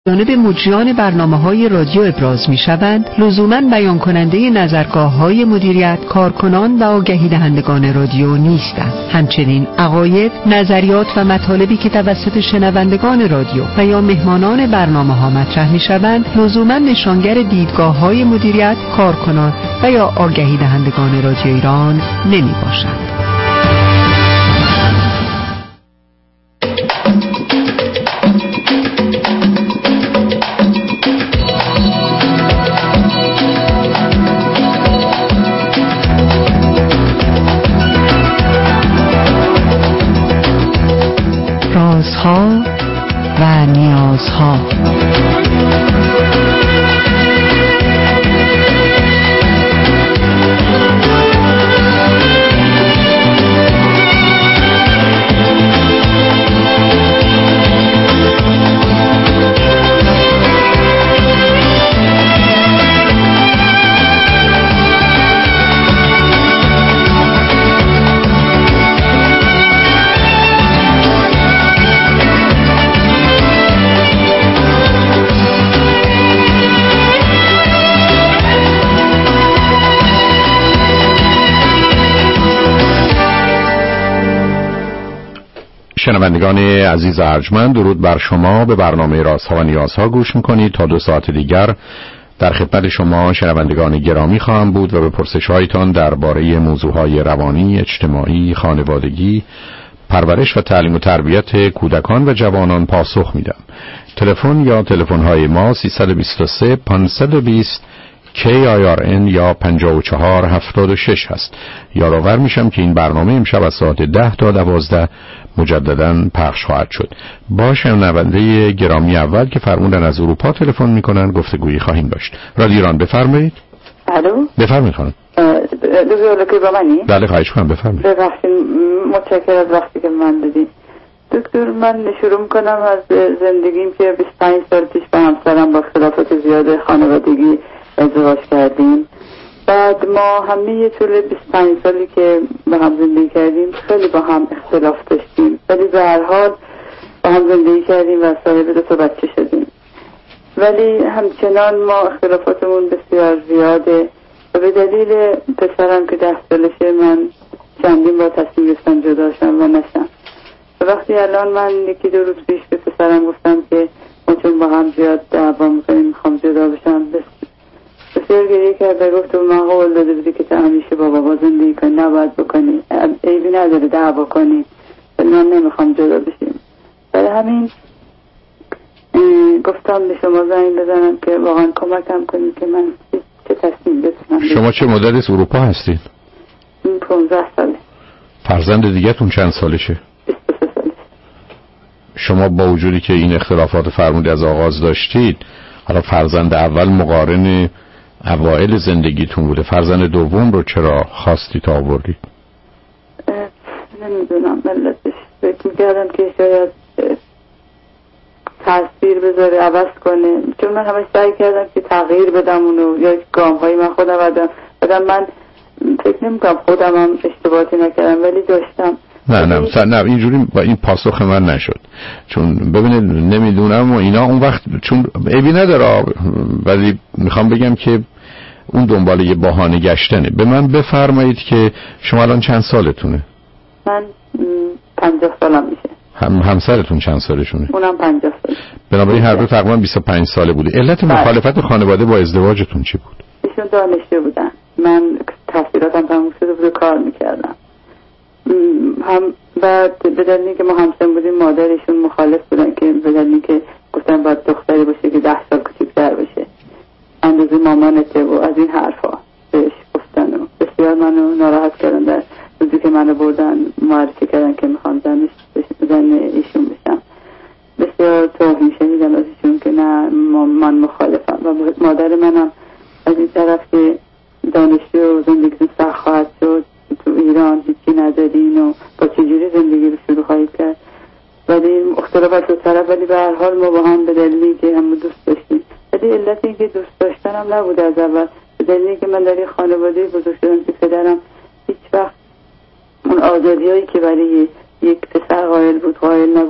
جانب مجریان برنامه‌های رادیو ابراز می‌شوند، لزوماً بیان کننده نظرگاه‌های مدیریت، کارکنان و آگهی دهندگان رادیو نیستند. همچنین عقاید، نظریات و مطالبی که توسط شنوندگان رادیو و یا مهمانان برنامه‌ها مطرح می‌شوند، لزوماً نشانگر دیدگاه‌های مدیریت، کارکنان و یا آگهی دهندگان رادیو ایران نمی‌باشند. رازها و نیازها. شنوندگان عزیز ارجمند، درود بر شما. به برنامه رازها و نیازها گوش میکنید. تا 2 ساعت دیگر در خدمت شما شنوندگان گرامی خواهم بود و به پرسش‌هایتان درباره موضوعهای روانی، اجتماعی، خانوادگی، پرورش و تعلیم و تربیت کودکان و جوانان پاسخ میدم. تلفن یا تلفن‌های ما 323 520 KIRN یا 5476 هست. یادآور میشم که این برنامه امشب از ساعت 10 تا 12 مجدداً پخش خواهد شد. با شنونده گرامی اول که فرمودن از اروپا تلفن میکنن گفتگویی خواهیم داشت. رادیو ایران، بفرمایید. الو، بفرمایید خانم. دکتر لکی با منی؟ بله، خواهش کنم، بفرمایید. ببخشید، متشکرم از وقتی که من دادید. دکتر، من شروع میکنم از زندگیم که 25 سال پیش با همسرم با اختلافات زیاد خانوادگی ازدواج کردیم. بعد ما همه طول 25 سالی که با هم زندگی کردیم خیلی با هم اختلاف داشتیم، ولی به هر حال با هم زندگی کردیم و صاحب 2 بچه شدیم. ولی همچنان ما اختلافاتمون بسیار زیاده و به دلیل پسرم که 10 سالشه من چندین بار تصمیم گرفتم جدا شم و نشم. و وقتی الان من 1-2 روز پیش به پسرم گفتم که ما چون با هم زیاد دعوا میکنیم میخوام جدا بشم، بسیار گریه کرد و گفت من قول داده بودی که تو همیشه با بابا زندگی کنی، نباید بکنی، عیبی نداره دعوا کنی، ولی من نمیخوام جدا بشیم. برای همین گفتم به شما زنگ بزنم که واقعا کمکم کنید که من چه تصمیم بتونم. شما چه مدت از اروپا هستید؟ 15 ساله. فرزند دیگه‌تون چند سالشه؟ 23 سالشه. شما با وجودی که این اختلافات فرمودی از آغاز داشتید، حالا فرزند اول مقارن اوائل زندگیتون بوده، فرزند دوم رو چرا خواستی تا آوردید؟ نمیدونم، ملتش فکر میکردم که شاید تاثیر بذاره، عوض کنه، چون من همش سعی کردم که تغییر بدم اونو یا گام هایی من خودم بدم. من فکر نمیکنم خودم هم اشتباهی نکردم، ولی داشتم. نه اینجوری با این پاسخ من نشد، چون ببینید نمیدونم و اینا اون وقت چون عیبی نداره، ولی میخوام بگم که اون دنبال یه بهانه گشتنه. به من بفرمایید که شما الان چند سالتونه؟ من 50 سالم میشه. همسرتون چند سالشونه؟ اونم 50 سال. بنابراین هر دو تقریبا 25 ساله بوده. علت مخالفت خانواده با ازدواجتون چی بود؟ ایشون دانشجو بودن، من تحصیلاتم تموم شده بود، کار میکردم. هم بعد به دلیلی که ما همسن بودیم مادرشون مخالف بودن که به دلیلی که گفتن باید دختری باشه که 10 سال کوچیک‌تر باشه، اندازه مامانته و از این حرفا بهش گفتن و بسیار منو ناراحت کردن. در روزی که منو بردن معرفی کردن که میخوام زن ایشون بشم، بسیار توهین شنیدم از ایشون که نه من مخالفم. و مادر منم از این طرف که دانشجو و زندگیتون سخت خواهد شد، تو ایران هیچی ندارین و با چجوری زندگی رو شروع خواهید کرد. ولی اختلافات دو طرف، ولی به هر حال ما با هم به دلیلی که هم دوست داشتیم، ولی علت این که دوست داشتنم نبود از اول، به دلیلی که من در یک خانواده بزرگ شدم که پدرم هیچ وقت اون آزادی هایی که برای یک پسر قائل بود قائل نبود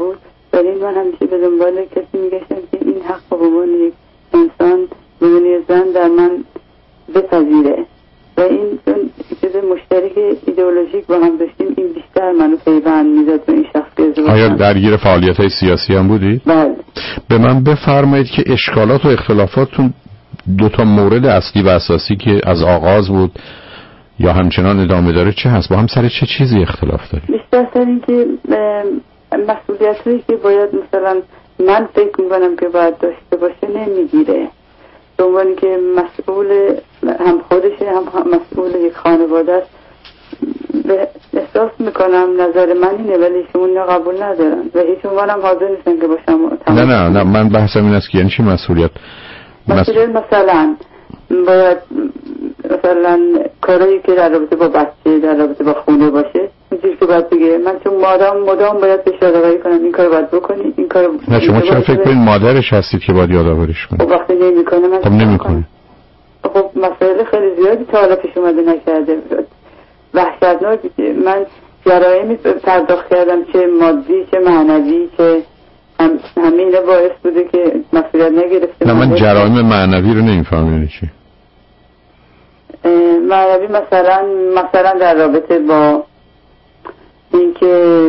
برای من همیشه به دنبال کسی میگشتم که این حق به عنوان یک انسان بدون زن در من بپذیره و این چیز مشترک ایدئولوژیک با هم داشتیم، این بیشتر منو پیوند میداد به این شخص که ازدواج. آیا درگیر فعالیت‌های سیاسی هم بودید؟ بله. به من بفرمایید که اشکالات و اختلافاتتون دو تا مورد اصلی و اساسی که از آغاز بود یا همچنان ادامه داره چه هست؟ با هم سر چه چیزی اختلاف دارید؟ بیشتر سر این که مسئولیت‌هایی که باید مثلا من فکر میکنم که باید داشته باشه نمیگیره، به عنوانی که مسئول هم خودشه هم مسئول یک خانواده است. احساس میکنم نظر من اینه ولی شما قبول ندارن و هیچ عنوان هم حاضر نیستن که باشم. نه من بحثم این است که یعنی چی مسئولیت؟ مثلا باید مثلا کارایی که در رابطه با بچه در رابطه با خونه باشه اینجوری که باید بگه من چون مدام باید بهش یادآوری کنم این کارو باید بکنید این کارو. نه شما چرا فکر کنید مادرش هستید که باید یادآوریش کنید؟ خب وقتی نمیکنه من خب نمیکنه. خب مسائل خیلی زیادی تا حالا پیش اومده نکرده بود. وحشتناکی که من جرایمی پرداخت کردم چه مادی چه معنوی که همین باعث بوده که مسئولیت نگرفته. نه من جرایم معنوی رو نمیفهمم یعنی چی؟ معنوی مثلا در رابطه با اینکه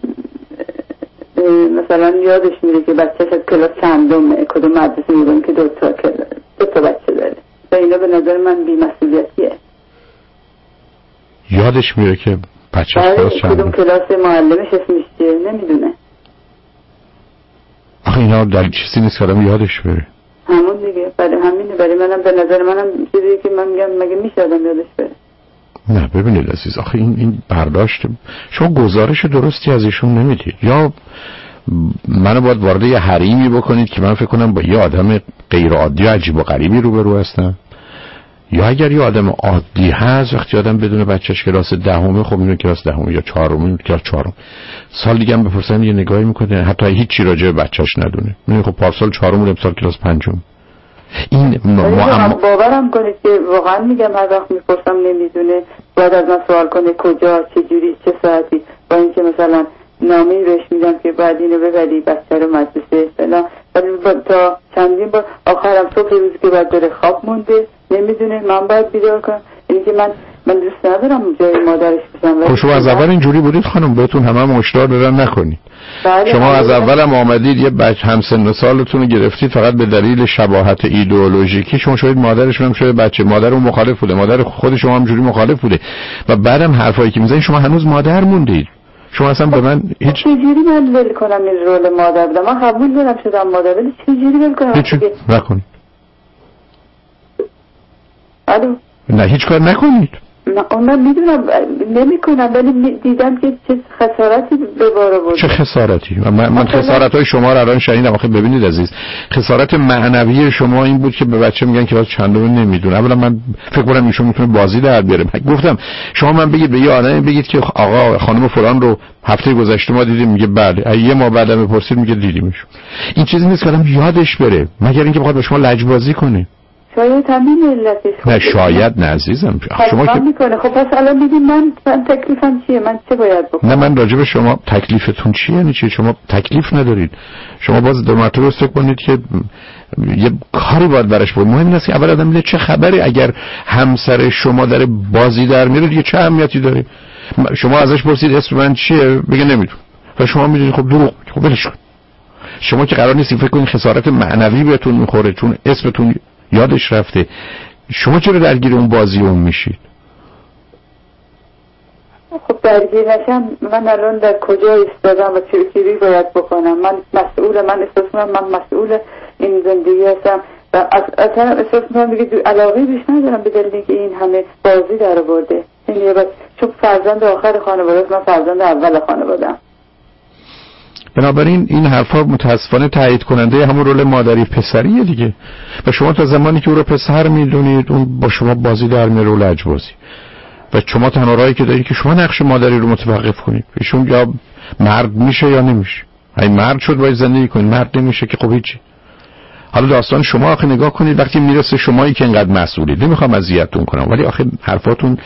مثلا یادش میره که بچه‌ش از کلاس چندم کدوم مدرسه میرونه که دو تا بچه داره و اینا به نظر من بی‌مسئولیتیه. یادش میره که بچه‌ش کلاس چندم کدوم کلاس معلمش اسمش چیه نمیدونه. آخه اینا دلیل چیزی نیست که آدم یادش بره. همون دیگه برای منم به نظر منم چیزی که من میگم مگه میشه آدم یادش بره. نه ببینید عزیز آخه این برداشت شما گزارش درستی از ایشون نمیدید یا منو باید وارد یه حریمی بکنید که من فکر کنم با یه آدم غیر عادی و عجیب و غریبی روبرو هستم، یا اگر یه آدم عادی هست وقتی آدم بدون بچهش کلاس دهمه خب اینو کلاس دهمه یا چهارم کلاس چهارم سال دیگه هم بپرسن یه نگاهی میکنه حتی هیچ چی راجع به بچهش ندونه. میگه خب پارسال چهارم بود امسال کلاس پنجم. این باورم کنید که واقعا میگم هر وقت میپرسم نمیدونه باید از من سوال کنه کجا چه جوری چه ساعتی، با اینکه مثلا نامه‌ای بهش میدم که بعد اینو ببری بچه رو مدرسه فلان ولی تا چندین بار آخرم صبح روزی که بعد داره خواب مونده نمیدونه من باید بیدار کنم. اینی که من دوست ندارم جای مادرش بشم. شما از اول اینجوری بودید خانم بهتون همه هشدار دادن نکنید. شما از اولم آمدید یه بچه همسن سالتون رو گرفتید فقط به دلیل شباهت ایدئولوژیکی شما شاید مادرشون هم شاید بچه مادر اون مخالف بوده مادر خود شما هم جوری مخالف بوده و بعدم حرفایی که میزنید شما هنوز مادر موندید. شما اصلا به من هیچ چجوری من ول کنم این رول مادر بدم؟ من قبول دارم شدم مادر ولی چجوری ول کنم؟ هیچ نکنید. الو نه هیچ کار نکنید. من میدونم نمیکنم ولی دیدم که چه خسارتی به بار آورده. چه خسارتی؟ من خسارت‌های شما رو الان شنیدم. آخه ببینید عزیز خسارت معنوی شما این بود که به بچه میگن که کلاس چندم نمیدونه. اولا من فکر کنم ایشون میتونه بازی در بیاره. گفتم شما من بگید به یه آدمی بگید که آقا خانم فلان رو هفته گذشته ما دیدیم میگه بله یه ماه بعد بپرسید میگه دیدیمش. این چیزی نیست که آدم یادش بره مگر اینکه بخواد با شما لجبازی کنه. شاید همین علتش. نه شاید نه عزیزم شما که میکنه. خب پس الان بگید من تکلیفم چیه من چه باید بکنم؟ نه من راجع به شما تکلیفتون چیه یعنی چی؟ شما تکلیف ندارید. شما باز دو مرتبه فکر کنید که یه کاری باید برش بود. مهم نیست که اول آدم میده چه خبری. اگر همسر شما داره بازی در میره دیگه چه اهمیتی داره؟ شما ازش پرسید اسم من چیه بگه نمیدونم و شما میدونید خب دروغ خب ولش کن. شما که قرار نیست فکر کنید خسارت معنوی بهتون میخوره چون اسمتون یادش رفته. شما چرا درگیر اون بازی اون میشید؟ خب درگیر نشم من الان در کجا ایستادم و چی باید بکنم؟ من احساس میکنم من مسئول این زندگی هستم و اصلا احساس میکنم دیگه علاقه بیش ندارم به دلیل اینکه این همه بازی در آورده. چون فرزند آخر خانواده من فرزند اول خانواده‌ام. بنابراین این حرفا متاسفانه تایید کننده همون رول مادری پسریه دیگه و شما تا زمانی که او رو پسر میدونید اون با شما بازی در میاره و لجبازی و شما تنها راهی که دارید که شما نقش مادری رو متوقف کنید. ایشون یا مرد میشه یا نمیشه. اگه مرد شد باید زندگی کنید مرد نمیشه که خب هیچی. حالا داستان شما آخه نگاه کنید وقتی میرسه شمایی که اینقدر مسئولید نمیخوام اذیتتون کنم ولی آخه حرفاتون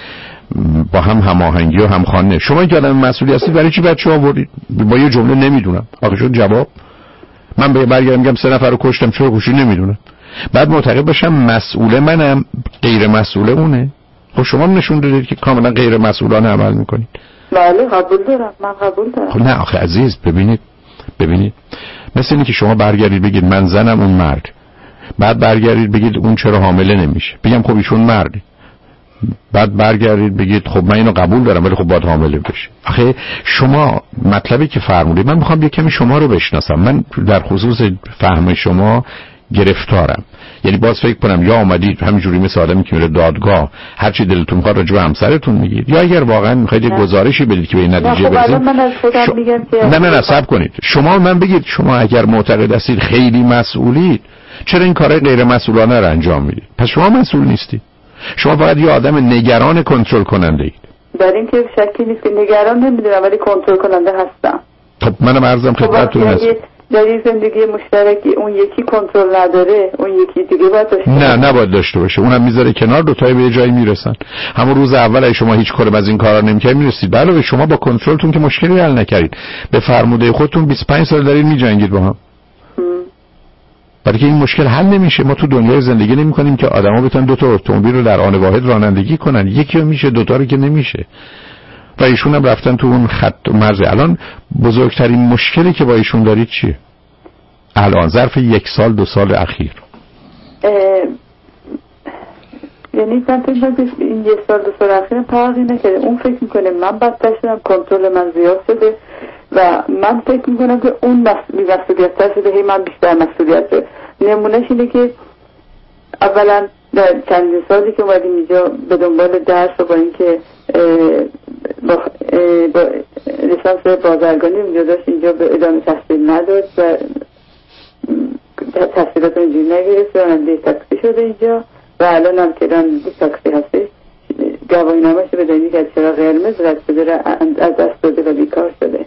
با هم هماهنگی و همخوانی. شما که آدم مسئولی هستید برای چی بچه‌ها آوردید؟ با یه جمله نمیدونم. آخه شد جواب. من برگردم میگم 3 نفر رو کشتم، چرا کشی نمیدونم. بعد معتقد باشم مسئول منم، غیر مسئول اونه. خب شما نشون دادید که کاملا غیر مسئولانه عمل میکنید. بله قبول دارم، من قبول دارم. خب نه آخه عزیز ببینید مثل اینه که شما برگردید بگید من زنم اون مرد، بعد برگردید بگید اون چرا حامله نمیشه، بگم خب ایشون مرده، بعد برگردید بگید خب من اینو قبول دارم ولی خب باید حامله بشه. آخه شما مطلبی که فرمودید، من میخوام یه کمی شما رو بشناسم. من در خصوص فهم شما گرفتارم. یعنی باز فکر کنم یا اومدید همینجوری مثل آدمی که میره دادگاه هر چی دلتون میخواد راجع به همسرتون میگید، یا اگر واقعا میخواید یه گزارشی بدید که به این نتیجه برسید. من از خودم میگم که نه صبر کنید. شما من بگید شما اگر معتقد هستید خیلی مسئولید، چرا این کارهای غیر مسئولانه رو انجام میدید؟ پس شما مسئول نیستید. شما فقط یه آدم نگران کنترل کننده اید. در این که شکی نیست که نگران نمیدونم ولی کنترل کننده هستم. خب منم عرضم خدمتتون هست. در این زندگی مشترکی اون یکی کنترل نداره، اون یکی دیگه باید داشته باشه. نه نباید داشته باشه. اونم میذاره کنار، دو تایی به یه جایی میرسن. همون روز اول اگه شما هیچ کاری از این کارا نمی‌کردید میرسید. علاوه شما با کنترلتون که مشکلی حل نکردید. به فرموده خودتون 25 سال دارید میجنگید با هم. برای که این مشکل حل نمیشه. ما تو دنیای زندگی نمی‌کنیم که آدما بتونن 2 تا اتومبیل رو در آن واحد رانندگی کنن. یکی رو میشه، 2 تا رو که نمیشه. و ایشون هم رفتن تو اون خط مرز. الان بزرگترین مشکلی که با ایشون دارید چیه؟ الان ظرف 1 سال 2 سال اخیر. یعنی من فکر می‌کنم این 1 سال 2 سال اخیر فرقی نکرده. اون فکر می‌کنه من بدتر شدم، کنترل من زیاد شده و من فکر می‌کنم که اون مسئولیت‌تر شده، هی من بیشتر مسئولیت دارم. نمونهش اینه که اولا در چند سالی که اومدیم اینجا به دنبال درس و با اینکه با لیسانس بازرگانی اونجا داشت، اینجا به ادامه تحصیل نداشت و تحصیلات اینجوری نگرفت، راننده تاکسی شده اینجا و الان هم که راننده تاکسی هستش گواهی نامه‌اش به دلیل که چرا قرمز رد شده از دست داده و بیکار شده.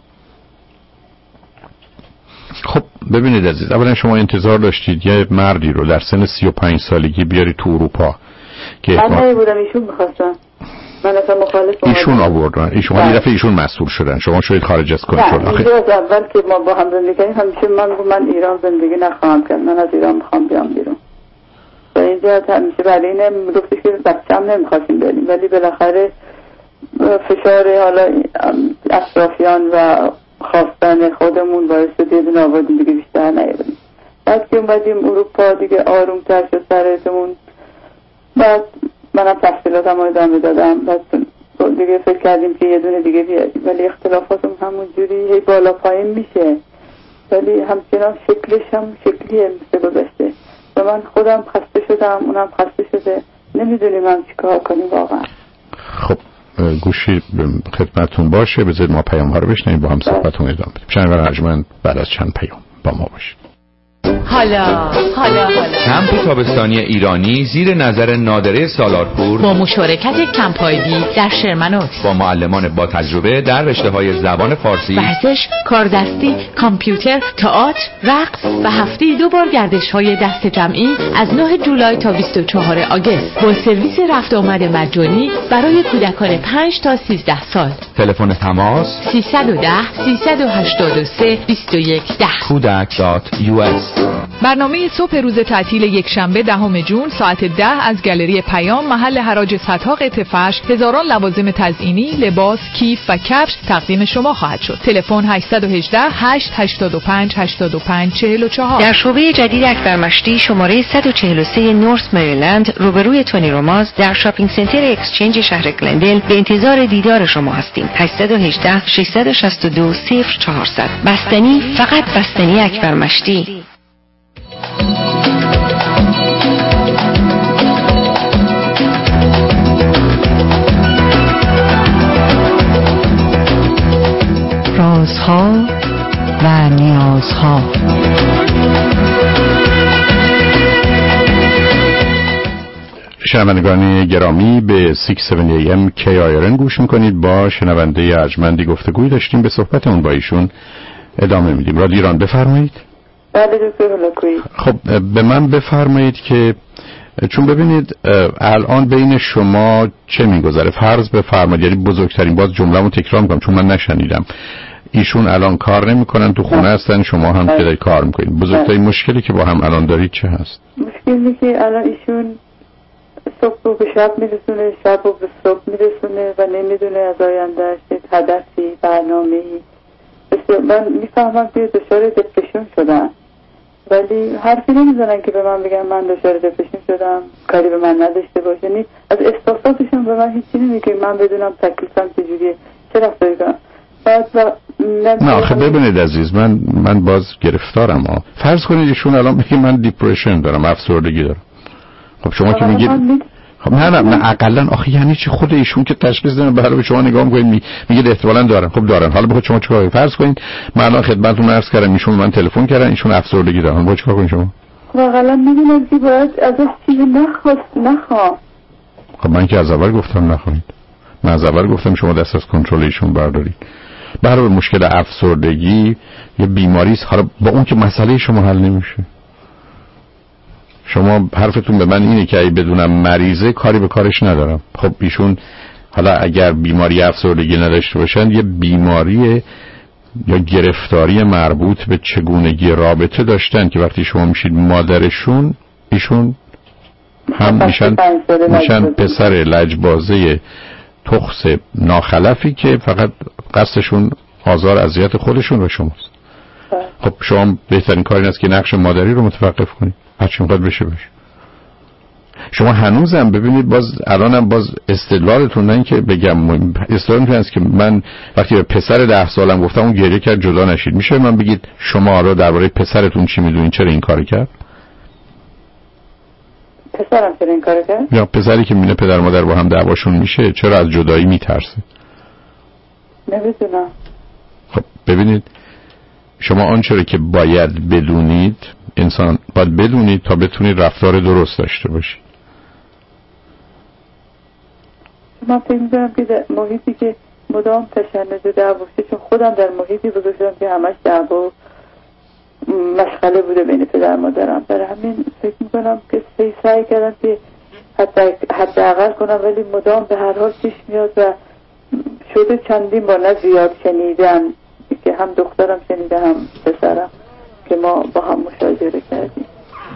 خب ببینید عزیز، اولا شما انتظار داشتید یه مردی رو در سن 35 سالگی بیاری تو اروپا که من نمی‌بودم، ایشون می‌خواستن. من اصلا مخالف ایشون آوردن، ایشون یه دفعه ایشون مسئول شدن، شما شاید خارج از کنترل. آخه از اول که ما با هم زندگی کردیم همیشه من ایران زندگی نخواهم کرد، من از ایران میخوام بیام بیرون. و اینجا همیشه برای اینه میگفتش که بچه‌م نمیخواستیم بریم، ولی بالاخره فشار حالا اطرافیان و خواستن خودمون باعث شد یه دونه آوردیم دیگه بیشتر نیاریم. بعد که اومدیم اروپا دیگه آروم‌تر شد شرایطمون. بعد منم تحصیلاتم رو ادامه دادم. بعد دیگه فکر کردیم که یه دونه دیگه بیاریم، ولی اختلافاتم همون جوری هی بالا پایین میشه، ولی همچنان شکلش هم شکلیه مثل گذشته و من خودم خسته شدم، اونم خسته شده، نمیدونیم هم چیکار کنیم واقعا. خب گوشی خدمتتون باشه، بذارید ما پیام ها رو بشنویم با هم صحبتون ادامه بدیم. شنوندگان ارجمند بعد از چند پیام با ما باشید. حالا کمپ تابستانی ایرانی زیر نظر نادره سالارپور با مشارکت کمپایدی در شرمنوت با معلمان با تجربه در رشته‌های زبان فارسی، ورزش، کاردستی، کامپیوتر، تئاتر، رقص و هفته 2 بار گردش‌های دست جمعی از 9 جولای تا 24 آگوست با سرویس رفت آمد مجانی برای کودکان 5 تا 13 سال. تلفن تماس 310 383 2110 kudak.us. برنامه صبح روز تعطیل یکشنبه 10 جون ساعت 10 از گالری پیام محل حراج ستاق اتفاش هزاران لوازم تزئینی، لباس، کیف و کفش تقدیم شما خواهد شد. تلفن 818 885 85 44. در شعبه جدید اکبرمشتی شماره 143 نورث مریلند روبروی تونی روماز در شاپینگ سنتر اکسچنج شهر گلندل به انتظار دیدار شما هستیم. 818 662 0400. بستنی، فقط بستنی اکبرمشتی. رازها و نیازها. شنوندگان گرامی به 670 AM KIRN گوش میکنید. با شنونده ارجمندی گفتگوی داشتیم، به صحبتمون با ایشون ادامه میدیم. رادیو ایران بفرمایید. بله دکتر هلاکویی. خب به من بفرمایید که چون ببینید الان بین شما چه میگذره؟ فرض بفرمایید، یعنی بزرگترین، باز جمله‌مو تکرار میکنم چون من نشنیدم، ایشون الان کار نمیکنن، تو خونه هستن، شما هم که دارید کار میکنید. بزرگترین مشکلی که با هم الان دارید چه هست؟ مشکلی که الان ایشون صبح رو به شب میرسونه، شب رو به صبح میرسونه و نمیدونه از آیندهش هدفی، برنامه‌ای. من میفهمم که دچار دپرشن شدن، ولی حرفی نمیزنن که به من بگن من دچار دپرشن شدم، کاری به من نداشته باشه. یعنی از احساساتشون به من هیچی نمیگه، من بدونم تکلیفم چجوریه، چه رفتاری کنم. نه آخه ببینید عزیز، من باز گرفتارم ها. فرض کنید ایشون الان بگه من دیپرشن دارم، افسردگی دارم. خب شما که میگید خب نه اقلا آخه یعنی چی؟ خود ایشون که تشخیص دادن، به شما نگاه میکنید میگید احتمالاً دارن. خب دارن، حالا بخواد شما چیکار کنید؟ فرض کنید من الان خدمتتون عرض کردم ایشون من تلفن کردن ایشون افسردگی دارن، باید چیکار کنید شما؟ خب اقلا میدونم که باید ازش چیزی نخوام. خب من که از اول گفتم نخواهید. من از اول گفتم شما دست از کنترل ایشون بردارید. برای مشکل افسردگی یه بیماری است، حالا با اون که مسئله شما حل نمیشه. شما حرفتون به من اینه که اگه بدونم مریضه کاری به کارش ندارم. خب ایشون حالا اگر بیماری افسردگی نداشته باشن، یه بیماری یا گرفتاری مربوط به چگونگی رابطه داشتن که وقتی شما میشید مادرشون، ایشون هم میشن پسر لجبازه تخس ناخلفی که فقط قصدشون آزار اذیت خودشون و شماست. خب شما بهترین کاری این است که نقش مادری رو متوقف کنید، هرچی میخواد بشه. شما هنوزم ببینید باز الانم باز استدلالتون نه این که بگم، استدلالتون هست که من وقتی به پسر 10 سالم گفتم اون گریه کرد جدا نشید، میشه من بگید شما رو درباره پسرتون چی میدونید، چرا این کارو کرد؟ پسرم چرا این کارو کرد؟ یا پسری که میونه پدر مادر با هم دعواشون میشه چرا از جدایی میترسه؟ نمیدونم. خب ببینید شما آنچه رو که باید بدونید، انسان باید بدونید تا بتونید رفتار درست داشته باشید. من فکر می‌کنم که محیطی که مدام تشنج و دعواشه، چون خودم در محیطی بزرگ شدم که همش دعوا مشغله بوده بین پدر مادرم، برای همین فکر می‌کنم که سعی کردم که حداقل کنم، ولی مدام به هر حال پیش میاد و شده چندین بار نه زیاد شنیدم که هم دخترم شنیده هم پسرم که ما با هم مشاجره کردیم.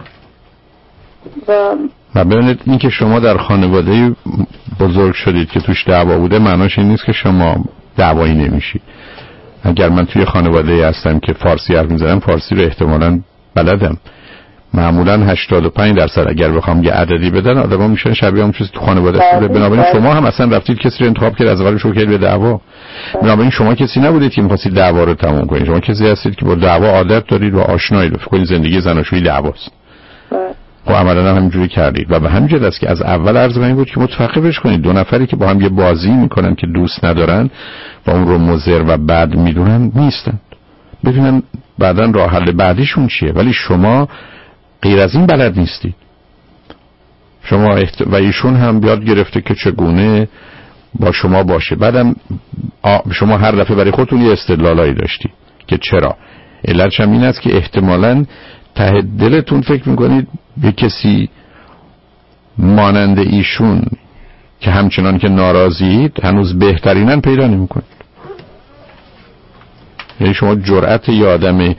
و ببینید این که شما در خانواده بزرگ شدید که توش دعوا بوده معناش این نیست که شما دعوایی نمیشید. اگر من توی خانواده هستم که فارسی حرف میزنم، فارسی رو احتمالاً بلدم. معمولاً 85% اگر بخوام یه عددی بدن آدما میشن شبیه هم چیزی تو خانواده است. بنابراین شما هم اصلا رفتید کسی رو انتخاب کرد از اول شروع کردید به دعوا. بنابراین شما کسی نبودید که می‌خواستید دعوا رو تموم کنید. شما کسی هستید که با دعوا عادت دارید و آشنایید. فکر کنید زندگی زناشویی دعواست. خب عملاً همینجوری کردید و به همین جهت است که از اول عرض من این بود که متفقش کنید دو نفری که با هم یه بازی میکنن که دوست ندارن و اون رو مضر و بد میدونن نیستن. ببینن بعداً راه حل بعدیشون چیه. ولی شما غیر از این بلد نیستید. شما و ایشون هم یاد گرفته که چگونه با شما باشه. بعدم شما هر دفعه برای خودتون یه استدلالایی داشتید که چرا. علتش هم این است که احتمالاً ته دلتون فکر میکنید به کسی مانند ایشون که همچنان که ناراضیید هنوز بهترینن پیدا نمیکنید. یعنی شما جرأت یه آدم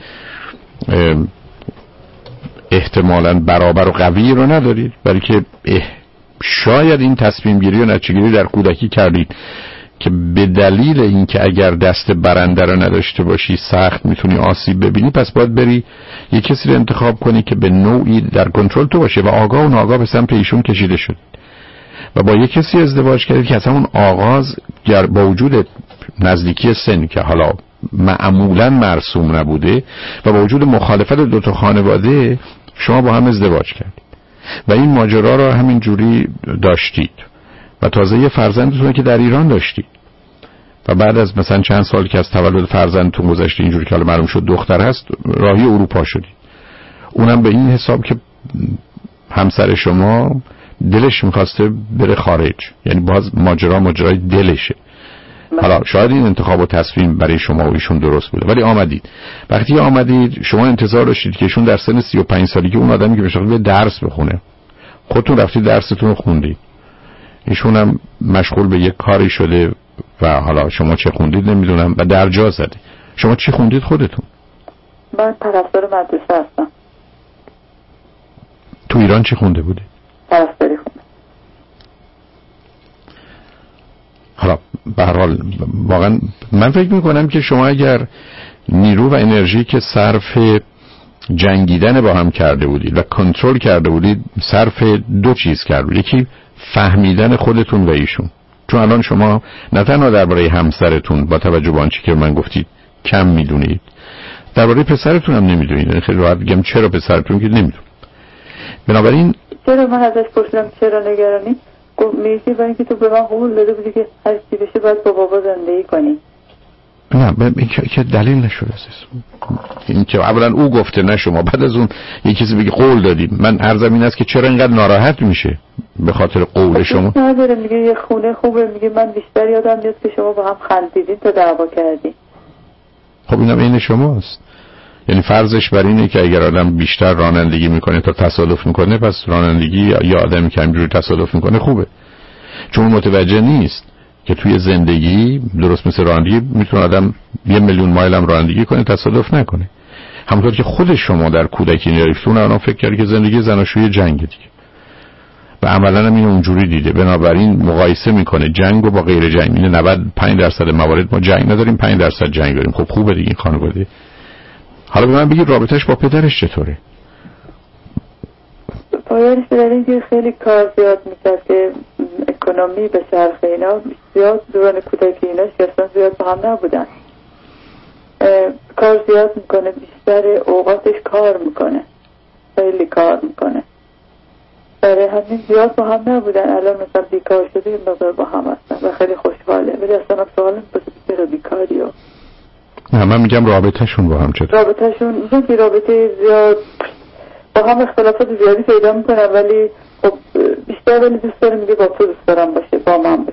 احتمالاً برابر و قوی رو ندارید، برای که شاید این تصمیم گیری و نتیجه گیری در کودکی کردید که به دلیل اینکه اگر دست برنده رو نداشته باشی سخت میتونی آسیب ببینی، پس باید بری یک کسی رو انتخاب کنی که به نوعی در کنترل تو باشه و آگاه و ناآگاه به سمت ایشون کشیده شد و با یک کسی ازدواج کردید که از همون آغاز با وجود نزدیکی سن که حالا معمولاً مرسوم نبوده و با وجود مخالفت دو تا خانواده شما با هم ازدواج کردید و این ماجرا رو همین جوری داشتید و تازه یه فرزندتون که در ایران داشتید و بعد از مثلا چند سال که از تولد فرزندتون گذشته اینجوری که حالا معلوم شد دختر هست راهی اروپا شدید. اونم به این حساب که همسر شما دلش میخواسته بره خارج، یعنی باز ماجرای دلشه. حالا شاید این انتخاب و تصمیم برای شما و ایشون درست بوده ولی آمدید. وقتی آمدید شما انتظار داشتید که ایشون در سن 35 سالگی اون آدمی که بشه درس بخونه. خودتون رفتید درستون رو خوندید، ایشون هم مشغول به یک کاری شده و حالا شما چه خوندید نمیدونم و در جا زده. شما چی خوندید خودتون؟ من طرفدار مدرسه هستم. تو ایران چی خونده بودی؟ طرفداری خوندم. حالا به هر حال واقعا من فکر میکنم که شما اگر نیرو و انرژی که صرف جنگیدن با هم کرده بودید و کنترل کرده بودید صرف دو چیز کرده بودید، یکی فهمیدن خودتون و ایشون، چون الان شما نه تنها درباره همسرتون با توجه به آنچه که من گفتید کم میدونید، درباره پسرتون هم نمیدونید. خیلی راحت بگم چرا پسرتون که نمیدونید. بنابراین چرا من ازش پرسیدم چرا نگرانی؟ گفت میگی برای اینکه تو به من قول داده بودی که هر چی بشه باید با بابا زندگی کنی. نه این که دلیل نشده است. این که اولا او گفته نه شما، بعد از اون یه چیزی بگی قول دادیم. من عرضم این است که چرا اینقدر ناراحت میشه به خاطر قول شما؟ نداره، میگه یه خونه خوبه، میگه من بیشتر یادم میاد که شما با هم خندیدین تا دعوا کردین. خب اینم عین شماست. یعنی فرضش بر اینه که اگر آدم بیشتر رانندگی میکنه تا تصادف میکنه، پس رانندگی یا آدمی که همینجوری تصادف میکنه خوبه، چون متوجه نیست که توی زندگی درست مثل رانندگی میتونه آدم 1,000,000 مایل هم رانندگی کنه تصادف نکنه. همونطور که خود شما در کودکی نریفتون الان فکر کردی که زندگی زناشویی جنگ دیگه و عملا هم اینو اونجوری دیده، بنابراین مقایسه میکنه جنگ و با غیر جنگ. اینه 95% موارد ما جنگ نداریم، 5% جنگ داریم. خب خوبه دیگه این خانواده. حالا به من بگید رابطش با پدرش چطوره؟ پدرش پدرش که خیلی کار زیاد میکرد که اکونومی به شرخ اینا زیاد دوران کودکی ایناش که اصلا زیاد با هم نبودن. کار زیاد میکنه، بیشتر اوقاتش کار میکنه، خیلی کار میکنه، برای همین زیاد با هم نبودن. الان مثلا بیکار شده این مقدار با هم هستن و خیلی خوشحاله. ولی اصلا سوالم بسید بیکاری و نه، من میگم رابطهشون با هم چطور؟ رابطهشون میگم که رابطه زیاد با هم اختلافات زیادی پیدا میکنه، ولی خب بیشتر ولی دوست داره، میگه با تو دوست دارم باشه، با من باشه.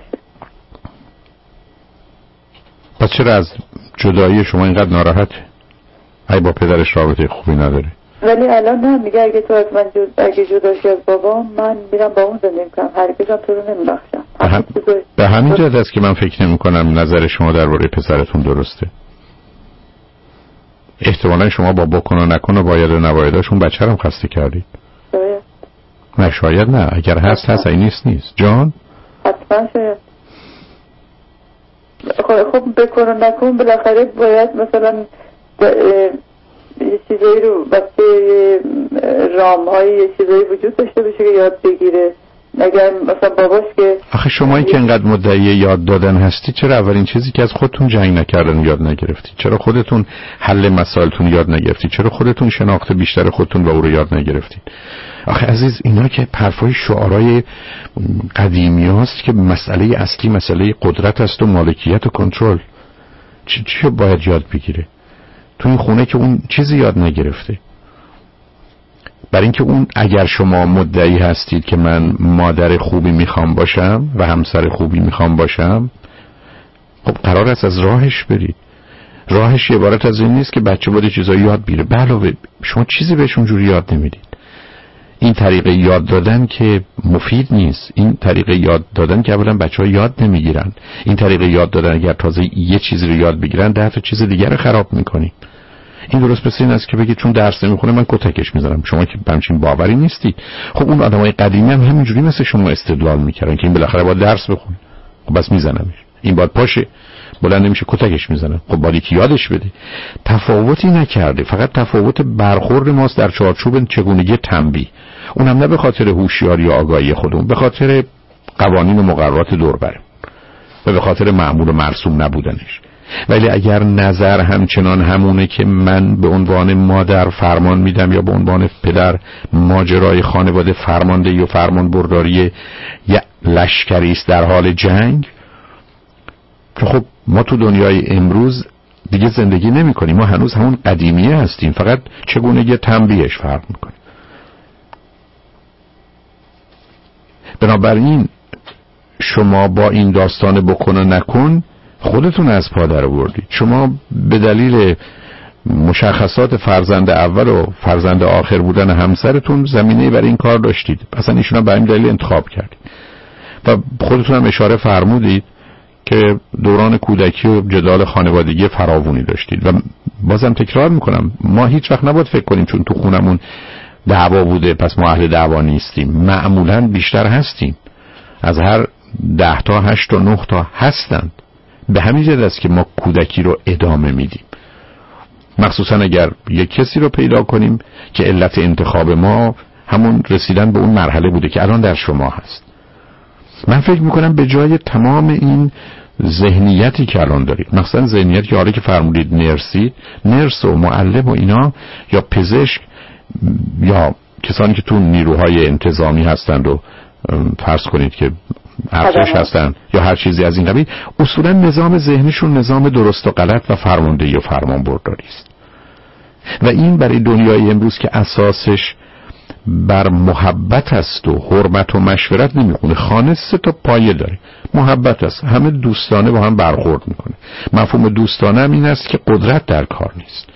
پس چرا از جدایی شما اینقدر ناراحت؟ ای با پدرش رابطه خوبی نداره. ولی الان نه، میگه اگه تو از من اگه جداشی از بابا، من میرم با اون زندگی کنم، هرگزم تو رو نمیبخشم. به همین جهت است که من فکر نمی کنم نظر شما درباره پسرتون درسته. احتمالا شما با بکن و نکن و باید و نبایداشون بچه هم خسته کردید. شاید. نه شاید نه، اگر هست این نیست جان. حتما شاید. خب بکن و نکن بالاخره باید مثلا یه چیزایی رو بچه رام‌های یه چیزایی وجود داشته باشه که یاد بگیره. اگر مثلا باباش که آخه شمایی که انقدر مدعی یاد دادن هستی، چرا اولین چیزی که از خودتون جنگ نکردن یاد نگرفتید؟ چرا خودتون حل مسائلتون یاد نگرفتید؟ چرا خودتون شناخت بیشتر خودتون و او رو یاد نگرفتید؟ آخه عزیز اینا که حرفای شعارای قدیمی هست که مسئله اصلی مسئله قدرت است و مالکیت و کنترل. چی باید یاد بگیره تو این خونه که اون چیزی یاد نگرفته؟ برای اینکه اون اگر شما مدعی هستید که من مادر خوبی میخوام باشم و همسر خوبی میخوام باشم، خب قرار است از راهش برید. راهش عبارت از این نیست که بچه باید چیزایی یاد بگیره. علاوه شما چیزی بهشون جوری یاد نمیدید. این طریقه یاد دادن که مفید نیست. این طریقه یاد دادن که اولا بچه‌ها یاد نمیگیرن. این طریقه یاد دادن اگر تازه یه چیزی رو یاد بگیرن 10 تا چیز دیگر رو خراب میکنی. این درست مثل این است که بگید چون درس نمیخونه من کتکش میزنم. شما که همچین باوری نیستید. خب اون آدمای قدیمی هم همینجوری مثل شما استدلال میکردن که این بالاخره باید درس بخونه. خب بس میزنمش. این باید پاشه بلند نمیشه کتکش میزنم. خب باید که یادش بده. تفاوتی نکرده، فقط تفاوت برخورد ماست در چارچوب چگونگی تنبیه. اونم نه به خاطر هوشیاری یا آگاهی خودمون، به خاطر قوانین و مقررات دور برم و به خاطر معمول و مرسوم نبودنش. ولی اگر نظر همچنان همونه که من به عنوان مادر فرمان میدم یا به عنوان پدر ماجرای خانواده فرماندهی و فرمان برداری یا لشکری است در حال جنگ، که خب ما تو دنیای امروز دیگه زندگی نمی کنیم. ما هنوز همون قدیمیه هستیم، فقط چگونه یه تنبیهش فرق میکنه. بنابراین شما با این داستان بکن و نکن خودتون از پا در آوردید. شما به دلیل مشخصات فرزند اول و فرزند آخر بودن همسرتون زمینه برای این کار داشتید، اصلا ایشون هم به این دلیل انتخاب کردید و خودتون هم اشاره فرمودید که دوران کودکی و جدال خانوادگی فراوانی داشتید. و بازم تکرار میکنم، ما هیچ وقت نباید فکر کنیم چون تو خونمون دعوا بوده پس ما اهل دعوا نیستیم. معمولاً بیشتر هستیم، از هر 10 تا 8 تا 9 تا هستند. به همین جهت است که ما کودکی رو ادامه میدیم، مخصوصا اگر یک کسی رو پیدا کنیم که علت انتخاب ما همون رسیدن به اون مرحله بوده که الان در شما هست. من فکر میکنم به جای تمام این ذهنیتی که الان دارید، مثلا ذهنیتی که حالا که فرمودید نرس و معلم و اینا، یا پزشک، یا کسانی که تو نیروهای انتظامی هستند و فرض کنید که ارتش هستند یا هر چیزی از این قبیل، اصولا نظام ذهنشون نظام درست و غلط و فرماندهی و فرمانبرداری است. و این برای دنیای امروز که اساسش بر محبت است و حرمت و مشورت نمیخونه. خانه 3 تا پایه داره. محبت است، همه دوستانه با هم برخورد میکنه. مفهوم دوستانه هم این است که قدرت در کار نیست.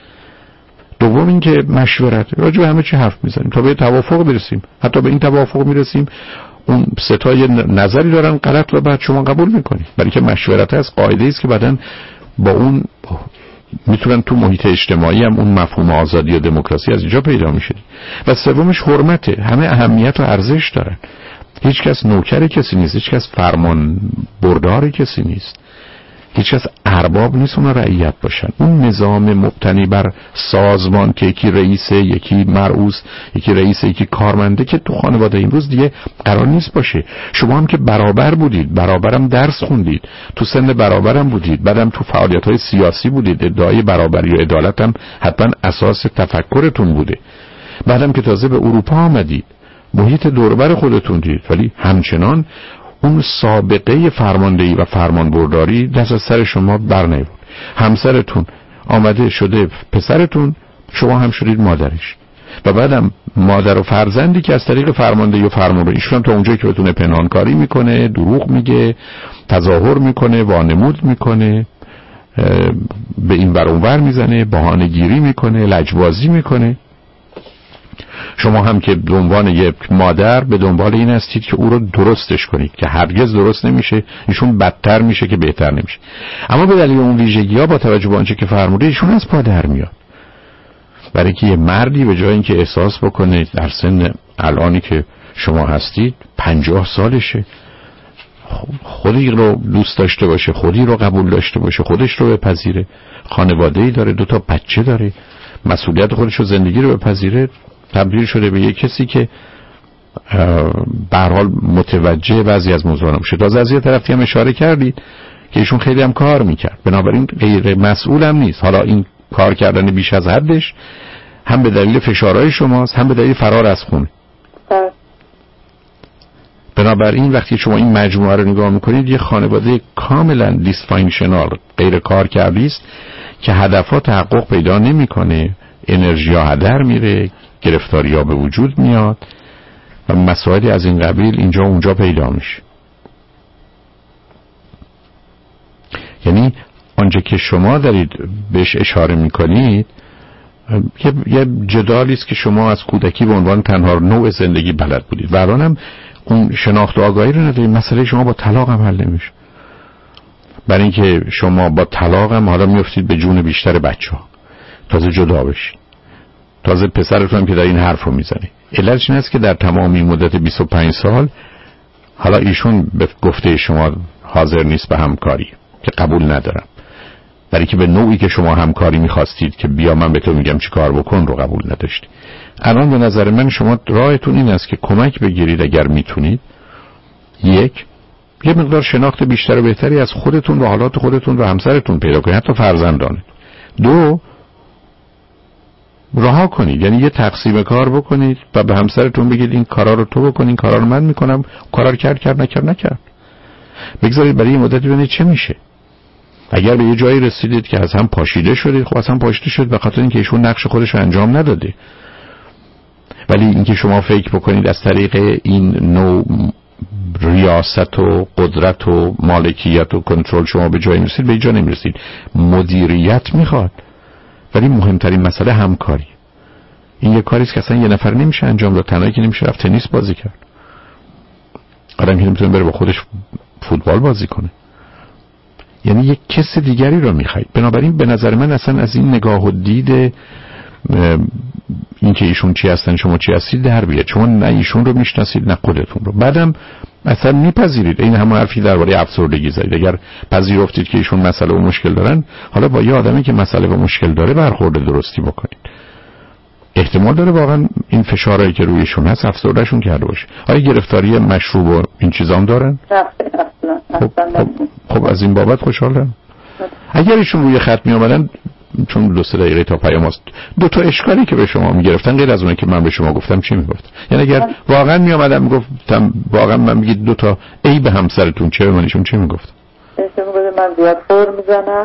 دوم این که مشورت، راجع به همه چی حرف میزنیم تا به توافق برسیم. حتی به این توافق میرسیم اون 3 تا نظری دارن غلط و بعد شما قبول میکنید، برای که مشورت از قاعده است که بعدن با اون میتونن تو محیط اجتماعی هم اون مفهوم آزادی و دموکراسی از اینجا پیدا میشه. و سومش حرمته، همه اهمیت و ارزش دارن. هیچ کس نوکر کسی نیست، هیچ کس فرمان بردار کسی نیست، هیچ کس ارباب نیست اونا رعیت باشن. اون نظام مبتنی بر سازمان که یکی رئیسه، یکی مرئوس، یکی رئیسه، یکی کارمنده، که تو خانواده امروز دیگه قرار نیست باشه. شما هم که برابر بودید، برابرم درس خوندید، تو سن برابرم بودید، بعدم تو فعالیت‌های سیاسی بودید، ادعای برابری و عدالت هم حتما اساس تفکرتون بوده. بعدم که تازه به اروپا آمدید، محیط دوربر خودتون دید، ولی همچنان اون سابقه فرماندهی و فرمانبرداری دست از سر شما بر نمیاد. همسرتون آمده شده پسرتون، شما هم شدید مادرش. و بعدم مادر و فرزندی که از طریق فرماندهی و فرمانبرداری، ایشون هم تا اونجایی که بتونه پنهانکاری میکنه، دروغ میگه، تظاهر میکنه، وانمود میکنه، به این ور اون ور میزنه، بهانه‌گیری میکنه، لجبازی میکنه. شما هم که به عنوان یک مادر به دنبال این هستید که او رو درستش کنید که هرگز درست نمیشه، ایشون بدتر میشه که بهتر نمیشه. اما به دلیل اون ویژگی‌ها با توجه به آنچه که فرموده ایشون از پا در میاد. برای که یه مردی به جای اینکه احساس بکنه در سن الانی که شما هستید 50 سالشه، خودی رو دوست داشته باشه، خودی رو قبول داشته باشه، خودش رو بپذیره، خانواده‌ای داره، 2 تا بچه داره، مسئولیت خودش و زندگی رو بپذیره، تبدیل شده به یک کسی که به هر حال متوجه بعضی از موضوعات میشه. تازه از یه طرفی هم اشاره کردید که ایشون خیلی هم کار میکرد، بنابراین غیر مسئول هم نیست. حالا این کار کردن بیش از حدش هم به دلیل فشارهای شماست، هم به دلیل فرار از خونه. بنابراین وقتی شما این مجموعه رو نگاه میکنید، یه خانواده کاملا دیسفانکشنال، غیر کارکردی است که هدفها تحقق پیدا نمیکنه، انرژی ها هدر میره، گرفتاری ها به وجود میاد و مسائلی از این قبیل اینجا اونجا پیدا میشه. یعنی آنچه که شما دارید بهش اشاره میکنید یه جدالی است که شما از کودکی به عنوان تنها نوع زندگی بلد بودید و الان هم اون شناخت و آگاهی رو ندارید. مسئله شما با طلاق هم حل نمیشه، برای اینکه شما با طلاق هم حالا میافتید به جون بیشتر بچه‌ها، تازه جدا بشید، تازه پسرتون هم که در این حرف رو میزنه. علتش این است که در تمام این مدت 25 سال حالا ایشون به گفته شما حاضر نیست به همکاری، که قبول ندارم، برای که به نوعی که شما همکاری میخواستید که بیا من به تو میگم چی کار بکن رو قبول نداشتی. الان به نظر من شما راهتون این است که کمک بگیرید اگر میتونید، یه مقدار شناخت بیشتر و بهتری از خودتون و حالات خودتون و همسرتون پیدا کنید، حتی فرزندانتون. 2 رها کنید، یعنی یه تقسیم کار بکنید و به همسرتون بگید این کارا رو تو بکن، این کارا رو من میکنم، کارا رو کرد نکرد. بگذارید برای یه مدت ببینید چه میشه. اگر به یه جایی رسیدید که از هم پاشیده شدید، خب از هم پاشیده شد به خاطر اینکه ایشون نقش خودش رو انجام نداده. ولی اینکه شما فکر بکنید از طریق این نوع ریاست و قدرت و مالکیت و کنترل شما به جایی میرسید، به جا نمیرسید. مدیریت میخواد. ولی مهمترین مسئله همکاری. این یه کاریست که اصلا یه نفر نمیشه انجام داد، تنهایی که نمیشه رفت تنیس بازی کرد. آدم که نمیتونه بره با خودش فوتبال بازی کنه. یعنی یک کس دیگری رو میخواید. بنابراین به نظر من اصلا از این نگاه و دید این که ایشون چی هستن شما چی هستید در بیاد. شما نه ایشون رو میشناسید نه خودتون رو. بعدم اصلا میپذیرید. این همون حرفی درباره افسردگی زدید. اگر پذیرفتید که ایشون مسئله و مشکل دارن، حالا با یه آدمی که مسئله و مشکل داره برخورد درستی بکنید. احتمال داره واقعا این فشارهایی که رویشون هست افسردهشون کرده باشه. آیا گرفتاری مشروب و این چیزا هم دارن؟ خب از این بابت خوشحالم. اگر ایشون روی خط می اومدن، چون 2-3 دقیقه تا پیام است، 2 تا اشکالی که به شما میگرفتن غیر از اون که من به شما گفتم چی میگفت؟ یعنی اگر واقعا می اومدم میگفتم واقعا من میگید 2 تا ای به همسرتون چه به منشون چی میگفت؟ من زیاد فور میزنم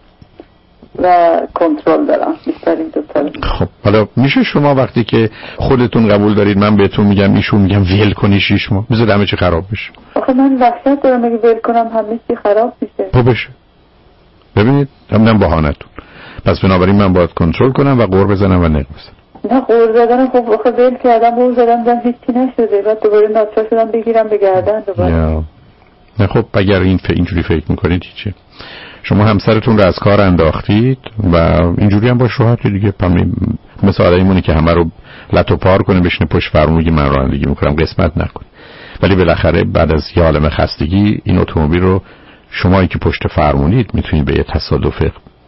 و کنترل دارم بیشترین 2 تا. خب حالا میشه شما وقتی که خودتون قبول دارید من بهتون میگم ایشون میگم ول کنی 6 ماه بذار همه چی خراب بشه؟ آخه من وحشت دارم اگه ول کنم همه چی خراب میشه. خب بشه. ببینید همینم بهانه‌تون. پس بنابراین من باید کنترل کنم و قور بزنم و نق بزنم. نه قور زدن خب آخه ول کردم قور زدم هیچی نشده، بعد دوباره ناچار شدم بگیرم به گردن دوباره. نه خب اگر اینجوری فکر میکنید چی؟ شما همسرتون رو از کار انداختید و اینجوری هم باش راحت دیگه. مثل آدمیمونه که همه رو لط و پار کنه بشینه پشت فرمون میگه من رانندگی میکنم، قسمت نکنه. ولی بالاخره بعد از یه عالمه خستگی این اتومبیل رو شمایی که پشت فرمونید میتونید به یه تصادف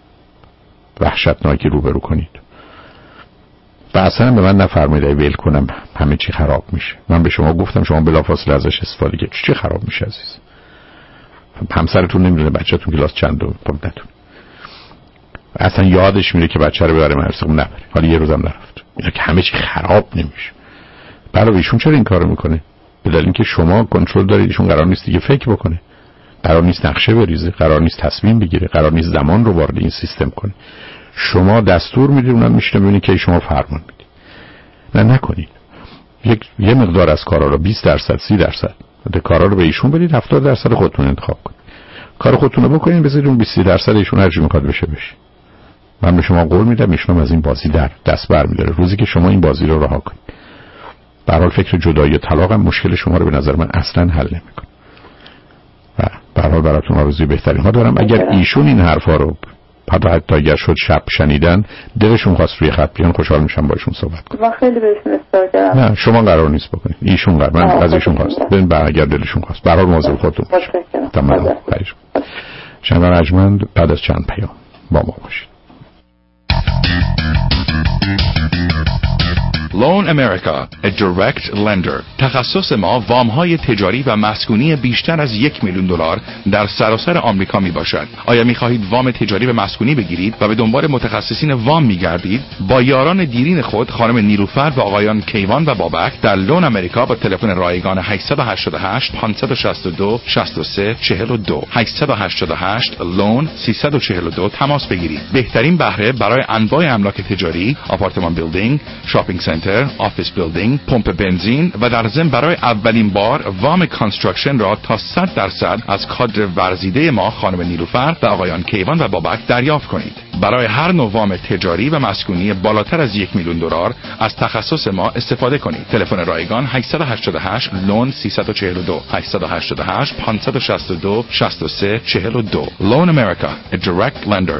وحشتناکی روبرو کنید. و اصلا به من نفرمایید ول کنم همه چی خراب میشه. من به شما گفتم شما بلافاصله ازش استفاده کنید. چی خراب میشه عزیز؟ همسرتون نمیدونه بچه‌تون کلاس چنده خودتون. اصلا یادش میره که بچه رو ببره مدرسه نبره. حالا یه روزم نرفت. اینا که همه چی خراب نمیشه. برای ایشون چرا این کارو میکنه؟ به دلیل اینکه شما کنترل دارید. ایشون قرار نیست دیگه فکر بکنه. قرار نیست نقشه بریزه، قرار نیست تصمیم بگیره، قرار نیست زمان رو وارد این سیستم کنه. شما دستور میدید اونم میشینه ببینید که شما فرمان میدید. نکنید. یه مقدار از کارا رو 20% 30% کارا رو به ایشون بدید، 70% خودتون انتخاب کنید. کار خودتون رو بکنید، بذارید اون 20% ایشون هر چی میخواد بشه. من به شما قول میدم ایشون از این بازی در دست برمی‌داره. روزی که شما این بازی رو رها کنید. به هر حال فکر جدایی و طلاق هم مشکل شما رو به نظر من اصلا حل نمیکنه. و به هر حال براتون آرزوی بهترین ها دارم. اگر ایشون این حرفا رو حتی اگر شد شب شنیدن دلشون خواست روی خط بیان، خوشحال میشم باشون صحبت کنم. من خیلی بهشون استار کردم. نه شما قرار نیست بکنید، ایشون قرار. من از ایشون خواست. ببین اگر دلشون خواست به هر حال مواظب خودتون باشید. تمام. شنوندگان ارجمند بعد از چند پیام با ما باشید. Loan America, a direct lender. تخصص ما وام‌های تجاری و مسکونی بیشتر از $1,000,000 در سراسر آمریکا می باشد. آیا می خواهید وام تجاری و مسکونی بگیرید و به دنبال متخصصین وام می گردید؟ با یاران دیرین خود خانم نیلوفر و آقایان کیوان و بابک در لون امریکا با تلفن رایگان 888 562 63 42 888 لون 342 تماس بگیرید. بهترین بهره برای انواع املاک تجاری، آپارتمان بیلدینگ، شاپینگ سنتر، آفیس بیلدینگ، پمپ بنزین و در ضمن برای اولین بار وام کانستراکشن را تا 100% از کادر ورزیده ما خانم نیلوفر و آقایان کیوان و بابک دریافت کنید. برای هر نوع وام تجاری و مسکونی بالاتر از $1,000,000 از تخصص ما استفاده کنید. تلفن رایگان 888 لون 342 888 562 63 42. Loan America, a direct lender.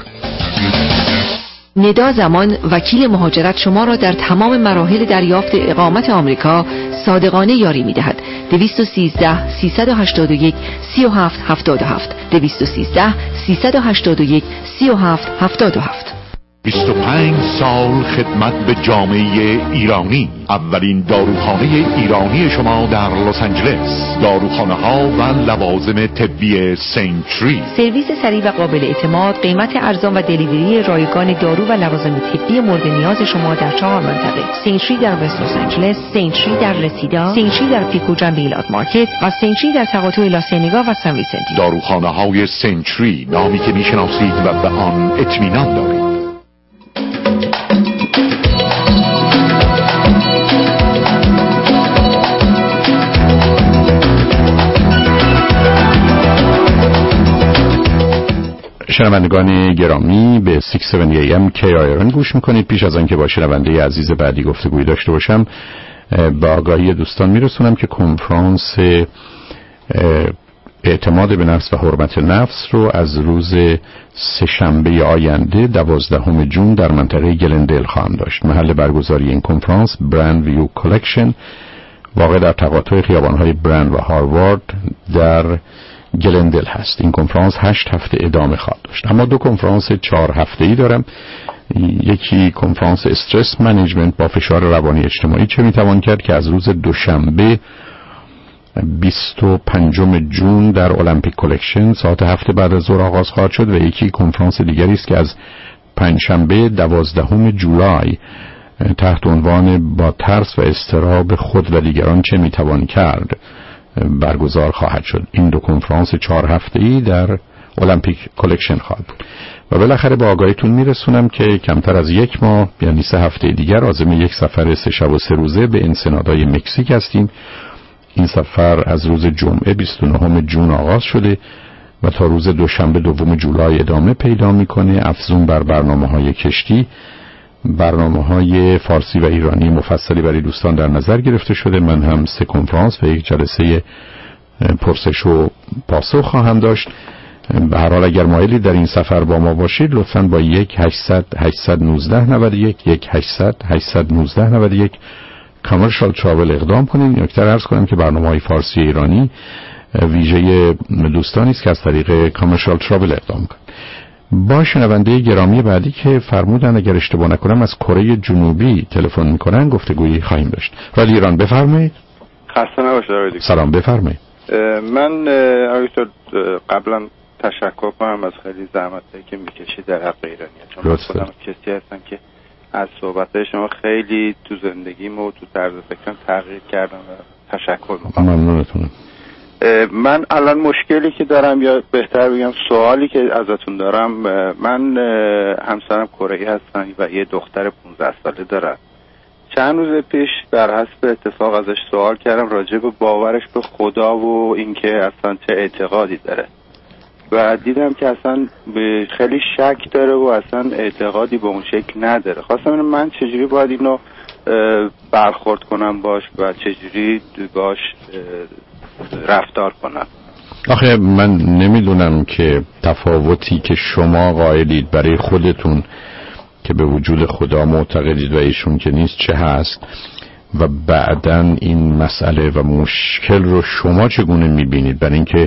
ندا زمان وکیل مهاجرت شما را در تمام مراحل دریافت اقامت آمریکا صادقانه یاری می‌دهد. 213 381 3777 213 381 3777. 25 سال خدمت به جامعه ایرانی. اولین داروخانه ایرانی شما در لس آنجلس. داروخانه ها و لوازم طبی سنچری. سرویس سریع و قابل اعتماد، قیمت ارزان و دلیوری رایگان دارو و لوازم طبی مورد نیاز شما در 4 منطقه: سنچری در وست لس آنجلس، سنچری در رسیدا، سنچری در پیکو جنب ایلات مارکت و سنچری در تقاطع لاسینیگا و سن ویسنتی. داروخانه های سنچری، نامی که میشناسید و به آن اطمینان دارید. شنوندگان گرامی به 670 AM KIRN گوش میکنید. پیش از آنکه با شنونده عزیز بعدی گفتگویی داشته باشم با آگاهی دوستان میرسونم که کنفرانس اعتماد به نفس و حرمت نفس رو از روز سه‌شنبه آینده 12 جون در منطقه گلندل خواهم داشت. محل برگزاری این کنفرانس برند ویو کالکشن واقع در تقاطع خیابان‌های برند و هاروارد در گلندل هست. این کنفرانس 8 هفته ادامه خواهد داشت. اما 2 کنفرانس 4 هفته‌ای دارم. یکی کنفرانس استرس منیجمنت با فشار روانی اجتماعی چه میتوان کرد که از روز دوشنبه 25 جون در المپیک کالکشن ساعت 7 بعد از ظهر آغاز خواهد شد و یکی کنفرانس دیگری است که از پنجشنبه 12 جولای تحت عنوان با ترس و اضطراب خود و دیگران چه میتوان کرد برگزار خواهد شد. این 2 کنفرانس 4 هفته‌ای در المپیک کالکشن خواهد بود. و بالاخره با آگاهیتون میرسونم که کمتر از 1 ماه یعنی 3 هفته دیگر عازم یک سفر 3 شب و 3 روزه به انسنادای مکزیک هستیم. این سفر از روز جمعه 29 جون آغاز شده و تا روز دوشنبه 2 جولای ادامه پیدا میکنه. افزون بر برنامه‌های کشتی، برنامه‌های فارسی و ایرانی مفصلی برای دوستان در نظر گرفته شده. من هم 3 کنفرانس و 1 جلسه پرسش و پاسخ خواهم داشت. به هر حال اگر مایلی در این سفر با ما باشید لطفاً با 1-800-819-91 کامرشال تراول اقدام کنید. نکته عرض کنم که برنامه‌های فارسی ایرانی ویژه دوستانی است که از طریق کامرشال تراول اقدام کنند. با شنونده گرامی بعدی که فرمودن اگر اشتباه نکنم از کره جنوبی تلفن میکنن گفتگویی خواهیم داشت. ولی ایران بفرمایید. خسته نباشید. سلام بفرمایید. من آقای قبلا تشکر کنم از خیلی زحمتایی که میکشید در حق ایرانی‌ها، چون خودم کسی هستم که از صحبت‌های شما خیلی تو زندگیم و تو طرز فکرم تغییر کردم و تشکر میکنم. ممنونتونم. من الان مشکلی که دارم یا بهتر بگم سوالی که ازتون دارم، من همسرم کره‌ای هستن و یه دختر 15 ساله دارم. چند روز پیش در حسب اتفاق ازش سوال کردم راجع به باورش به خدا و اینکه اصلا چه اعتقادی داره و دیدم که اصلا خیلی شک داره و اصلا اعتقادی به اون شکل نداره. خواستم ببینم من چجوری باید اینو برخورد کنم باش و چجوری باش رفتار کنم. آخه من نمیدونم که تفاوتی که شما قائلید برای خودتون که به وجود خدا معتقدید و ایشون که نیست چه هست و بعدن این مسئله و مشکل رو شما چگونه میبینید؟ برای اینکه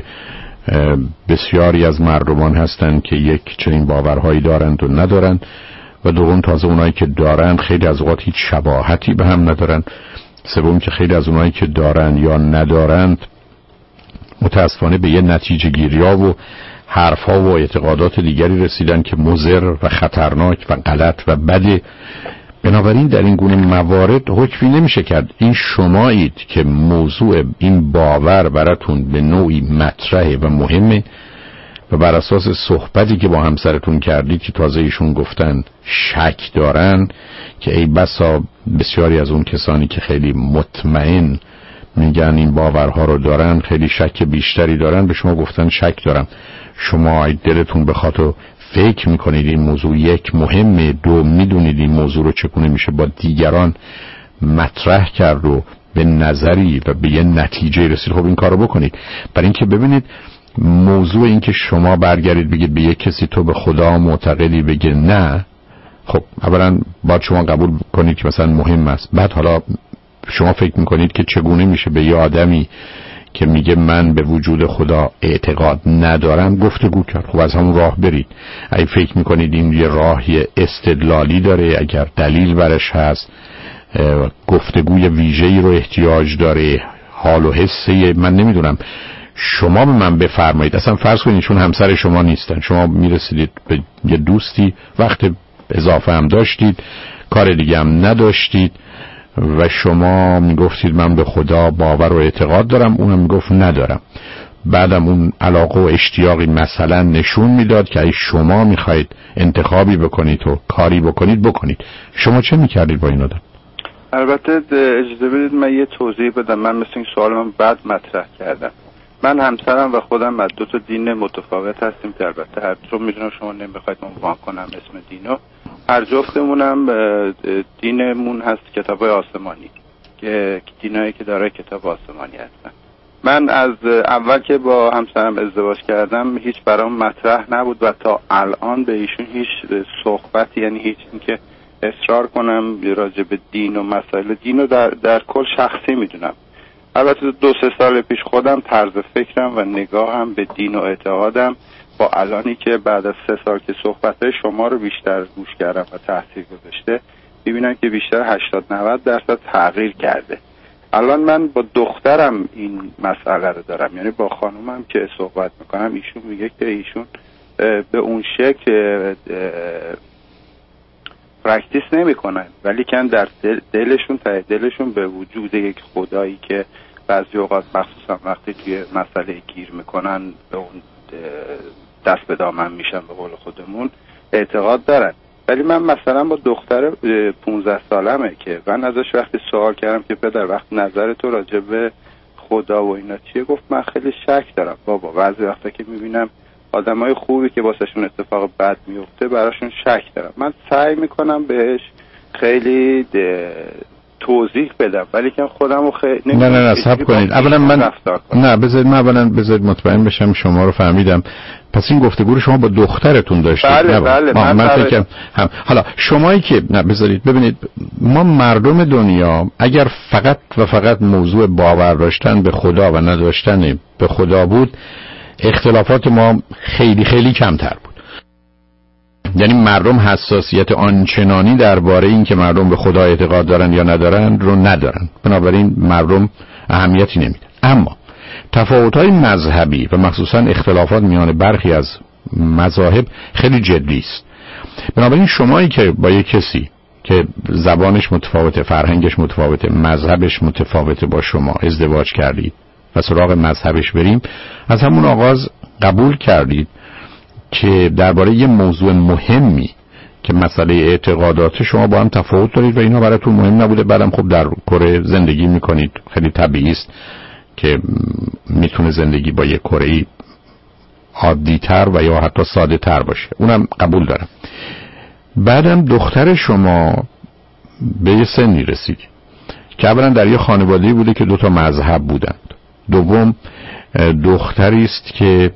بسیاری از مردمان هستند که یک چنین باورهایی دارند و ندارند و دوم تازه اونایی که دارند خیلی از اوقات هیچ شباهتی به هم ندارند. سوم که خیلی از اونایی که دارند یا ندارند متاسفانه به یه نتیجه گیری‌ها و حرف‌ها و اعتقادات دیگری رسیدن که مضر و خطرناک و غلط و بده. بنابراین در این گونه موارد حکمی نمیشه کرد. این شمایید که موضوع این باور براتون به نوعی مطرحه و مهمه و بر اساس صحبتی که با همسرتون کردید که تازه ایشون گفتن شک دارن که ای بسا بسیاری از اون کسانی که خیلی مطمئن میگن این باورها رو دارن خیلی شک بیشتری دارن، به شما گفتن شک دارم. شما دلتون بخواد و فکر میکنید این موضوع یک مهمه، دو میدونید این موضوع رو چگونه میشه با دیگران مطرح کرد و به نظری و به یه نتیجه رسید. خب این کارو بکنید. برای اینکه ببینید موضوع این که شما برگردید بگید به یک کسی تو به خدا معتقدی بگه نه، خب اولا باید شما قبول کنید که مثلا مهم است. بعد حالا شما فکر میکنید که چگونه میشه به یه آدمی که میگه من به وجود خدا اعتقاد ندارم گفتگو کرد. خب از همون راه برید. اگه فکر میکنید این یه راهی استدلالی داره، اگر دلیل برش هست، گفتگوی ویژه‌ای رو احتیاج داره، حال و حسه، من نمیدونم، شما به من بفرمایید. اصلا فرض کنید چون همسر شما نیستن، شما میرسیدید به یه دوستی، وقت اضافه هم داشتید، کار دیگه هم نداشتید و شما میگفتید من به خدا باور و اعتقاد دارم، اونم میگفت ندارم. بعدم اون علاقه و اشتیاقی مثلا نشون میداد که اگه شما میخواید انتخابی بکنید و کاری بکنید. شما چه میکردید با این آدم؟ البته اجازه بدید من یه توضیح بدم. من مثل این سوال من بعد مطرح کردم. من همسرم و خودم از 2 دین متفاوت هستیم که البته هر چون میدونم شما نمیخواید من وام کنم اسم دینو، هر جفتمونم دینمون هست کتاب آسمانی که دینایی که داره کتاب آسمانی هستن. من از اول که با همسرم ازدواج کردم هیچ برام مطرح نبود و تا الان به ایشون هیچ صحبتی، یعنی هیچ اینکه اصرار کنم راجع به دین و مسائل دین رو در کل شخصی میدونم. البته 2-3 سال پیش خودم طرز فکرم و نگاهم به دین و اعتقادم با الانی که بعد از 3 سال که صحبت‌های شما رو بیشتر گوش کردم و تاثیر گذاشته، می‌بینم که بیشتر 80-90% تغییر کرده. الان من با دخترم این مسئله رو دارم، یعنی با خانومم که صحبت میکنم ایشون میگه که ایشون به اون شکل پرکتیس نمیکنن، ولی کن در دلشون ته دلشون به وجود یک خدایی که بعضی اوقات مخصوصا وقتی توی مسئله گیر میکنن به اون دست به دامن میشن به قول خودمون اعتقاد دارن. ولی من مثلا با دختر 15 سالمه که من ازش وقتی سوال کردم که پدر وقت نظر تو راجع به خدا و اینا چیه، گفت من خیلی شک دارم بابا، بعضی وقتا که میبینم آدمای خوبی که واسهشون اتفاق بد میفته براشون شک دارم. من سعی میکنم بهش خیلی توضیح بدم ولی که خودم رو خیلی نه صبر کنید. اولا من بذارید مطمئن بشم شما رو فهمیدم. پس این گفتگو رو شما با دخترتون داشتید؟ بله من فکرم حالا شمایی که بذارید ببینید، ما مردم دنیا اگر فقط موضوع باور داشتن به خدا و نداشتن به خدا بود، اختلافات ما خیلی خیلی کمتر بود. یعنی مردم حساسیت آنچنانی درباره این که مردم به خدا اعتقاد دارن یا ندارن رو ندارن، بنابراین مردم اهمیتی نمیدن. اما تفاوت‌های مذهبی و مخصوصا اختلافات میان برخی از مذاهب خیلی جدی است. بنابراین شمایی که با یک کسی که زبانش متفاوته، فرهنگش متفاوته، مذهبش متفاوته با شما ازدواج کردید و سراغ مذهبش بریم، از همون آغاز قبول کردید که درباره یه موضوع مهمی که مسئله اعتقادات شما با هم تفاوت دارید و اینا براتون مهم نبوده، بعدم خب در کره زندگی میکنید، خیلی طبیعی است که میتونه زندگی با یک کره‌ای عادی‌تر و یا حتی ساده تر باشه، اونم قبول دارم. بعدم دختر شما به یه سنی رسید که اولا در یه خانواده‌ای بوده که 2 مذهب بودند، دوم دختری است که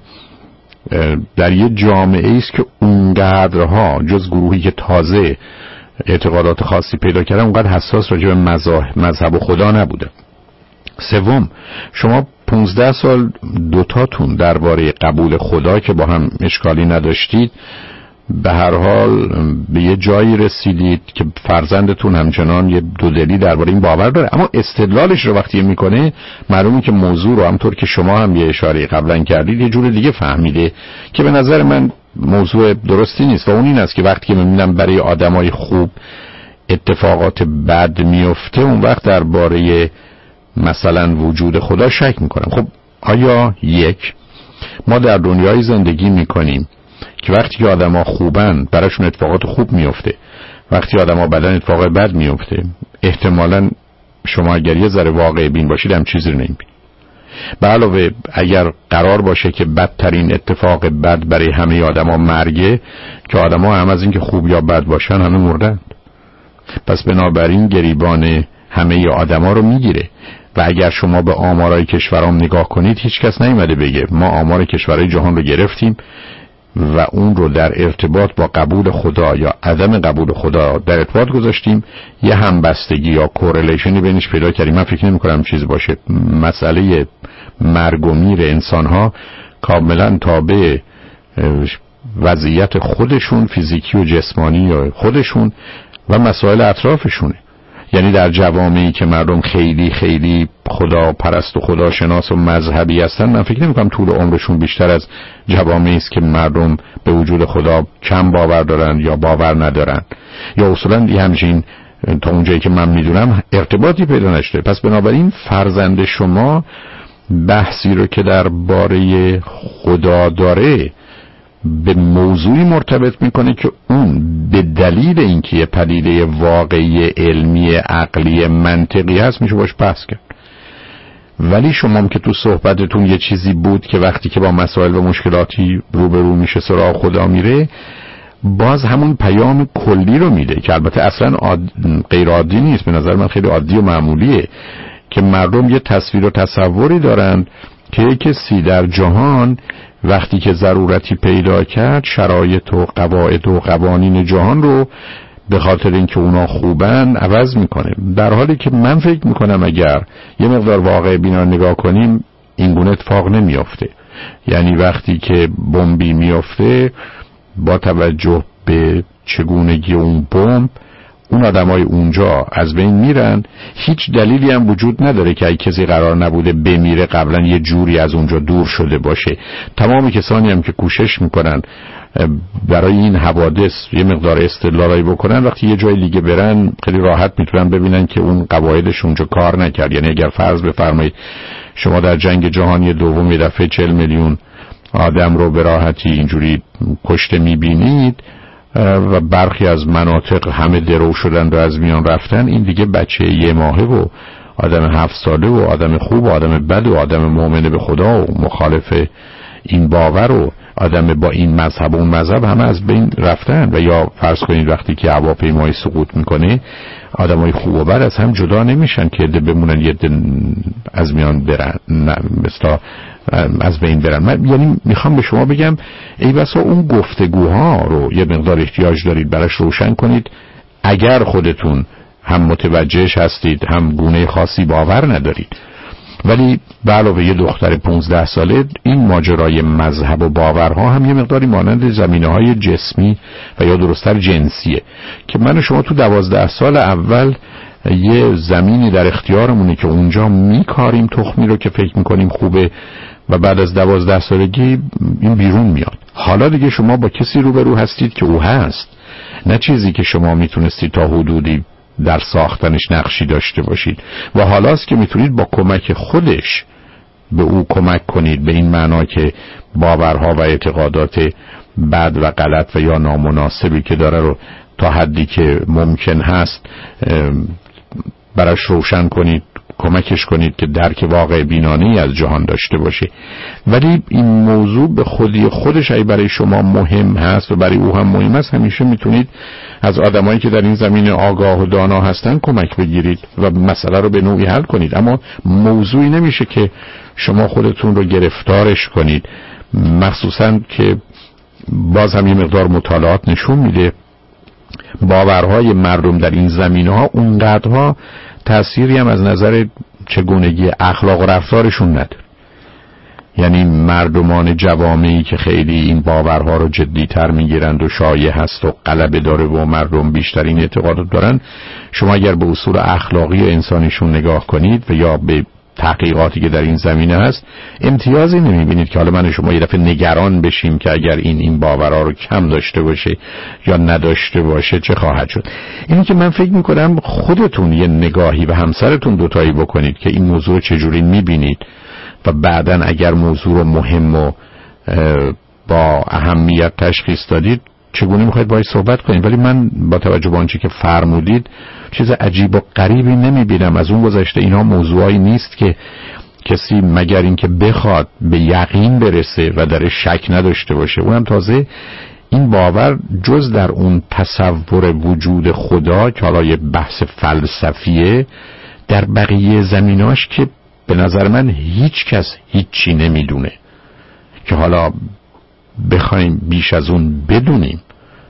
در یه جامعه است که اونقدرها جز گروهی که تازه اعتقادات خاصی پیدا کردن اونقدر حساس راجع به مذهب و خدا نبوده. سوم شما 15 سال 2 تاتون درباره قبول خدا که با هم اشکالی نداشتید، به هر حال به یه جایی رسیدید که فرزندتون همچنان یه دودلی درباره این باور داره، اما استدلالش رو وقتی میکنه معلومه که موضوع رو همطور که شما هم یه اشاره قبلا کردید یه جور دیگه فهمیده که به نظر من موضوع درستی نیست و اون این است که وقتی که میبینم برای آدمای خوب اتفاقات بد میفته اون وقت درباره مثلا وجود خدا شک میکنم. خب آیا ما در دنیای زندگی میکنیم که وقتی که آدم ها خوبن براشون اتفاقات خوب میفته، وقتی آدم ها بدن اتفاق بد میفته؟ احتمالاً شما اگر یه ذره واقع بین باشید هم چیزی رو نمیبینید. به علاوه اگر قرار باشه که بدترین اتفاق بد برای همه آدم ها مرگه، که آدم ها هم از این که خوب یا بد باشن همه مردن، پس بنابراین گریبان همه آدم ها رو میگیره. و اگر شما به آمارای کشورام نگاه کنید هیچ کس نیومده بگه ما آمار کشورهای جهان رو گرفتیم و اون رو در ارتباط با قبول خدا یا عدم قبول خدا در ارتباط گذاشتیم، یه همبستگی یا کورلیشنی بینش پیدا کردیم. من فکر نمی کنم چیز باشه. مسئله مرگ و میر انسان ها کاملا تابع وضعیت خودشون، فیزیکی و جسمانی یا خودشون و مسائل اطرافشونه. یعنی در جوامعی که مردم خیلی خیلی خدا پرست و خدا شناس و مذهبی هستن، من فکر نمی کنم طول عمرشون بیشتر از جوامعی است که مردم به وجود خدا کم باور دارن یا باور ندارن یا اصولا همچین تا اونجایی که من میدونم ارتباطی پیدا نشده. پس بنابراین فرزند شما بحثی رو که درباره خدا داره به موضوعی مرتبط میکنه که اون به دلیل اینکه یه پدیده واقعی علمی عقلی منطقی هست میشه باش بحث کرد. ولی شما که تو صحبتتون یه چیزی بود که وقتی که با مسائل و مشکلاتی روبرو میشه سراغ خدا میره، باز همون پیام کلی رو میده که البته اصلا غیر عادی نیست، به نظر من خیلی عادی و معمولیه که مردم یه تصویر و تصوری دارن که کسی در جهان وقتی که ضرورتی پیدا کرد شرایط و قواعد و قوانین جهان رو به خاطر اینکه اونا خوبن عوض میکنه، در حالی که من فکر میکنم اگر یه مقدار واقع بینا نگاه کنیم این گونه اتفاق نمیافته. یعنی وقتی که بمبی میافته با توجه به چگونگی اون بمب اون آدمای اونجا از بین میرن، هیچ دلیلی هم وجود نداره که کسی قرار نبوده بمیره قبلا یه جوری از اونجا دور شده باشه. تمام کسانی هم که کوشش میکنن برای این حوادث یه مقدار استدلالایی بکنن، وقتی یه جای دیگه برن خیلی راحت میتونن ببینن که اون قواعدش اونجا کار نکرد. یعنی اگر فرض بفرمایید شما در جنگ جهانی دوم یه دفعه 40 میلیون آدم رو به راحتی اینجوری کشته میبینید و برخی از مناطق همه درو شدن و از میان رفتن، این دیگه بچه 1 ماهه و آدم 7 ساله و آدم خوب و آدم بد و آدم مؤمن به خدا و مخالف این باور و آدم با این مذهب و اون مذهب همه از بین رفتن. و یا فرض کنید وقتی که هواپیمای سقوط میکنه آدمای خوب و بد از هم جدا نمیشن که عده بمونن یه عده از میان برن، نه مثلا از بین برن. من یعنی میخوام به شما بگم ای بسا اون گفتگوها رو یه مقدار احتیاج دارید براش روشن کنید. اگر خودتون هم متوجهش هستید هم گونه خاصی باور ندارید، ولی به علاوه یه دختر 15 ساله این ماجرای مذهب و باورها هم یه مقداری مانند زمینه‌های جسمی و یا درست‌تر جنسیه که من و شما تو 12 سال اول یه زمینی در اختیارمونه که اونجا میکاریم تخمی رو که فکر میکنیم خوبه و بعد از 12 سالگی این بیرون میاد. حالا دیگه شما با کسی روبرو هستید که او هست، نه چیزی که شما میتونستید تا حدودی در ساختنش نقشی داشته باشید و حالاست که میتونید با کمک خودش به او کمک کنید، به این معنا که باورها و اعتقادات بد و غلط و یا نامناسبی که داره رو تا حدی که ممکن هست براش روشن کنید، کمکش کنید که درک واقع بینانه‌ای از جهان داشته باشه. ولی این موضوع به خودی خودش ای برای شما مهم هست و برای او هم مهم است، همیشه میتونید از آدمایی که در این زمینه آگاه و دانا هستن کمک بگیرید و مسئله رو به نوعی حل کنید. اما موضوعی نمیشه که شما خودتون رو گرفتارش کنید، مخصوصا که باز هم یه مقدار مطالعات نشون میده باورهای مردم در این زمینه‌ها اونقدرها تأثیری هم از نظر چگونگی اخلاق و رفتارشون نداره. یعنی مردمان جوامعی که خیلی این باورها رو جدی‌تر میگیرند و شایع هست و غلبه داره و مردم بیشتر این اعتقادات دارن، شما اگر به اصول اخلاقی و انسانیشون نگاه کنید و یا به تحقیقاتی که در این زمینه هست امتیازی نمیبینید که حالا من شما یه دفعه نگران بشیم که اگر این باورها رو کم داشته باشه یا نداشته باشه چه خواهد شد. اینی که من فکر میکنم خودتون یه نگاهی و همسرتون دوتایی بکنید که این موضوع چجوری میبینید و بعداً اگر موضوع رو مهم و با اهمیت تشخیص دادید چگونه میخواید باهاش صحبت کنید. ولی من با توجه به آنچه که فرمودید چیز عجیب و غریبی نمیبینم. از اون گذشته اینها موضوعی نیست که کسی مگر اینکه بخواد به یقین برسه و درش شک نداشته باشه. اونم تازه این باور جز در اون تصور وجود خدا که حالا یه بحث فلسفیه، در بقیه زمیناش که به نظر من هیچ کس هیچی نمیدونه که حالا بخوایم بیش از اون بدونیم.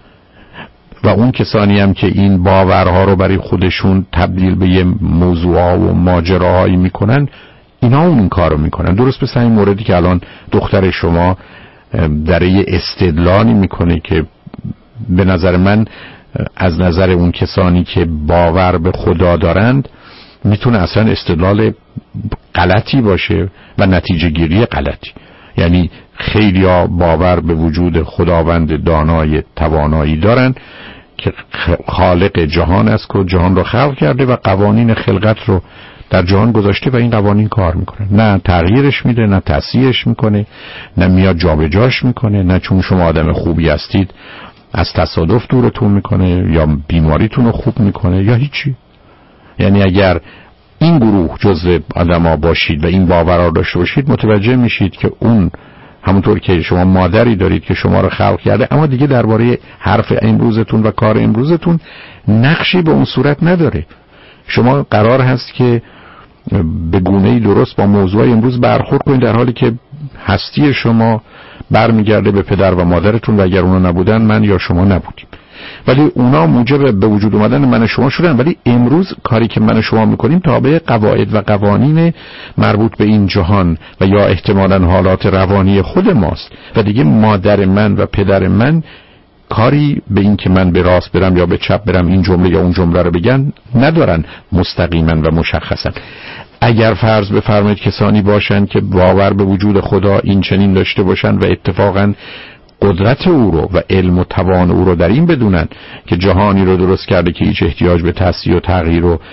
و اون کسانی هم که این باورها رو برای خودشون تبدیل به یه موضوعا و ماجراهایی میکنن، اینا اون کار رو میکنن. درست مثل این موردی که الان دختر شما در یه استدلالی میکنه که به نظر من از نظر اون کسانی که باور به خدا دارند میتونه اصلا استدلال غلطی باشه و نتیجه گیری غلطی. یعنی خیلی ها باور به وجود خداوند دانای توانایی دارن که خالق جهان است که جهان رو خلق کرده و قوانین خلقت رو در جهان گذاشته و این قوانین کار میکنه، نه تغییرش میده، نه تصحیحش میکنه، نه میاد جابجاش میکنه، نه چون شما آدم خوبی هستید از تصادف دورتون میکنه یا بیماریتون رو خوب میکنه یا هیچی. یعنی اگر این گروه جزء آدما باشید و این باور رو داشته باشید، متوجه میشید که اون همونطور که شما مادری دارید که شما رو خلق کرده، اما دیگه درباره حرف امروزتون و کار امروزتون نقشی به اون صورت نداره. شما قرار هست که به گونه‌ای درست با موضوع امروز برخورد کنید، در حالی که هستی شما برمیگرده به پدر و مادرتون و اگر اونا نبودن من یا شما نبودیم. ولی اونا موجب به وجود اومدن من و شما شدن، ولی امروز کاری که من و شما میکنیم تابع قواعد و قوانین مربوط به این جهان و یا احتمالاً حالات روانی خود ماست و دیگه مادر من و پدر من کاری به این که من به راست برم یا به چپ برم این جمله یا اون جمله رو بگن ندارن مستقیما و مشخصا. اگر فرض بفرمایید کسانی باشند که باور به وجود خدا این چنین داشته باشند و اتفاقا قدرت او رو و علم و توان او رو در این بدونن که جهانی رو درست کرده که هیچ احتیاج به تصحیح و تغییر و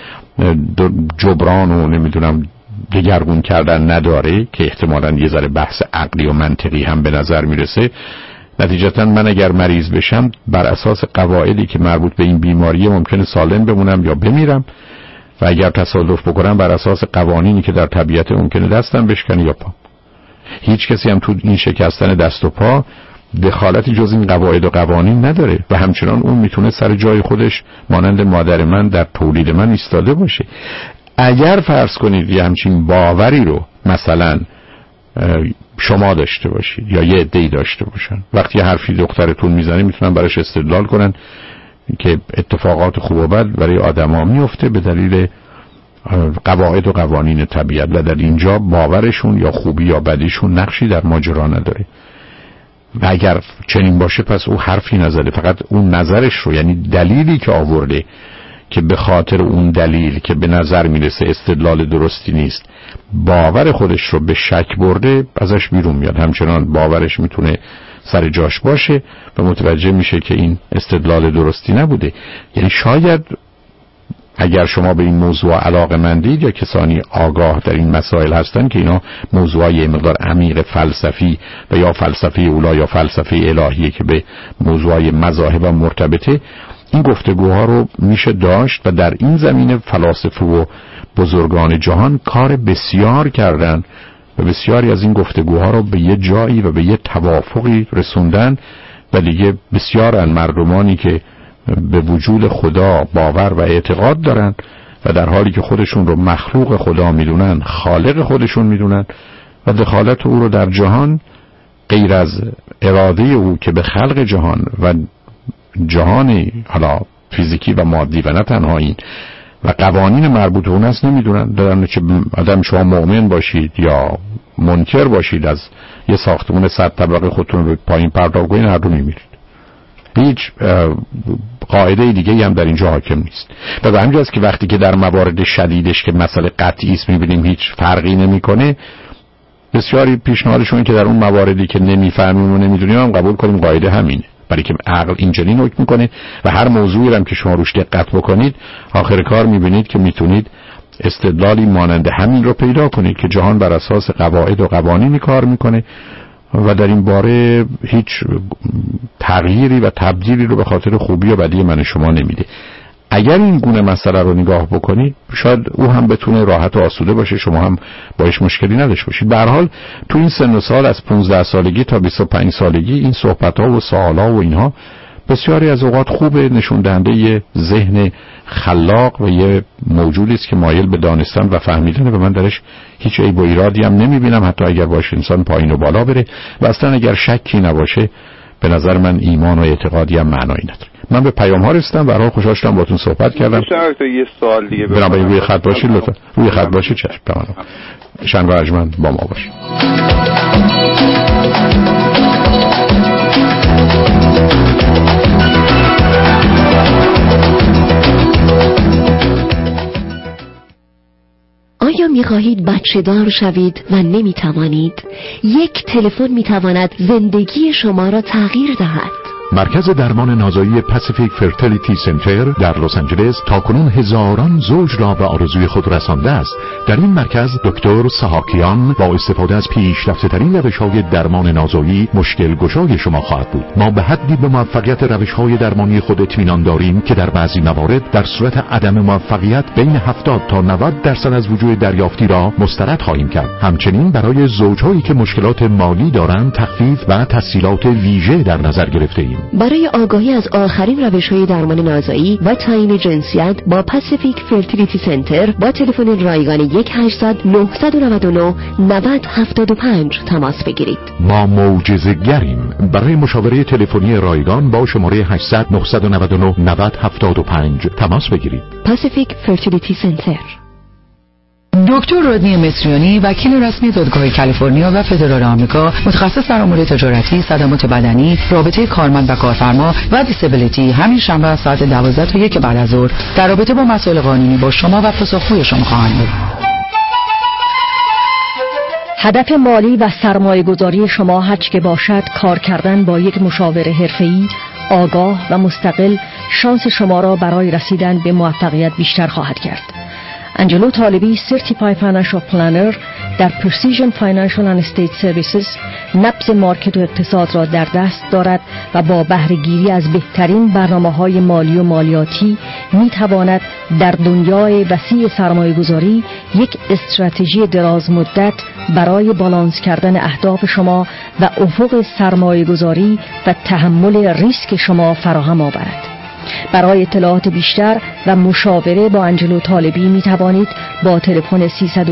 جبران و نمیدونم دگرگون کردن نداره، که احتمالاً یه ذره بحث عقلی و منطقی هم به نظر میرسه، نتیجتا من اگر مریض بشم بر اساس قواعدی که مربوط به این بیماری ممکنه سالم بمونم یا بمیرم و اگر تصادف بکنم بر اساس قوانینی که در طبیعت ممکنه دستم بشکنه یا پا. هیچ کسی هم تو این شکستن دست و پا دخالتی جز این قواعد و قوانین نداره و همچنان اون میتونه سر جای خودش مانند مادر من در تولید من ایستاده باشه. اگر فرض کنید یه همچین باوری رو مثلا شما داشته باشید یا یه عده‌ای داشته باشن، وقتی حرفی دخترتون میزنه میتونن براش استدلال کنن که اتفاقات خوب و بد برای آدما میفته به دلیل قواعد و قوانین طبیعت و در اینجا باورشون یا خوبی یا بدیشون نقشی در ماجرا نداره. و اگر چنین باشه پس او حرفی نزده، فقط اون نظرش رو، یعنی دلیلی که آورده که به خاطر اون دلیل که به نظر میرسه استدلال درستی نیست باور خودش رو به شک برده، ازش بیرون میاد. همچنان باورش میتونه سر جاش باشه و متوجه میشه که این استدلال درستی نبوده. یعنی شاید اگر شما به این موضوع علاقه‌مندید یا کسانی آگاه در این مسائل هستن که اینا موضوعی مقدار عمیق فلسفی و یا فلسفه اولا یا فلسفه الهیه که به موضوعی مذاهب مرتبطه، این گفتگوها رو میشه داشت و در این زمینه فلاسفه و بزرگان جهان کار بسیار کردن و بسیاری از این گفتگوها رو به یه جایی و به یه توافقی رسوندن و دیگه بسیارن مردمانی که به وجود خدا باور و اعتقاد دارن و در حالی که خودشون رو مخلوق خدا میدونن، خالق خودشون میدونن و دخالت او رو در جهان غیر از اراده او که به خلق جهان و جهان حالا فیزیکی و مادی و نه تنها این و قوانین مربوط به اون است نمیدونن. در چه آدم شما مؤمن باشید یا منکر باشید از یه ساختمان 100 طبقه خودتون رو پایین پرتاب کنید هر دو میمیرید. هیچ قاعده دیگه هم در اینجا حاکم نیست. و به همین جاست که وقتی که در موارد شدیدش که مسئله قطعی است میبینیم هیچ فرقی نمیکنه، بسیاری پیشنهادشون که در اون مواردی که نمیفهمیم و نمیدونیم هم قبول کنیم قاعده همینه، برای که عقل اینجوری حکم میکنه و هر موضوعی هم که شما روش دقت بکنید آخر کار میبینید که میتونید استدلالی مانند همین رو پیدا کنید که جهان بر اساس قواعد و قوانینی کار میکنه و در این باره هیچ تغییری و تبدیلی رو به خاطر خوبی و بدی من شما نمیده. اگر این گونه مسئله رو نگاه بکنید شاید او هم بتونه راحت و آسوده باشه، شما هم باش مشکلی نداشته باشید. به هر حال تو این سن و سال از 15 سالگی تا 25 سالگی این صحبت‌ها و سوال‌ها و اینها بسیاری از اوقات خوبه، نشون دهنده یه ذهن خلاق و یه موجودی است که مایل به دانستن و فهمیدنه و من درش هیچ عیب و ایرادی هم نمیبینم، حتی اگر باشه انسان پایین و بالا بره و اصلا اگر شکی نباشه به نظر من ایمان و اعتقادی هم معنایی نداره. من به پیام ها رسیدم، برای خوشحال شدم باهاتون صحبت کردم. یه سوال دیگه بنابراین روی خط باشید لطفا. روی خط باشید. چشم تمام. شنبه ارجمند با ما باشید. آیا می‌خواهید بچه دار شوید و نمی‌توانید؟ یک تلفن می‌تواند زندگی شما را تغییر دهد. مرکز درمان نازایی پاسیفیک فرتیلیتی سنتر در لس آنجلس تاکنون هزاران زوج را به آرزوی خود رسانده است. در این مرکز دکتر سحاکیان با استفاده از پیشرفته‌ترین روش‌های درمان نازایی مشکل گشای شما خواهد بود. ما به حدی به موفقیت روش‌های درمانی خود اطمینان داریم که در بعضی موارد در صورت عدم موفقیت بین 70 تا 90% از وجوه دریافتی را مسترد خواهیم کرد. همچنین برای زوجهایی که مشکلات مالی دارند تخفیف و تسهیلات ویژه در نظر گرفته‌ایم. برای آگاهی از آخرین روش‌های درمان نازایی و تعیین جنسیت با پاسیفیک فرتیلیتی سنتر با تلفن رایگان 1-800-999-9075 تماس بگیرید. ما معجزه‌گریم. برای مشاوره تلفنی رایگان با شماره 800-999-9075 تماس بگیرید. پاسیفیک فرتیلیتی سنتر. دکتر رودنی مصریانی، وکیل رسمی دادگاه کالیفرنیا و فدرال آمریکا، متخصص در امور تجارتی، صدمات بدنی، رابطه کارمند و کارفرما و دیسابیلیتی، همین شنبه از ساعت 12 تا 1 بعد از ظهر در رابطه با مسائل قانونی با شما و پاسخگوی شما خواهند بود. هدف مالی و سرمایه‌گذاری شما هرچه که باشد، کار کردن با یک مشاور حرفه‌ای، آگاه و مستقل شانس شما را برای رسیدن به موفقیت بیشتر خواهد کرد. انجلو طالبی Certified Financial Planner در Precision Financial and Estate Services نبض مارکت و اقتصاد را در دست دارد و با بهره‌گیری از بهترین برنامه‌های مالی و مالیاتی می‌تواند در دنیای وسیع سرمایه‌گذاری یک استراتژی دراز مدت برای بالانس کردن اهداف شما و افق سرمایه‌گذاری و تحمل ریسک شما فراهم آورد. برای اطلاعات بیشتر و مشاوره با انجلو طالبی می توانید با تلفن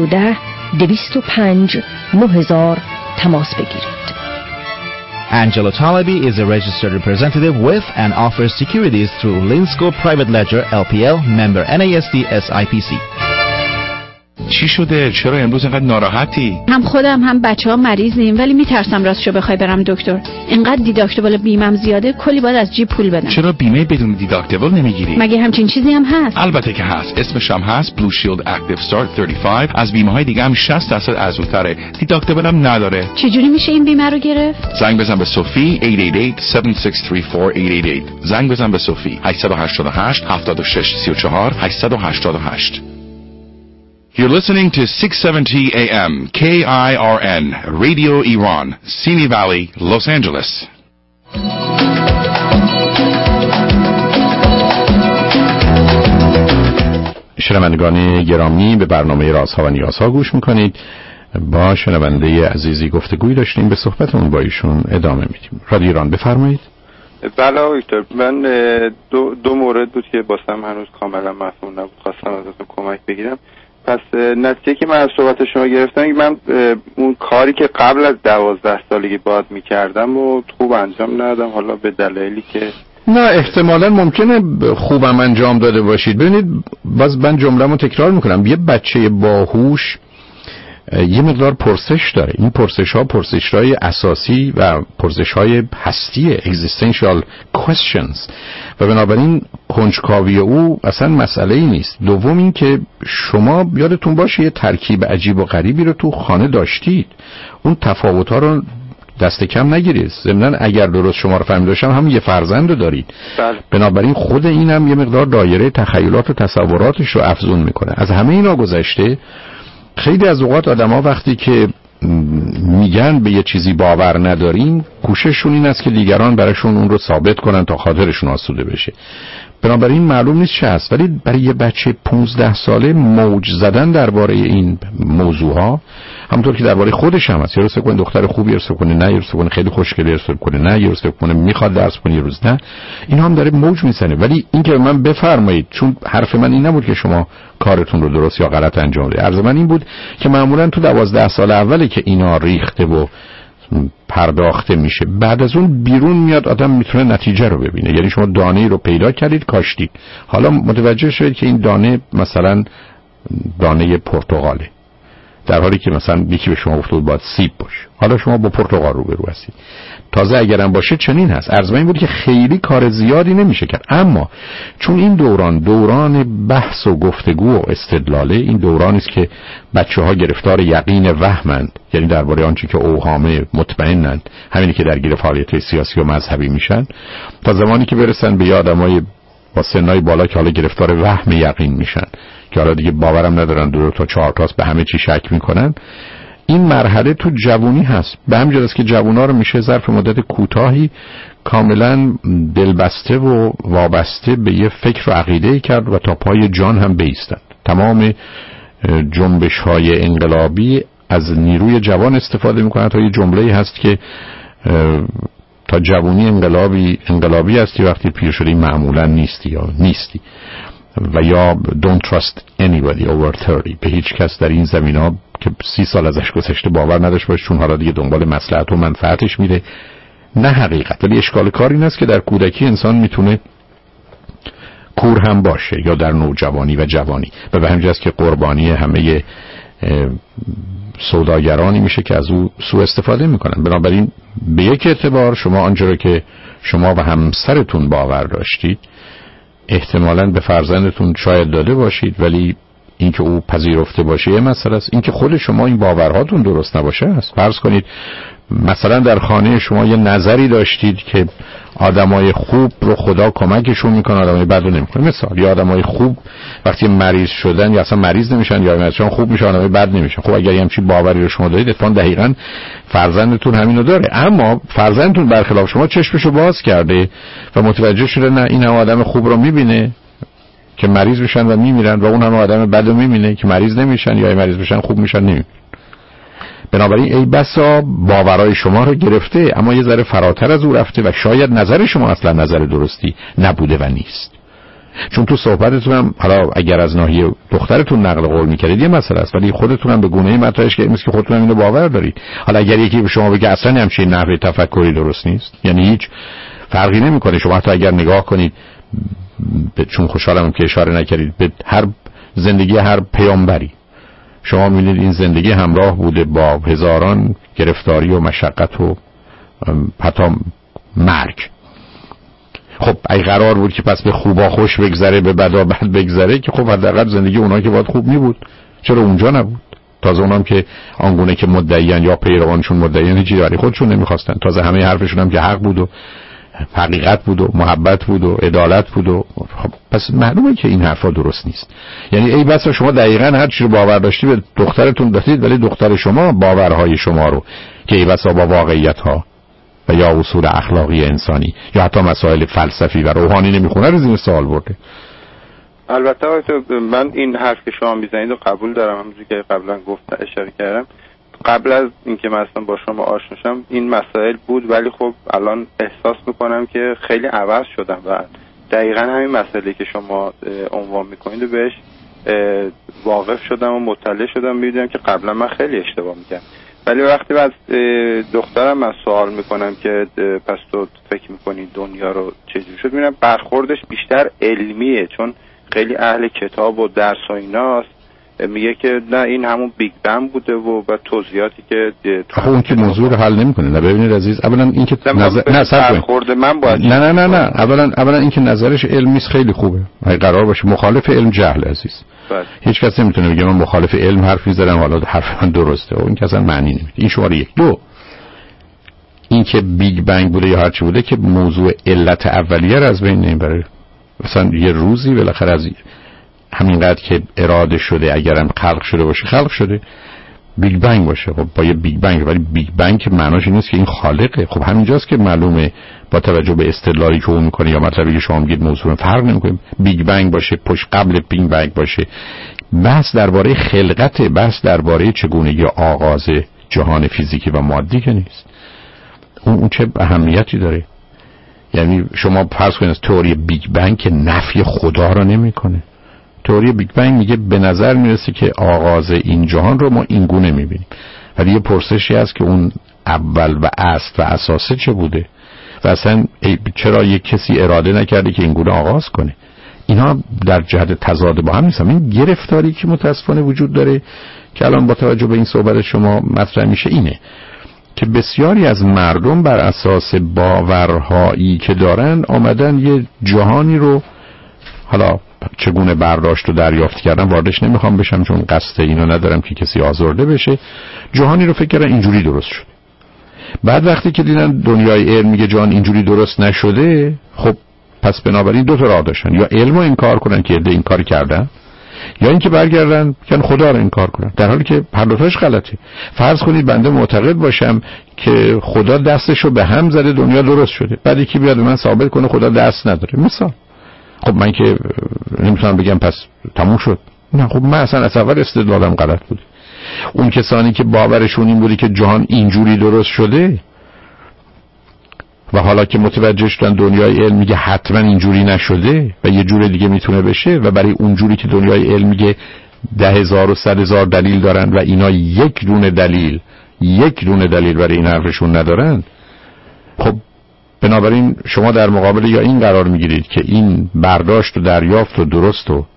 310-205-9000 تماس بگیرید. Angelo Talabi is a registered representative with and offers securities through Linsco Private Ledger LPL, member NASD SIPC. چی شده؟ چرا امروز اینقدر ناراحتی؟ هم خودم هم بچه‌ها مریضیم، ولی میترسم راستشو بخوای برم دکتر. اینقدر دیداکتیبل بیمم زیاده، کلی باید از جیب پول بدم. چرا بیمه بدون دیداکتیبل نمیگیری؟ مگه همچین چیزی هم هست؟ البته که هست. اسمش هم هست Blue Shield Active Start 35. از بیمه‌های دیگه هم 60% ارزون‌تره. دیداکتیبل هم نداره. چجوری میشه این بیمه رو گرفت؟ زنگ بزن به صوفی 888-763-4888. زنگ بزن به صوفی 888-7634 888. You're listening to 670 AM KIRN Radio Iran, Simi Valley, Los Angeles. شنوندگان گرامی، به برنامه رازها و نیازها گوش میکنید. با شنونده عزیزی گفتگوی داشتیم، به صحبتمون با ایشون ادامه میدیم. رادیو ایران، بفرمایید. بله دکتر، من دو مورد بود که باسم هنوز کاملا مفهوم نبود، خواستم ازتون کمک بگیرم. پس نتیجه که من از صحبت شما گرفتم، من اون کاری که قبل از 12 سالگی باید میکردم و خوب انجام ندادم، حالا به دلایلی که نه، احتمالاً ممکنه خوبم انجام داده باشید. ببینید، باز من جمله‌مو تکرار میکنم، یه بچه باهوش یه مقدار پرسش داره. این پرسش‌ها پرسش‌های اساسی و پرسش‌های هستیه، existential questions، و بنابراین کنجکاوی او اصلا مسئله‌ای نیست. دوم این که شما یادتون باشه یه ترکیب عجیب و غریبی رو تو خانه داشتید، اون تفاوت‌ها رو دست کم نگیرید. ضمناً اگر درست شما رو فهمیده باشم هم یه فرزند رو دارید. بله. بنابراین خود این هم یه مقدار دایره تخیلات و تصوراتش رو افزون میکنه. از همه اینا گذشته، خیلی از اوقات آدم‌ها وقتی که میگن به یه چیزی باور نداریم، کوشششون این است که دیگران براشون اون رو ثابت کنن تا خاطرشون آسوده بشه. بنابراین معلوم نیست چه هست، ولی برای یه بچه 15 ساله موج زدن درباره این موضوعها، همونطور که درباره خودش هم هست، یه روز فکر کنه دختر خوبی، یه روز فکر کنه نه، یه روز فکر کنه خیلی خوشگله، یه روز فکر کنه نه، یه روز فکر کنه میخواد درس کنه، یه روز نه، اینا هم داره موج میزنه. ولی این که من بفرمایید، چون حرف من این نبود که شما کارتون رو درست یا غلط انجام بدید، عرض من این بود که معمولا تو 12 سال اولی که اینا ریخته و پرداخته میشه، بعد از اون بیرون میاد آدم میتونه نتیجه رو ببینه. یعنی شما دانه‌ای رو پیدا کردید، کاشتید، حالا متوجه شدید که این دانه مثلا دانه پرتقاله، در حالی که مثلا یکی به شما گفته بود باید سیب باشه، حالا شما با پرتقال روبرو هستید. تازه اگرم باشه چنین هست. عرض این بود که خیلی کار زیادی نمیشه کرد، اما چون این دوران بحث و گفتگو و استدلاله، این دورانی است که بچه‌ها گرفتار یقین وهمند، یعنی درباره آنچه که اوهامه مطمئنند، همینی که درگیر فعالیت سیاسی و مذهبی میشن، تا زمانی که برسن به آدمای با سنای بالا که حالا گرفتار وهم یقین میشن، که حالا دیگه باورم ندارن 2 تا 4 تاست به همه چی شک میکنن. این مرحله تو جوونی هست. به همین جهت است که جوونا رو میشه ظرف مدت کوتاهی کاملا دلبسته و وابسته به یه فکر و عقیده کرد و تا پای جان هم بایستند. تمام جنبش‌های انقلابی از نیروی جوان استفاده میکنن. تا یه جمله‌ای هست که تا جوونی انقلابی هستی، وقتی پیر شدی معمولا نیستی یا نیستی، و یا don't trust anybody over 30. به هیچ کس در این زمینا که 30 سال ازش گذشته باور نداشت باش، چون حالا دیگه دنبال مصلحت و منفعتش میره. نه حقیقت، ولی اشکال کار این است که در کودکی انسان میتونه کور هم باشه، یا در نوجوانی و جوانی، و به همین جاست که قربانی همه سوداگرانی میشه که از او سوء استفاده میکنن. بنابراین به یک اعتبار شما آنجا رو که شما و همسرتون باور داشتید احتمالاً به فرزندتون شاید داده باشید، ولی اینکه او پذیرفته باشه یه مسئله است، اینکه خود شما این باورهاتون درست نباشه است. فرض کنید مثلا در خانه شما یه نظری داشتید که آدمای خوب رو خدا کمکشون میکنه، آدمای بد رو نمیکنه. مثال، یا آدمای خوب وقتی مریض شدن یا اصلا مریض نمیشن، یا مریضشون خوب میشن، آدمای بد نمیشن. خب اگر همچین باوری رو شما دارید، اتفاقا دقیقاً فرزندتون همینو داره، اما فرزندتون برخلاف شما چشمشو باز کرده و متوجه شده نه این هم آدم خوب رو میبینه که مریض بشن و میمیرن، و اون هم آدم بد رو میبینه که مریض نمیشن، یا مریض بشن خوب میشن نمیمیرن. بنابراین ای بسا باورای شما رو گرفته، اما یه ذره فراتر از او رفته و شاید نظر شما اصلا نظر درستی نبوده و نیست. چون تو صحبتتون هم حالا اگر از ناحیه دخترتون نقل قول میکردید یه مسئله است، ولی خودتون هم به گونه‌ای مطرحش کردید که خودتون هم اینو باور دارید. حالا اگر یکی به شما بگه اصلا همچین نحوه تفکری درست نیست، یعنی هیچ فرقی نمیکنه. شما حتی اگر نگاه کنید، چون خوشحالم که اشاره نکردید به هر زندگی هر پیامبری، شما می‌بینید این زندگی همراه بوده با هزاران گرفتاری و مشقت و حتی مرگ. خب اگه قرار بود که پس به خوبا خوش بگذره به بدا بد بگذره، که خب حداقل زندگی اونها که باید خوب می‌بود، چرا اونجا نبود؟ تازه اونام که آنگونه که مدعیان یا پیروانشون مدعیان هیچی برای خودشون نمی‌خواستن، تازه همه حرفشون هم که حق بود و حقیقت بود و محبت بود و عدالت بود و خب پس معلومه که این حرفا درست نیست. یعنی ای بسا شما دقیقاً هر چی رو باور داشتی به دخترتون دادید، ولی دختر شما باورهای شما رو که ای بسا با واقعیت‌ها و یا اصول اخلاقی انسانی یا حتی مسائل فلسفی و روحانی نمیخونه رو زیر سوال برده. البته من این حرف که شما میزنید رو قبول دارم، همونجوری که قبلا گفتم اشاره کردم. قبل از اینکه مثلا با شما آشنا شم این مسائل بود، ولی خب الان احساس میکنم که خیلی عوض شدم و دقیقا همین مسئله که شما عنوان میکنید و بهش واقف شدم و مطلع شدم، میدونم که قبلا من خیلی اشتباه میکردم. ولی وقتی از دخترم من سوال میکنم که پس تو فکر میکنی دنیا رو چجوری شد، میبینم برخوردش بیشتر علمیه، چون خیلی اهل کتاب و درس و ایناست. میگه که نه این همون بیگ بنگ بوده و بعد توضیحاتی که خب اون که موضوع رو حل نمیکنه. نه ببینید عزیز، اولا این که برخورد من باید نه اولا این که نظرش علمی خیلی خوبه. اگه قرار باشه مخالف علم جهل عزیز. هیچ کس نمیتونه بگه من مخالف علم حرف میزنم حالا حرف من درسته، و این که اصلا معنی نمیده. این شماره 1. 2 این که بیگ بنگ بوده یا هر چی بوده که موضوع علت اولیه رو از بین نمیبره. مثلا یه روزی بالاخره از همینقدر که اراده شده، اگرم خلق شده باشه خلق شده، بیگ بنگ باشه. خب با یه بیگ بنگ، ولی بیگ بنگ که معناش این نیست که این خالقه. خب همینجاست که معلومه با توجه به استدلالی که اون میکنه یا مطلبی که شما میگید موضوع فرق نمیکنه. بیگ بنگ باشه، پشت قبل بیگ بنگ باشه، بحث درباره خلقت، بحث درباره چگونگی آغاز جهان فیزیکی و مادی که نیست. اون چه اهمیتی داره؟ یعنی شما فرض کنید تئوری بیگ بنگ که نفی خدا رو نمیکنه. تئوری بیگ بنگ میگه به نظر میرسه که آغاز این جهان رو ما اینگونه میبینیم، ولی یه پرسشی هست که اون اول و اصل و اساسه چه بوده و اصلا چرا یک کسی اراده نکرده که اینگونه آغاز کنه. اینا در جهت تضاد با هم نیستن. این گرفتاری که متاسفانه وجود داره که الان با توجه به این صحبت شما مطرح میشه اینه که بسیاری از مردم بر اساس باورهایی که دارن آمدن یه جهانی رو، حالا چگونه برداشت و دریافت کردن واردش نمیخوام بشم چون قصد اینو ندارم که کسی آزرده بشه، جهانی رو فکر کردن اینجوری درست شد. بعد وقتی که دیدن دنیای علم میگه جهان اینجوری درست نشده، خب پس بنابراین دو تا راه داشتن، یا علم رو انکار کنن که این کار کردن، یا اینکه برگردن که خدا رو انکار کنن، در حالی که هر دو تاش غلطه. فرض کنید بنده معتقد باشم که خدا دستشو به هم زده دنیا درست شده، بعد یکی بیاد به من ثابت کنه خدا دست نداره مثلا، خب من که نمیتونم بگم پس تموم شد. نه، خب من اصلا از اول استدلالم غلط بود. اون کسانی که باورشون این بودی که جهان اینجوری درست شده و حالا که متوجه شدن دنیای علم میگه حتما اینجوری نشده و یه جور دیگه میتونه بشه و برای اونجوری که دنیای علم میگه 10,000 و 100,000 دلیل دارن و اینا یک دونه دلیل برای این حرفشون ندارن، خب بنابراین شما در مقابل یا این قرار میگیرید که این برداشت و دریافت و درست و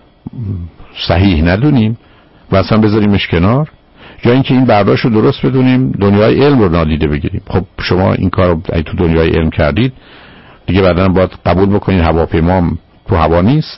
صحیح ندونیم و اصلا بذاریمش کنار، یا اینکه این برداشت رو درست بدونیم دنیای علم رو نادیده بگیریم. خب شما این کار رو تو دنیای علم کردید دیگه، بعداً باید قبول بکنید هواپیما تو هوا نیست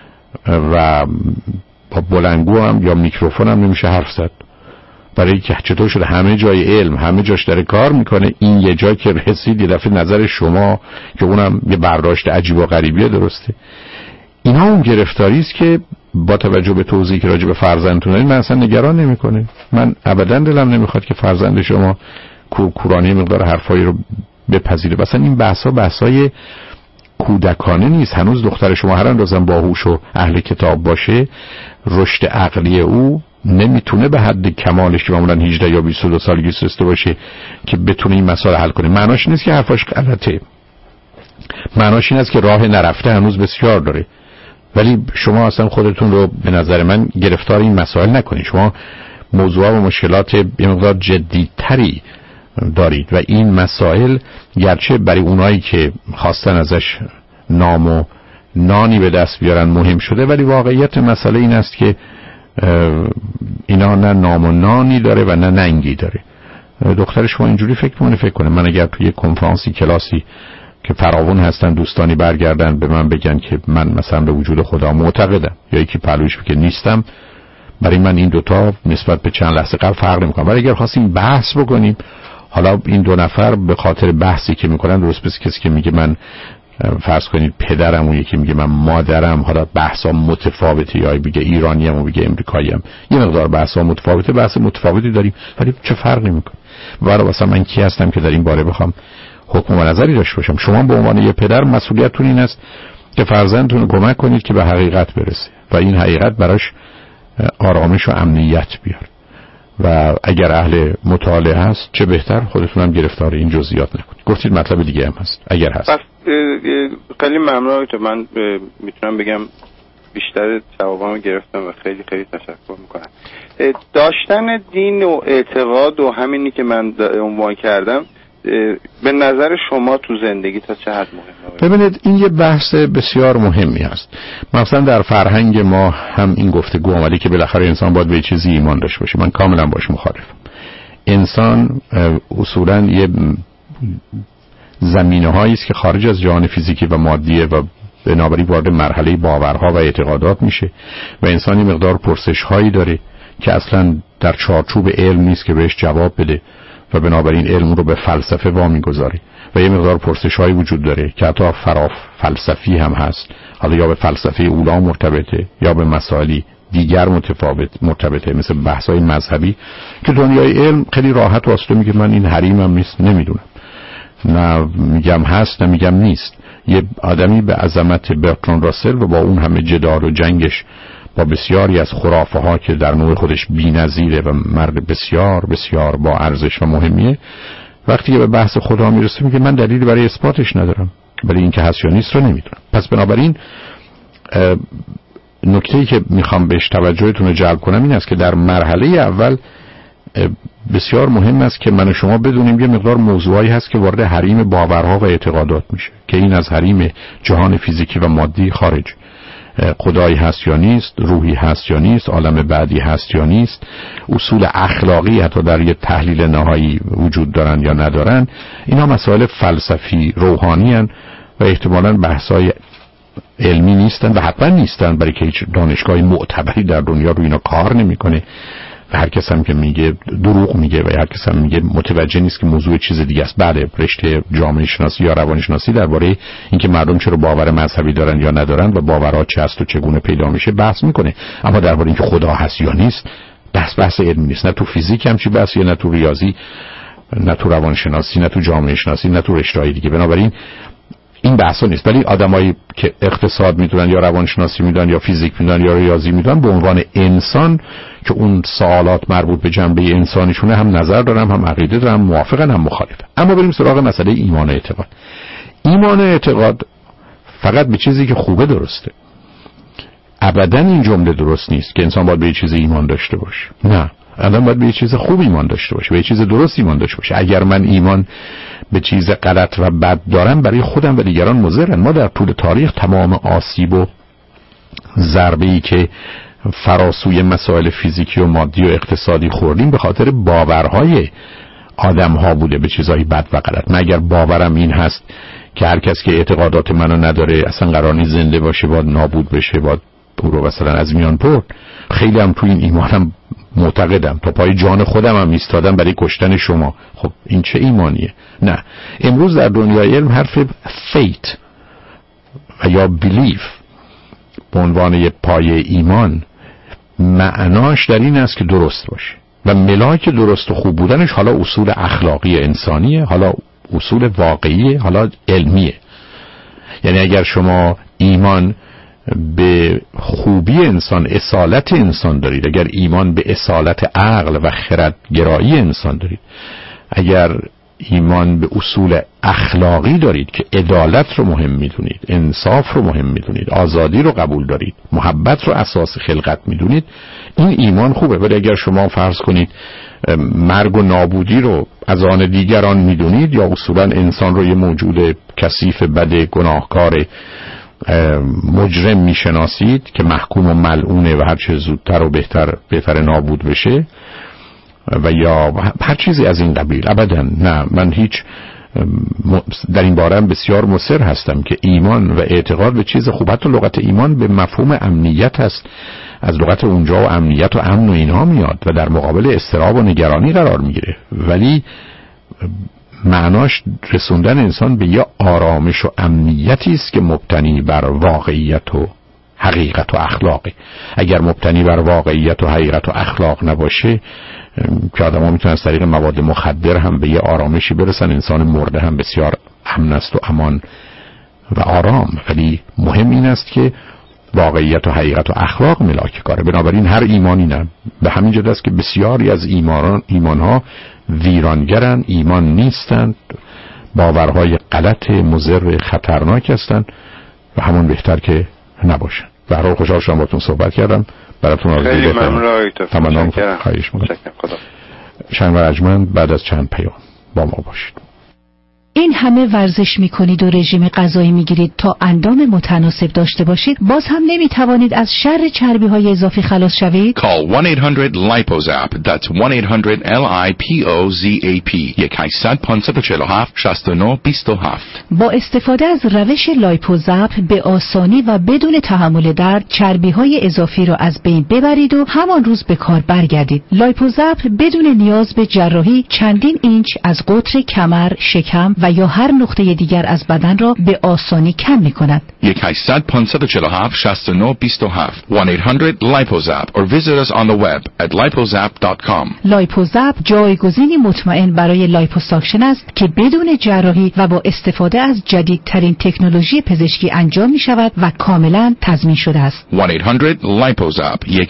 و با بلندگو هم یا میکروفون هم نمیشه حرف زد، برای که چطور شده همه جای علم همه جاش داره کار میکنه، این یه جای که رسید یه دفعه نظر شما که اونم یه برداشت عجیب و غریبیه درسته. اینا اون گرفتاری است که با توجه به توضیحی که راجع به فرزندتون دارید من اصلا نگران نمیکنه. من ابدا دلم نمیخواد که فرزند شما کورکورانه مقدار حرفایی رو بپذیره. مثلا این بحثای کودکانه نیست. هنوز دختر شما هر اندازه باهوش و اهل کتاب باشه، رشد عقلی او نمیتونه به حد کمالش که معمولا 18 یا 22 سالگی رسیده باشه که بتونه این مسائل حل کنه. معناش نیست که حرفاش غلطه، معناش این است که راه نرفته هنوز بسیار داره. ولی شما اصلا خودتون رو به نظر من گرفتار این مسائل نکنید. شما موضوع و مشکلات یه مقدار جدی‌تری دارید و این مسائل گرچه برای اونایی که خواستن ازش نام و نانی به دست بیارن مهم شده، ولی واقعیت مسئله این است که اینا نه نام و نانی داره و نه ننگی داره. دختر شما اینجوری فکر کنه من اگر توی کنفرانسی کلاسی که فراوان هستن دوستانی برگردن به من بگن که من مثلا به وجود خدا معتقدم یا یکی پلوش که نیستم، برای من این دوتا نسبت به چند لحظه قبل فرق نمیکنه. ولی اگر خواستیم بحث بکنیم، حالا این دو نفر به خاطر بحثی که میکنن، درست مثل کسی که میگه من فرض کنید پدرم، اون یکی میگه من مادرم، حالا بحثا متفاوته، یا میگه ایرانیم و میگه امریکاییم، یه مقدار بحثا متفاوته، بحث متفاوتی داریم ولی چه فرقی میکنه. برای واسه من کی هستم که در این باره بخوام حکم و نظری داشته باشم؟ شما به عنوان یه پدر مسئولیتتون این است که فرزندتون رو کمک کنید که به حقیقت برسه و این حقیقت براش آرامش و امنیت بیار. و اگر اهل مطالعه هست چه بهتر، خودتون هم گرفتار این جزئیات نکنید. گفتید مطلب دیگه هم هست اگر هست. خیلی ممنونم که من میتونم بگم بیشتر جوابامو گرفتم و خیلی خیلی تشکر میکنم. داشتن دین و اعتقاد و همینی که من عنوان کردم به نظر شما تو زندگی تا چه حد مهمه؟ ببینید این یه بحث بسیار مهمی است. مثلا در فرهنگ ما هم این گفتگو اومده که بالاخره انسان باید به چیزی ایمان داشته باشه. من کاملا باش مخالفم. انسان اصولا یه زمینه‌هایی است که خارج از جهان فیزیکی و مادیه و بنابراین وارد مرحله باورها و اعتقادات میشه و انسانی مقدار پرسش‌هایی داره که اصلا در چارچوب علم نیست که بهش جواب بده و بنابراین علم رو به فلسفه وامی گذاره و یه مقدار پرسش‌هایی وجود داره که حتی فلسفی هم هست، حالا یا به فلسفه اولا مرتبطه یا به مسائلی دیگر مرتبطه مثل بحث‌های مذهبی که دنیای علم خیلی راحت واسطه میگه من این حریمم نیست، نمیدونم، نه میگم هست نه میگم نیست. یه آدمی به عظمت برتراند راسل و با اون همه جدال و جنگش با بسیاری از خرافه ها که در نوع خودش بی‌نظیره و مرد بسیار بسیار با ارزش و مهمیه، وقتی که به بحث خدا میرسه میگه من دلیلی برای اثباتش ندارم، ولی اینکه هست یا نیست رو نمیدونم. پس بنابراین نکته‌ای که میخوام بهش توجهتون رو جلب کنم این است که در مرحله اول بسیار مهم است که من و شما بدونیم یه مقدار موضوعی هست که وارد حریم باورها و اعتقادات میشه که این از حریم جهان فیزیکی و مادی خارج. خدایی هست یا نیست، روحی هست یا نیست، عالم بعدی هست یا نیست، اصول اخلاقی حتی در یه تحلیل نهایی وجود دارن یا ندارن، اینا مسائل فلسفی روحانی هن و احتمالاً بحثای علمی نیستن و حتما نیستن، برای که هیچ دانشگاهی معتبری در دنیا رو اینا کار نمیکنه و هر کس هم که میگه دروغ میگه و هر کس هم میگه متوجه نیست که موضوع چیز دیگه است. بله، رشته جامعه شناسی یا روان شناسی درباره اینکه مردم چرا باور مذهبی دارن یا ندارن و باورها چه است و چگونه پیدا میشه بحث میکنه، اما درباره اینکه خدا هست یا نیست بحث علمی نیست. نه تو فیزیک همچی بحثیه، نه تو ریاضی، نه تو روان شناسی، نه تو جامعه شناسی، نه تو رشته‌های دیگه. بنابراین این بحثا نیست. ولی آدمایی که اقتصاد میدونن یا روانشناسی میدونن یا فیزیک میدونن یا ریاضی میدونن به عنوان انسان که اون سوالات مربوط به جنبه انسانیشونه هم نظر دارن، هم عقیده دارن، هم موافقن هم مخالفن. اما بریم سراغ مسئله ایمان و اعتقاد. ایمان و اعتقاد فقط به چیزی که خوبه درسته. ابدا این جمله درست نیست که انسان باید به یه چیز ایمان داشته باشه. نه، آدم باید به یه چیز خوب ایمان داشته باشه، به یه چیز درست ایمان داشته باشه. اگر من ایمان به چیز غلط و بد دارم برای خودم و دیگران مضرن. ما در طول تاریخ تمام آسیب و ضربه‌ای که فراسوی مسائل فیزیکی و مادی و اقتصادی خوردیم به خاطر باورهای آدم‌ها بوده به چیزهای بد و غلط. من اگر باورم این هست که هر کس که اعتقادات منو نداره اصلا قرار نیست زنده باشه، باید نابود بشه، باید رو مثلا از میان برد، خیلی هم تو این ایمانم معتقدم، تا پای جان خودم هم ایستادم برای کشتن شما. خب این چه ایمانیه؟ نه، امروز در دنیای علم حرف فیت و یا بیلیف به عنوان یه پایه ایمان معناش در این است که درست باشه و ملاک درست و خوب بودنش حالا اصول اخلاقی انسانیه، حالا اصول واقعیه، حالا علمیه. یعنی اگر شما ایمان به خوبی انسان، اصالت انسان دارید، اگر ایمان به اصالت عقل و خردگرایی انسان دارید، اگر ایمان به اصول اخلاقی دارید که عدالت رو مهم میدونید، انصاف رو مهم میدونید، آزادی رو قبول دارید، محبت رو اساس خلقت میدونید، این ایمان خوبه. ولی اگر شما فرض کنید مرگ و نابودی رو از آن دیگران میدونید یا اصولا انسان رو یه موجود کثیف، بد، گناهکار، مجرم میشناسید که محکوم و ملعونه و هر چه زودتر و بهتر نابود بشه و یا هر چیزی از این قبیل، ابدا نه. من هیچ در این باره بسیار مصر هستم که ایمان و اعتقاد به چیز خوب. حتی لغت ایمان به مفهوم امنیت هست، از لغت اونجا و امنیت و امن و اینها میاد و در مقابل اضطراب و نگرانی قرار میگیره، ولی معناش رسوندن انسان به یه آرامش و امنیتی است که مبتنی بر واقعیت و حقیقت و اخلاقه. اگر مبتنی بر واقعیت و حقیقت و اخلاق نباشه که آدم ها میتونن از طریق مواد مخدر هم به یه آرامشی برسن، انسان مرده هم بسیار امن است و امان و آرام. ولی مهم این است که واقعیت و حقیقت و اخلاق ملاک کاره. بنابراین هر ایمانی نه، به همین جد است که بسیاری از ایمانها ویرانگرن، ایمان نیستند، باورهای غلط، مضر، خطرناک هستند و همون بهتر که نباشن. به هر حال خوشحال شدم باهاتون صحبت کردم. براتون آرزوی تمام خواهش می‌کنم. شنوار ارجمند بعد از چند پیام با ما باشید. این همه ورزش میکنید و رژیم غذایی میگیرید تا اندام متناسب داشته باشید، باز هم نمیتوانید از شر چربی های اضافی خلاص شوید؟ Call 1-800-LIPOZAP. That's 1-800-LIPOZAP. 1-800-547-69-27. با استفاده از روش لایپوزاپ به آسانی و بدون تحمل درد چربی های اضافی را از بین ببرید و همان روز به کار برگردید. لایپوزاپ بدون نیاز به جراحی چندین اینچ از قطر کمر، شکم و یا هر نقطه دیگر از بدن را به آسانی کم می کند. 1-800-547-69-27. 1-800-LIPOZAP or visit us on the web at lipozap.com. لایپوزاپ جایگزینی مطمئن برای لایپوساکشن است که بدون جراحی و با استفاده از جدیدترین تکنولوژی پزشکی انجام می شود و کاملا تضمین شده است. 1-800-LIPOZAP. 1-800-547-69-27.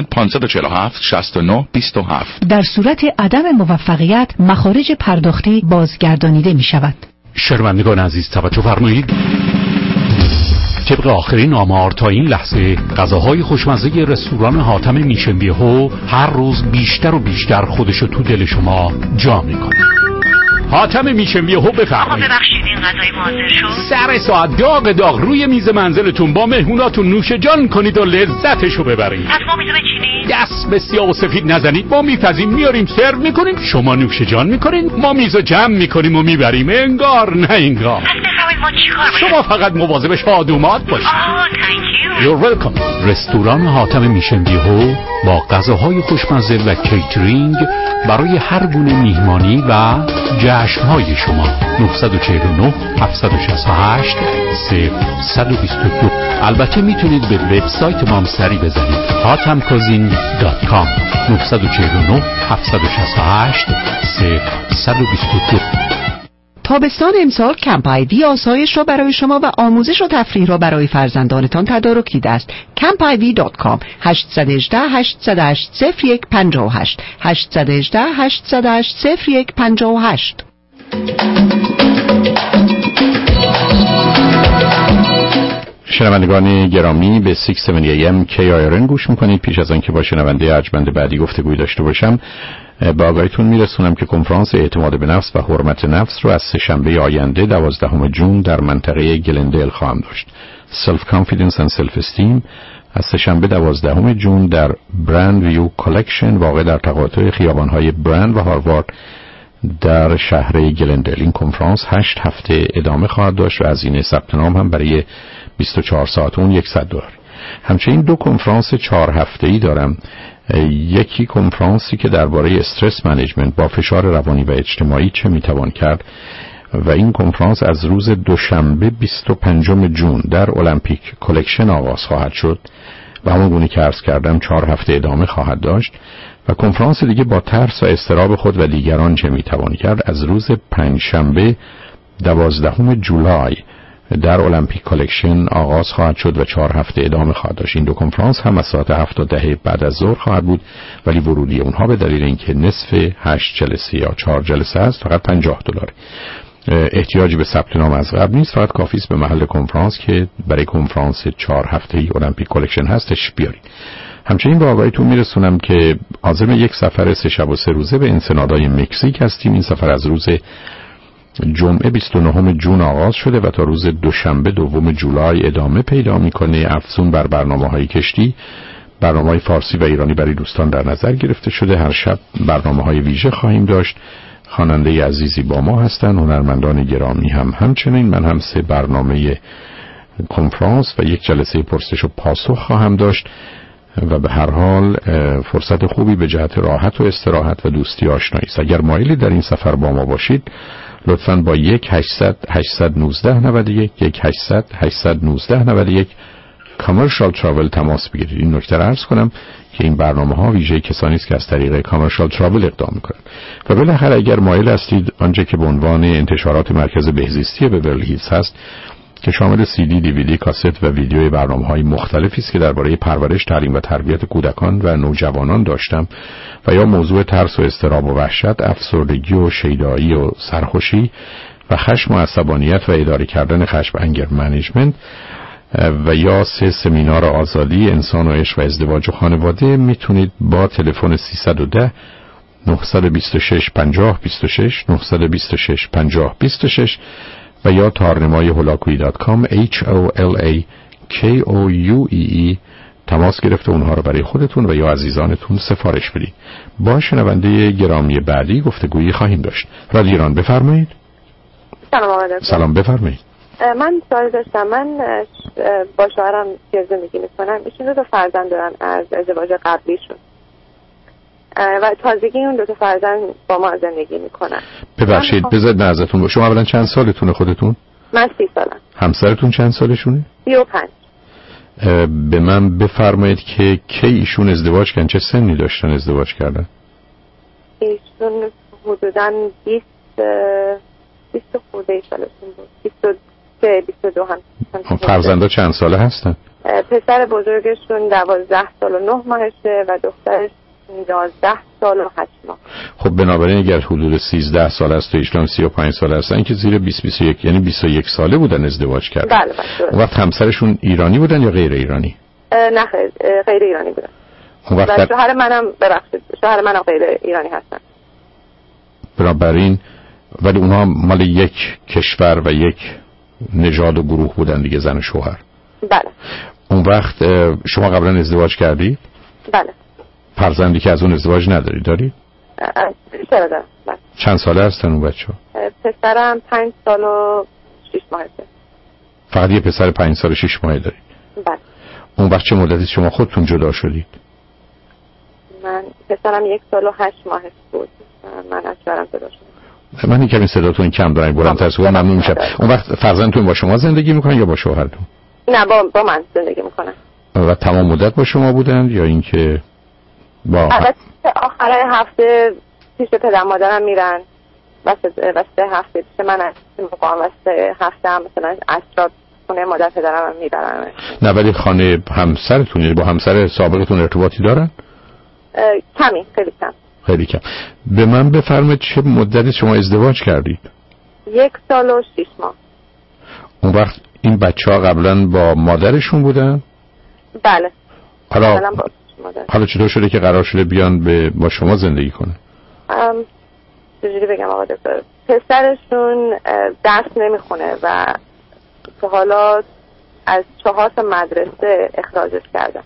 در صورت عدم موفقیت مخارج پرداختی بازگردانیده می شود. شنوندگان عزیز توجه فرمایید. طبق آخرین آمار تا این لحظه غذاهای خوشمزه رستوران حاتم میشن بیهو هر روز بیشتر و بیشتر خودشو تو دل شما جا میکنه. حاتم میشم یهو بفرمایید. ببخشید این غذای حاضر شد؟ سر ساعت داغ روی میز منزلتون با مهموناتون نوش جان کنید و لذتشو ببرید. پس ما میزو بچینیم؟ دست به سیاه و سفید نزنید. ما میپزیم میاریم سرو میکنیم، شما نوش جان میکنین، ما میزو جمع میکنیم و میبریم. انگار نه انگار. پس بفرمایید ما چیکار باید؟ شما فقط مواظب شادومات باشید. thank you. You're welcome. رستوران حاتم میشم بیهو با غذاهای خوشمزه و کیترینگ برای هر گونه میهمانی و جشن‌های شما. 949 768 0122. البته میتونید به وبسایت ما هم سری بزنید hatamcuisine.com. 949 768 0122. تابستان امسال کمپ آیوی آسایش را برای شما و آموزش و تفریح را برای فرزندانتان تدارک دیده است. campiv.com 818 808 0158 818 808 0158. شنوندگان گرامی به 670 AM KIRN گوش میکنید. پیش از آنکه با شنونده ارجمند بعدی گفتگوی داشته باشم با آگاهیتون میرسونم که کنفرانس اعتماد به نفس و حرمت نفس رو از سه‌شنبه آینده 12 جون در منطقه گلندل خواهم داشت. Self Confidence and Self Esteem از سه‌شنبه 12 جون در برند ویو کالکشن واقع در تقاطع خیابان‌های برند و هاروارد در شهر گلندل. این کنفرانس 8 هفته ادامه خواهد داشت و هزینه ثبت نام هم برای 24 ساعت اون $100. همچنین 2 کنفرانس 4 هفته‌ای دارم. یکی کنفرانسی که درباره استرس منیجمنت با فشار روانی و اجتماعی چه میتوان کرد و این کنفرانس از روز دوشنبه 25 جون در المپیک کالکشن آغاز خواهد شد و همون گونه که عرض کردم 4 هفته ادامه خواهد داشت. و کنفرانس دیگه با ترس و اضطراب خود و دیگران چه میتوان کرد از روز پنجشنبه 12 جولای در المپیک کالکشن آغاز خواهد شد و 4 هفته ادامه خواهد داشت. این 2 کنفرانس هم از ساعت 7 تا 10 بعد از ظهر خواهد بود، ولی ورودی اونها به دلیل اینکه نصف 8 جلسه یا 4 جلسه است فقط $50. احتیاجی به ثبت نام از قبل نیست، فقط کافی است به محل کنفرانس که برای کنفرانس 4 هفته‌ای المپیک کالکشن هستش بیارید. همچنین به آگاهیتون میرسونم که عازم یک سفر 3 شب و 3 روزه به انسنادای مکزیک هستیم. این سفر از روز جمعه 29 جون آغاز شده و تا روز دوشنبه 2 جولای ادامه پیدا میکنه. افزون بر برنامه‌های کشتی، برنامه‌های فارسی و ایرانی برای دوستان در نظر گرفته شده. هر شب برنامه‌های ویژه خواهیم داشت. خواننده عزیزی با ما هستن، هنرمندان گرامی هم همچنین. من هم 3 برنامه کنفرانس و 1 جلسه پرسش و پاسخ خواهم داشت و به هر حال فرصت خوبی به جهت راحت و استراحت و دوستی آشنایی است. اگر مایلی در این سفر با ما باشید لطفاً با 1-800-819-91 1-800-819-91 کامرشال تراول تماس بگیرید. این نکته را عرض کنم که این برنامه‌ها ویژه کسانی است که از طریق کامرشال تراول اقدام می‌کنند. و بالاخره اگر مایل هستید آنچه که به عنوان انتشارات مرکز بهزیستی بیورلی هیلز هست که شامل CD، DVD، کاست و ویدیوی برنامه‌های مختلفی است که درباره پرورش، تعلیم و تربیت کودکان و نوجوانان داشتم و یا موضوع ترس و اضطراب و وحشت، افسردگی و شیدایی و سرخوشی و خشم و عصبانیت و اداره کردن خشم، انگر منیجمنت و یا 3 سمینار آزادی، انسان و عشق و ازدواج و خانواده میتونید با تلفن 310 926 5026 926 5026 و یا تارنمای هولاکویی.com HOLAKOUEE تماس گرفته اونها رو برای خودتون و یا عزیزانتون سفارش بدید. با شنونده گرامی بعدی گفتگویی خواهیم داشت. رادیو ایران بفرمایید. سلام آقای دکتر. سلام بفرمایید. من سوال داشتم. من با شوهرم زندگی میکنم. ایشون 2 فرزند دارن از ازدواج قبلیشون و تازگی اون 2 فرزند با ما زندگی میکنن. ببخشید بذارید نظرتون شما اولا چند سالتونه خودتون؟ من 30 سالم. همسرتون چند سالشونه؟ 35. به من بفرمایید که کی ایشون ازدواج کردن، چه سنی داشتن ازدواج کردن؟ ایشون حدوداً 20 خورده سالشون بود. 22 هم. فرزندا چند ساله هستن؟ پسر بزرگشون 12 سال و 9 ماهشه و دخترش 11 سال و 8 ماه. خب بنابراین اگر حدود 13 سال است و ایشون 35 سال هستن که زیر 20-21 یعنی 21 ساله بودن ازدواج کردن. بله. اون وقت همسرشون ایرانی بودن یا غیر ایرانی؟ نه غیر ایرانی بودن. اون وقت شوهر منم غیر ایرانی هستن. بنابراین ولی اونها مال یک کشور و یک نژاد و گروه بودن دیگه، زن و شوهر. بله. اون وقت شما قبلا ازدواج کردید؟ بله. فرزندی که از اون ازدواج نداری داری؟ چرا دارم. بله. چند ساله هستن اون بچه ها؟ پسرم 5 سال و 6 ماهه. فقط یه پسر 5 سال و 6 ماهه داری؟ بله. اون وقت چه مدتی شما خودتون جدا شدید؟ من پسرم 1 سال و 8 ماه بود. من از شوهرم جدا شدم. من کمی صداتون کم دارم، بلندتر صحبت ممنون میشم. اون وقت فرزندتون با شما زندگی میکنن یا با شوهرتون؟ نه با من زندگی میکنن. و تمام مدت با شما بودن یا اینکه با آخر هفته پیش پدر مادرم میرن، واسه هفته پیش من از مقام واسه هفته هم مثلا عصرات خونه مادر پدرم هم میبرن. نه ولی خانه همسرتون با همسر سابقتون ارتباطی دارن؟ کمی، خیلی کم. خیلی کم. به من بفرمایید چه مدتی شما ازدواج کردید؟ 1 سال و 6 ماه. اون وقت این بچه ها قبلا با مادرشون بودن؟ بله. حالا چطور شده که قرار شده بیان با شما زندگی کنه؟ چجوری بگم آقا دکتر، پسرشون درس نمیخونه و که حالا از 4 تا مدرسه اخراجش کردن.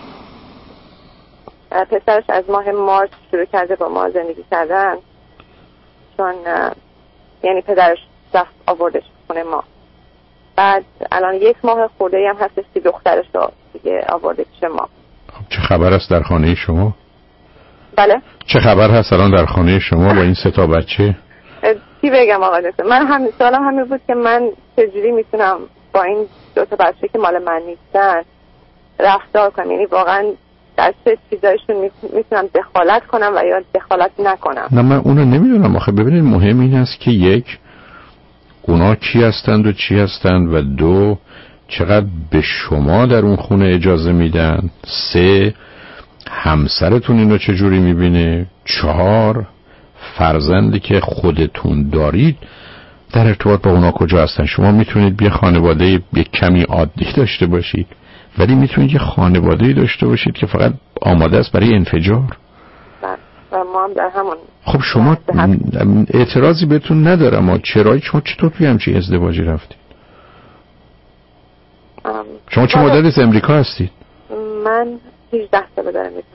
پسرش از ماه مارس شروع کرده با ما زندگی کردن، چون یعنی پدرش رفت آوردش خونه ما. بعد الان 1 ماه خورده هم هستش که دخترش رو دیگه آورده پیش ما. چه خبر است در خانه شما؟ بله. چه خبر هست الان در خانه شما با این 3 تا بچه؟ چی بگم آقا دکتر، من سوالم همین بود که من چجوری میتونم با این 2 تا بچه که مال من نیستن رفتار کنم، یعنی واقعا در چه چیزایشون میتونم دخالت کنم و یا دخالت نکنم. نه من اونو نمیدونم. آخه ببینید مهم این است که 1 اونا کی هستند و چی هستند و 2 چقدر به شما در اون خونه اجازه میدن، 3 همسرتون اینو چجوری میبینه، 4 فرزندی که خودتون دارید در ارتباط با اونا کجا هستن. شما میتونید یه خانواده یه کمی عادی داشته باشید ولی میتونید یه خانواده‌ای داشته باشید که فقط آماده است برای انفجار. و ما هم در همون. خب شما اعتراضی بهتون ندارم، اما شما چطور توی همچین ازدواجی رفتید؟ شما چه مدت از امریکا هستید؟ من 18 سال دارم میکنم.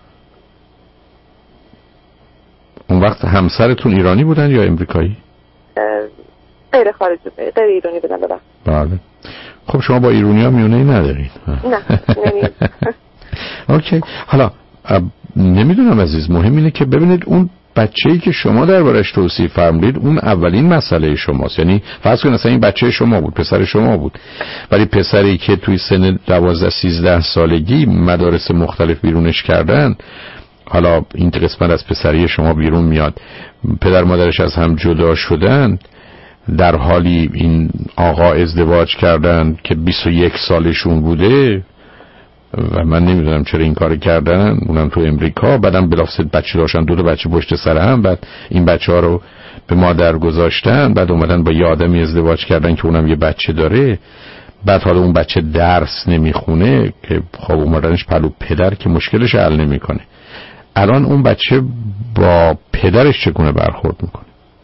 اون وقت همسرتون ایرانی بودن یا امریکایی؟ غیر خارجی، غیر ایرانی بودن. بله. خب شما با ایرانی ها میونه‌ای ندارید؟ نه. اوکی. حالا نمیدونم عزیز، مهم اینه که ببینید اون بچه‌ای که شما دربارش توصیف فرمودید اون اولین مسئله شماست. یعنی فرض کنید مثلا این بچه شما بود، پسر شما بود، ولی پسری که توی سن 12-13 سالگی مدارس مختلف بیرونش کردن، حالا این قسمت از پسری شما بیرون میاد، پدر مادرش از هم جدا شدن، در حالی این آقا ازدواج کردن که 21 سالشون بوده و من نمیدونم چرا این کار کردن، اونم تو امریکا. بعدم بلافاصله بچه داشتن، 2 تا بچه پشت سر هم، بعد این بچه ها رو به مادر گذاشتن، بعد اومدن با یه آدمی ازدواج کردن که اونم یه بچه داره، بعد حالا اون بچه درس نمیخونه که خب اومدنش پلو پدر که مشکلش حل نمیکنه. الان اون بچه با پدرش چگونه برخورد میکنه؟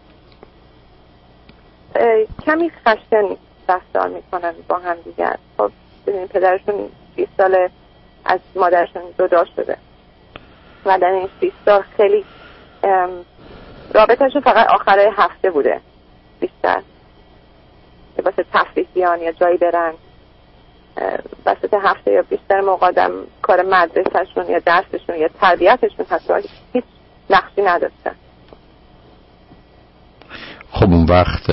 کمی خشن رفتار میکنن با هم دیگر. خب ببینید پدرشون 20 سال از مادرشون جدا شده و در این 20 سال خیلی رابطهشون فقط آخرای هفته بوده بیشتر، که واسه تفریح بیان یا جایی برن وسط هفته، یا بیشتر موقع کار مدرسهشون یا درسشون یا تربیتشون حتی هیچ نقشی نداشتن. خب اون وقت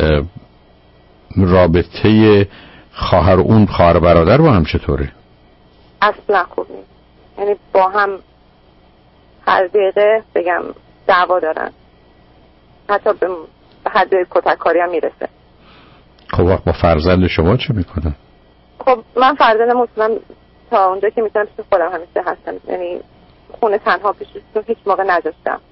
رابطه خواهر برادر با هم چطوره؟ اصلا خوب نیست. یعنی با هم هر دقیقه بگم دعوا دارن، حتی به حد کتککاری هم میرسه. خب وقت با فرزند شما چه میکنن؟ خب من فرزندم اصلا تا اونجا که میتونم پیش خودم همیشه هستم، یعنی خونه تنها پیششون هیچ موقع نذاشتم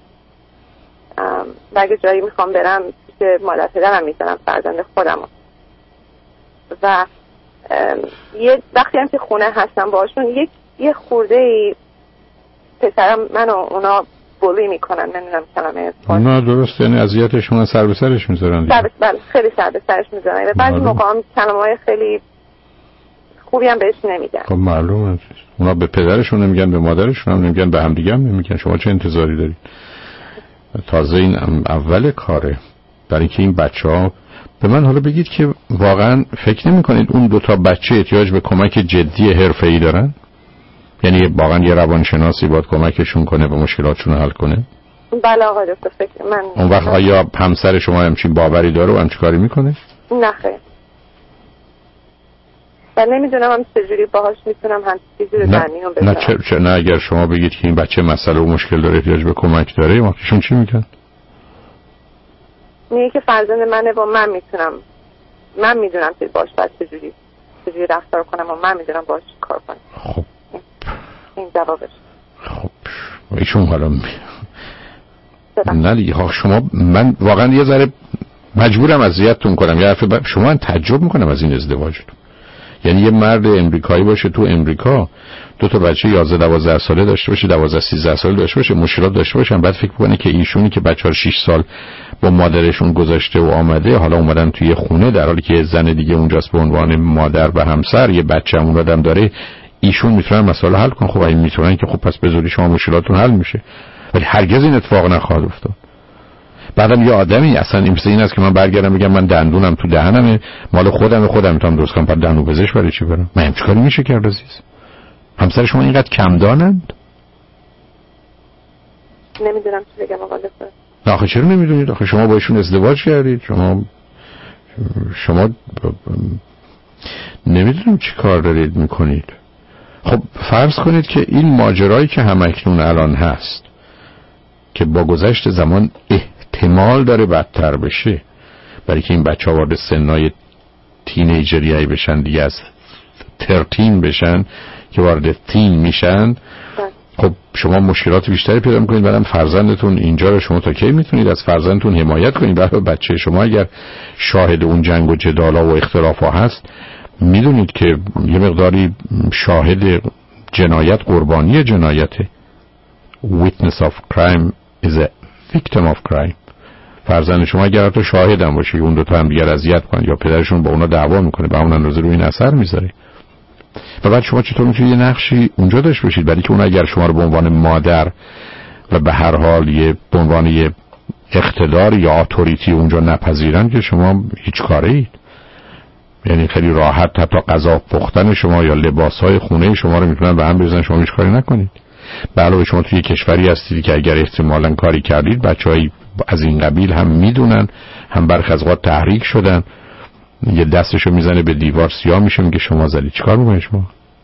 و اگه جایی میخوام برم پیش مادر پدرم میذارم فرزند خودم. و یه وقتی هم که خونه هستم باشون یه خورده پسرم من و اونا بولی میکنن، نمیدونم کلمه نه درست، یعنی اذیتشون سر به سرش میذارن. بله خیلی سر به سرش میذارن و بعضی موقع هم کلمه‌های خیلی خوبی هم بهش نمیگن. خب معلومه اونا به پدرشون نمیگن، به مادرشون هم نمیگن، به هم دیگه هم نمیگن. شما چه انتظاری دارید؟ تازه این اول کاره برای اینکه این بچه‌ها به من حالا بگید که واقعا فکر نمی‌کنید اون دو تا بچه احتیاج به کمک جدی حرفه‌ای دارن؟ یعنی واقعا یه روانشناسی باید کمکشون کنه و مشکلاتشون حل کنه؟ بله آقا دکتر، فکر من اون وقت آیا همسر شما همچین باوری داره و همچین کاری میکنه؟ نه خیر. و نمیدونم هم چجوری باهاش میتونم هم چیزی رو در میون بذارم. نه اگر شما بگید که این بچه مسئله و مشکل داره، احتیاج به کمک داره، وقتشون چی میگن؟ میگه که فرزند منه و من میدونم که باش باید چجوری رفتار کنم و من میدونم باش کار کنم. خب این جوابش. خب ایشون حالا نه دیگه شما، من واقعا یه ذره مجبورم اذیتتون کنم. یه حرف شما تعجب میکنم از این ازدواجتون. یعنی یه مرد امریکایی باشه تو امریکا، دو تا بچه 11-12 ساله داشته باشه، 12-13 ساله داشته باشه، مشکلات داشته باشن، بعد فکر کنه که ایشونی که بچه‌ها 6 سال با مادرشون گذاشته و آمده، حالا اومدن توی خونه در حالی که زن دیگه اونجاست به عنوان مادر و همسر، یه بچه همون آدم داره، ایشون میتونن مسئله حل کنن. خب این میتونن که خب پس به زودی شما مشکلاتتون حل میشه. ولی هرگز این اتفاق نخواهد افتاد. بعدم یه آدمی اصلا این است که من برگردم بگم من دندونم تو دهنمه، مال خودم میتونم درست کنم، بعد دندون پزشک برای چی برم؟ من چیکاری میشه کرد عزیز؟ همسر شما اینقدر کم دانند؟ نمیدونم چی بگم آقا دکتر. نه آخه چرا نمیدونید؟ آخه شما با ایشون ازدواج کردید، شما نمیدونم چی کار دارید میکنید. خب فرض کنید که این ماجرایی که همکنون الان هست که با گذشت زمان احتمال داره بدتر بشه، برای که این بچه ها وارد سنای تینیجریایی بشن، دیگه از 13 بشن که وارد تین میشن، خب شما مشکلات بیشتری پیدا میکنید. بعدم فرزندتون اینجا رو شما تا کی میتونید از فرزندتون حمایت کنید؟ برای بچه شما اگر شاهد اون جنگ و جدالا و اختلافا هست، میدونید که یه مقداری شاهد جنایت قربانی جنایته. Witness of crime is a victim of crime. فرزند شما اگر تو شاهد هم باشه اون دو تا هم دیگر اذیت کنن یا پدرشون با اونا دعوا میکنه، به اون اندازه روی این اثر میذاره. و بعد شما چطور میتونید یه نقشی اونجا داشته باشید؟ برای که اون اگر شما رو به عنوان مادر و به هر حال به عنوان یه اقتدار یا اتوریتی اونجا نپذیرن که شما هیچ کاره اید. یعنی خیلی راحت حتی غذا پختن شما یا لباسهای خونه شما رو میتونن به هم بریزن، شما هیچ کاری نکنید. به علاوه شما توی کشوری هستید که اگر احتمالاً کاری کردید بچه‌های از این قبیل هم میدونن، هم برخی از اوقات تحریک شدن، یه دستشو میزنه به دیوار سیاه میشه میگه شما زدید. چیکار میکنید شما؟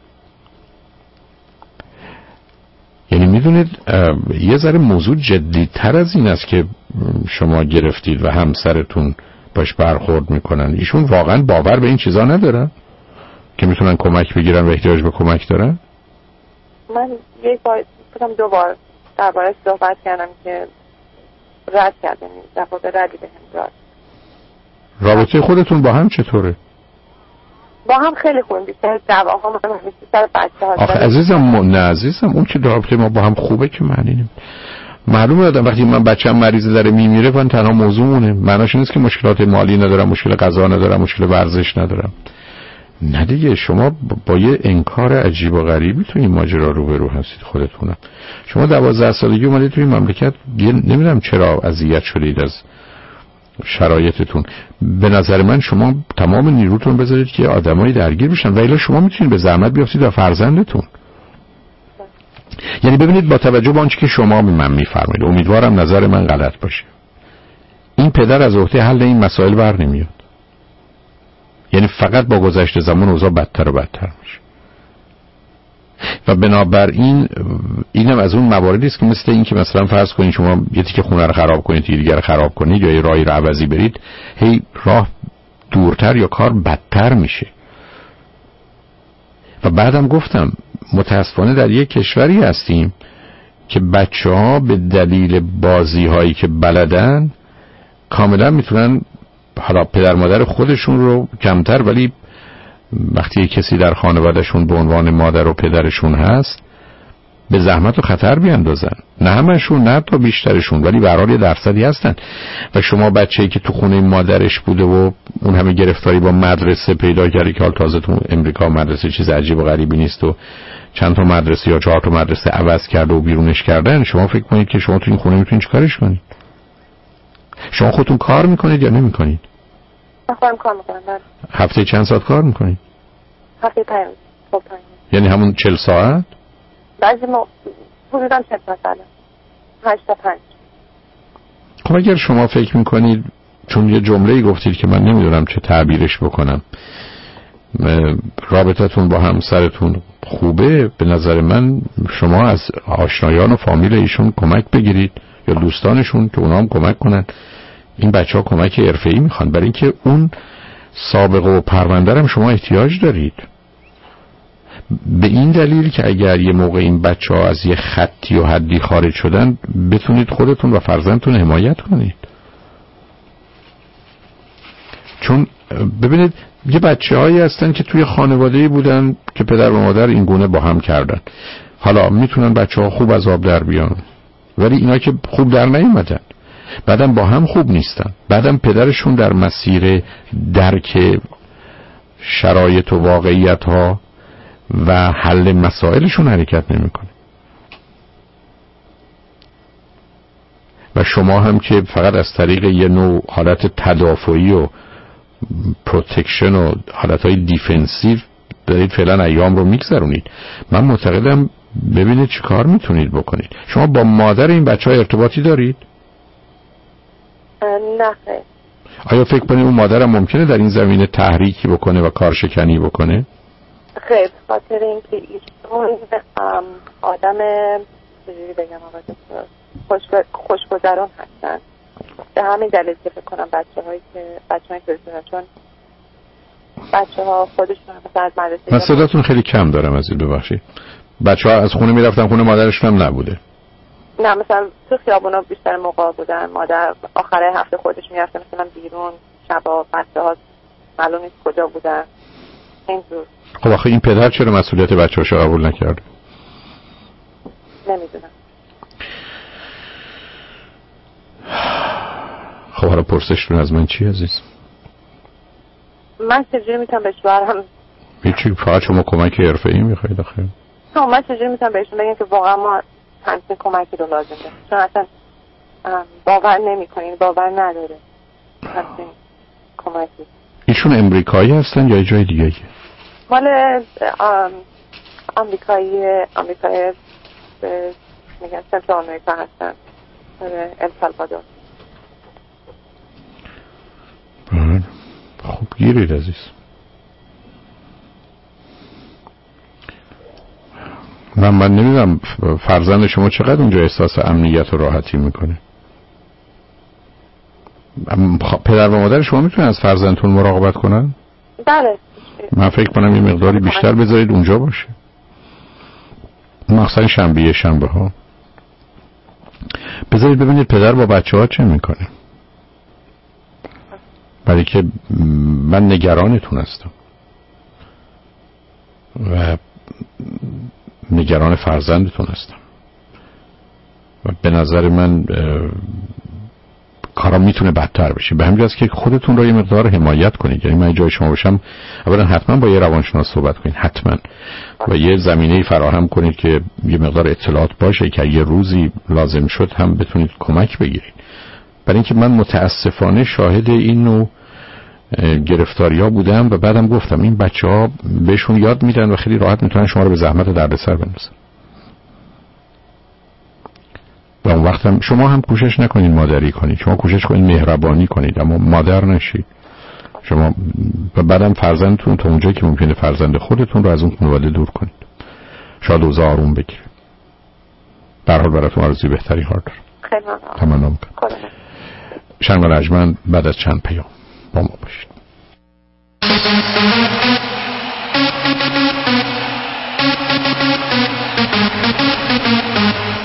یعنی میدونید یه ذره موضوع جدی‌تر از این است که شما گرفتید و همسرتون باش برخورد میکنن. ایشون واقعا باور به این چیزا ندارن که میتونن کمک بگیرن و احتیاج به کمک دارن؟ من یک بار دو بار درباره‌اش صحبت کردم که رد کردم، جواب ردی بهم داد. رابطه خودتون با هم چطوره؟ با هم خیلی خوبه، بیشتر دعواها من بیشتر بچه‌ها. آخه عزیزم اون که رابطه ما با هم خوبه که معنی نمیده. معلومه آدم وقتی من بچه‌م مریض داره میمیره من تنها موضوعونه، معناش نیست که مشکلات مالی ندارم، مشکل غذا ندارم، مشکل ورزش ندارم. نه دیگه، شما با یه انکار عجیب و غریبی تو این ماجرا روبرو هستید خودتونم. شما 12 سالگی اومدید توی مملکت، نمیدونم چرا اذیت شدید از شرایطتون. به نظر من شما تمام نیروتون بذارید که آدمایی درگیر بشن و الا شما میتونید به زحمت بیافتید و فرزندتون. یعنی ببینید با توجه به آنچه که شما به من میفرمایید، امیدوارم نظر من غلط باشه، این پدر از عهده حل این مسائل بر نمیاد. یعنی فقط با گذشت زمان اوضاع بدتر و بدتر میشه و بنابراین اینم از اون مواردی است که مثل این که مثلا فرض کنید شما یه تیکه خونه رو خراب کنید، یه دیگر رو خراب کنید یا یه راهی رو عوضی برید، هی راه دورتر یا کار بدتر میشه. و بعدم گفتم متاسفانه در یک کشوری هستیم که بچه‌ها به دلیل بازی هایی که بلدن کاملا میتونن حالا پدر مادر خودشون رو کمتر، ولی وقتی کسی در خانوادهشون به عنوان مادر و پدرشون هست به زحمت و خطر بیاندازن. نه همشون، نه تا بیشترشون، ولی به هر حال یه درصدی هستن. و شما بچه‌ای که تو خونه مادرش بوده و اون همه گرفتاری با مدرسه پیدا کرده که حال تازه تو امریکا مدرسه چیز عجیب و غریبی نیست و چند تا مدرسه یا 4 تا مدرسه عوض کرده و بیرونش کردن، شما فکر کنید که شما تو این خونه میتونید چیکارش کنید؟ شما خودتون کار میکنید یا نمیکنید؟ خودم کار میکنم. هفته چند ساعت کار میکنید؟ هفته 5. یعنی همون 40 ساعت؟ بعضی حدوداً 40 ساعت. 8 تا 5. خب اگر شما فکر میکنید، چون یه جمله‌ای گفتید که من نمیدونم چه تعبیرش بکنم، رابطتون با همسرتون خوبه، به نظر من شما از آشنایان و فامیل ایشون کمک بگیرید یا دوستانشون که اونا هم کمک کنن. این بچه‌ها کمک حرفه‌ای میخوان، برای اینکه اون سابقه و پرونده هم شما احتیاج دارید. به این دلیل که اگر یه موقع این بچه‌ها از یه خطی و حدی خارج شدن، بتونید خودتون و فرزندتون حمایت کنید. چون ببینید یه بچه‌هایی هستن که توی خانواده‌ای بودن که پدر و مادر این گونه با هم کردن. حالا میتونن بچه‌ها خوب از آب در بیان، ولی اینا که خوب در نیومدن، بعدم با هم خوب نیستن، بعدم پدرشون در مسیر درک شرایط و واقعیت‌ها و حل مسائلشون حرکت نمیکنه. و شما هم که فقط از طریق یه نوع حالت تدافعی و پروتکشن و حالتهای دیفنسیو دارید فعلا ایام رو میگذرونید. من معتقدم ببینید چه کار میتونید بکنید. شما با مادر این بچه‌ها ارتباطی دارید؟ نه خیر. آیا فکر کنید اون مادرم ممکنه در این زمینه تحریکی بکنه و کارشکنی بکنه؟ خیر، خاطر اینکه ایشون آدم چجوری بگم خوشگذران هستن. به همین دلیل که فکر کنم بچه‌هایی که چون بچه‌ها خودشون مثلا از مدرسه، من صداتون خیلی کم دارم عزیز، ببخشید. بچه‌ها از خونه میرفتن خونه مادرشون هم نبوده؟ نه، مثلا تو خیابونا بیشتر موقع بودن، مادر آخره هفته خودش میرفته مثلا بیرون، شبا بچه‌ها معلوم نیست کجا بودن. اینجور. خب آخه این پدر چرا مسئولیت بچه‌هاشو قبول نکرده؟ نمیدونم. خب حالا پرسشتون از من چی عزیز؟ من چجوری میتونم به شوهرم هیچی، فقط شما کمک حرفه‌ای میخواید آخه؟ نه، من چجوری میتونم بهشون بگم که واقعا ما همچین کمکی رو لازم داریم، چون اصلا باور نمی‌کنین، باور نداره همچین کمکی. ایشون امریکایی هستن یا جای دیگه؟ مال آمریکایی میگن سنترال آمریکا هستن، السالوادور. خب گیرید عزیز. من نمیدونم فرزند شما چقدر اونجا احساس امنیت و راحتی میکنه. پدر و مادر شما میتونن از فرزندتون مراقبت کنن؟ بله. من فکر کنم یه مقداری بیشتر بذارید اونجا باشه، مخصوصا شنبه ها بذارید ببینید پدر با بچه ها چه میکنه، برای که من نگرانتون هستم و نگران فرزندتون هستم و به نظر من کارا میتونه بدتر بشه. به همین جاست که خودتون رو یه مقدار حمایت کنید. یعنی من جای شما باشم اولا حتما با یه روانشناس صحبت کنید، حتما، و یه زمینه‌ای فراهم کنید که یه مقدار اطلاعات باشه که یه روزی لازم شد هم بتونید کمک بگیرید. برای اینکه من متاسفانه شاهد این نوع گرفتاری‌ها بودم و بعدم گفتم این بچه‌ها بهشون یاد میدن و خیلی راحت میتونن شما رو به زحمت و دردسر بندازن. و اون وقت هم شما هم کوشش نکنید مادری کنید، شما کوشش کنید مهربانی کنید، اما مادر نشید. شما و بعدم فرزندتون تا اونجایی که ممکنه فرزند خودتون رو از اون خانواده دور کنید. شاید اوضاع آروم بگیره. در حال براتون آرزوی بهتری ها دارم. خیلی ممنون. تمنا میکنم. شنگ ارجمند بعد از چند پیام با ما باشید.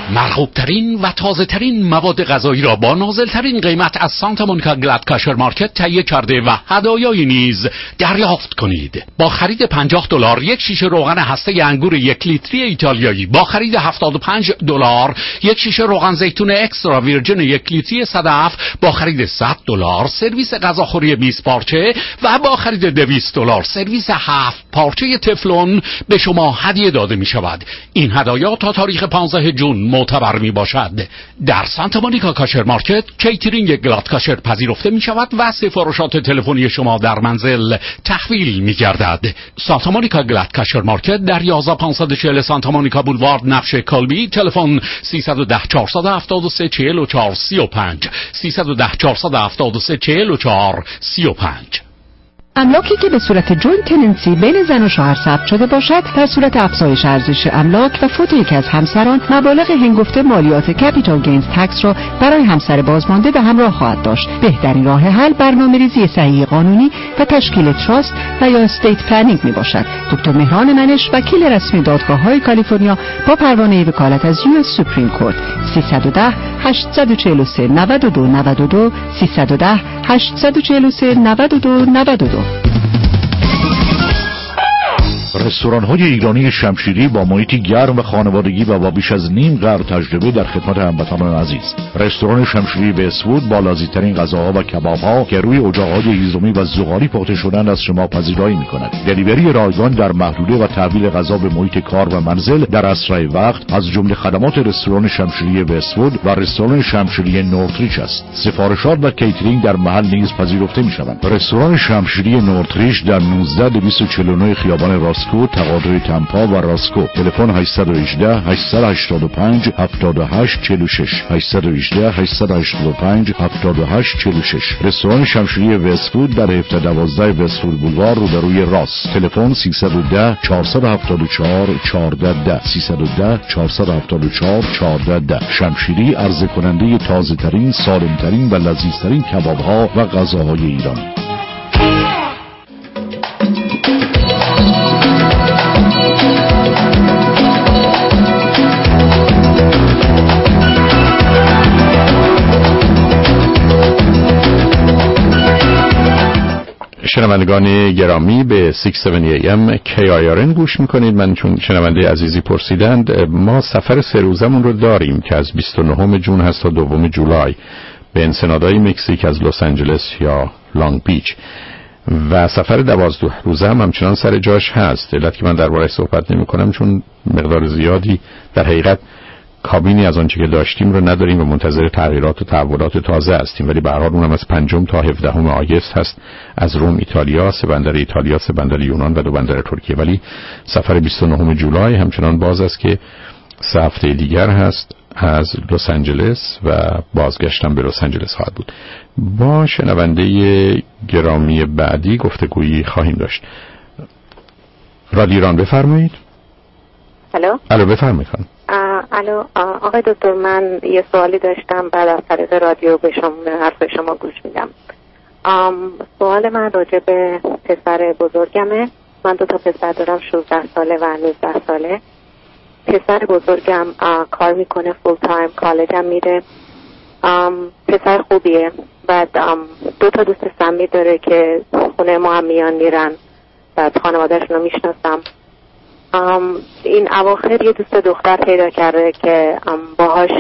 مرغوب‌ترین و تازه‌ترین مواد غذایی را با نازل‌ترین قیمت از سانتا مونیکا گلد کاشر مارکت تهیه کرده و هدایایی نیز دریافت کنید. با خرید $50 یک شیشه روغن هسته انگور 1 لیتری ایتالیایی، با خرید $75 یک شیشه روغن زیتون اکسترا ویرجن 1 لیتری صدف، با خرید $100 سرویس غذاخوری 20 پارچه و با خرید $200 سرویس 7 پارچه تفلون به شما هدیه داده می شود. این هدایا تا تاریخ 15 جون معتبر می باشد. در سانتا مونیکا کاشر مارکت کیترینگ گلاد کاشر پذیرفته می شود و سفارشات تلفنی شما در منزل تحویل می گردد. سانتا مونیکا گلاد کاشر مارکت در 11540 سانتا مونیکا بولوارد نفش کالبی. تلفن 310 473 44 35 310 473 44 35. املاکی که به صورت جوینت تننسی بین زن و شوهر ثبت شده باشد در صورت افزایش ارزش املاک و فوت یکی از همسران مبالغ هنگفته مالیات کپیتال گینز تکس را برای همسر بازمانده به همراه خواهد داشت. بهترین راه حل برنامه‌ریزی صحیح قانونی و تشکیل تراست و یا استیت پلنینگ می باشد. دکتر مهران منش، وکیل رسمی دادگاه‌های کالیفرنیا با پروانه وکالت از US سوپریم کورت، 310 843 92 92 310 843 92 92. رستوران‌های ایرانی شمشیری با محیطی گرم و خانوادگی و با بیش از نیم قرن تجربه در خدمت هموطنان عزیز. رستوران شمشیری به اسفود با لذیذترین غذاها و کباب‌ها که روی اجاق‌های هیزمی و زغالی پخته شدن از شما پذیرایی می‌کند. دلیوری رایگان در محدوده و تحویل غذا به محیط کار و منزل در اسرع وقت از جمله خدمات رستوران شمشیری به اسفود و رستوران شمشیری نورتریچ است. سفارشات و کیترینگ در محل نیز پذیرفته می‌شوند. رستوران شمشیری نورتریچ در 19249 خیابان راسکو تقاطع تمپا و راسکو. تلفن 818 885 7846 818 885 7846. رستوران شمشیری وستفود در 1712 وستفود بولوار روبروی راس. تلفن 310 474 1410 310 474 1410. شمشیری عرضه کننده تازه ترین، سالم ترین و لذیذ ترین کباب ها و غذاهای ایرانی. شنوندگان گرامی به 670 AM KIRN گوش میکنید. من چون شنونده عزیزی پرسیدند، ما سفر 3 روزمون رو داریم که از 29 جون هست تا 2 جولای به انسنادای مکزیک از لس آنجلس یا لانگ بیچ و سفر 12 روزه هم همچنان سر جاش هست. علت که من درباره‌اش صحبت نمی‌کنم چون مقدار زیادی در حقیقت کابینی از آنچه که داشتیم رو نداریم و منتظر تغییرات و تحولات تازه هستیم، ولی به هر حال اونم از 5 تا 17 آگوست هست. از روم ایتالیا، 3 بندر ایتالیا، 3 بندر یونان و 2 بندر ترکیه. ولی سفر 29 جولای همچنان باز است که 3 هفته دیگر هست از لس آنجلس و بازگشتم به لس آنجلس خواهد بود. با شنونده گرامی بعدی گفتگویی خواهیم داشت. رادیو ایران بفرمایید. الو بفرمایید. الو آقای دکتر، من یه سوالی داشتم، بعد از طریق رادیو به شما حرف شما گوش میدم. سوال من راجع به پسر بزرگمه. من 2 تا پسر دارم، 16 ساله و 19 ساله. پسر بزرگم کار میکنه، فول تایم، کالج هم میره، پسر خوبیه. بعد 2 تا دوست صمیمی داره که خونه ما هم میان میرن، بعد خانواده‌شون رو میشناسم. این اواخر یه دوست دختر پیدا کرده که باهاش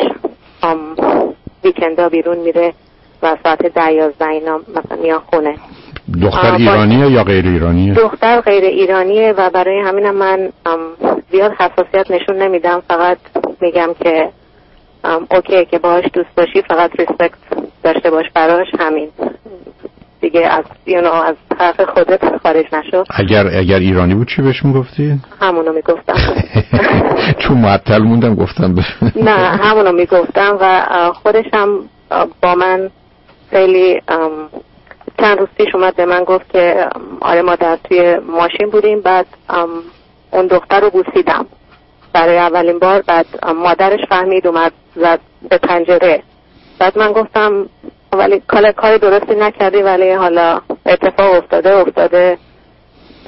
ویکندا بیرون میره و ساعت 10-11 اینا مثلا میان خونه. دختر ایرانیه یا غیر ایرانیه؟ دختر غیر ایرانیه و برای همینم من زیاد حساسیت نشون نمیدم، فقط میگم که اوکی که باهاش دوست باشی، فقط ریسپکت داشته باش براش، همین دیگه، از از حرف خودت خارج نشو. اگر ایرانی بود چی بهش میگفتی؟ همونو میگفتم. چون معطل موندم گفتم نه همونو میگفتم و خودش هم با من خیلی چند روز پیش اومد به من گفت که آره ما توی ماشین بودیم، بعد اون دختر رو بوسیدم برای اولین بار. بعد مادرش فهمید، اومد زد به پنجره. بعد من گفتم ولی کار درستی نکردی، ولی حالا اتفاق افتاده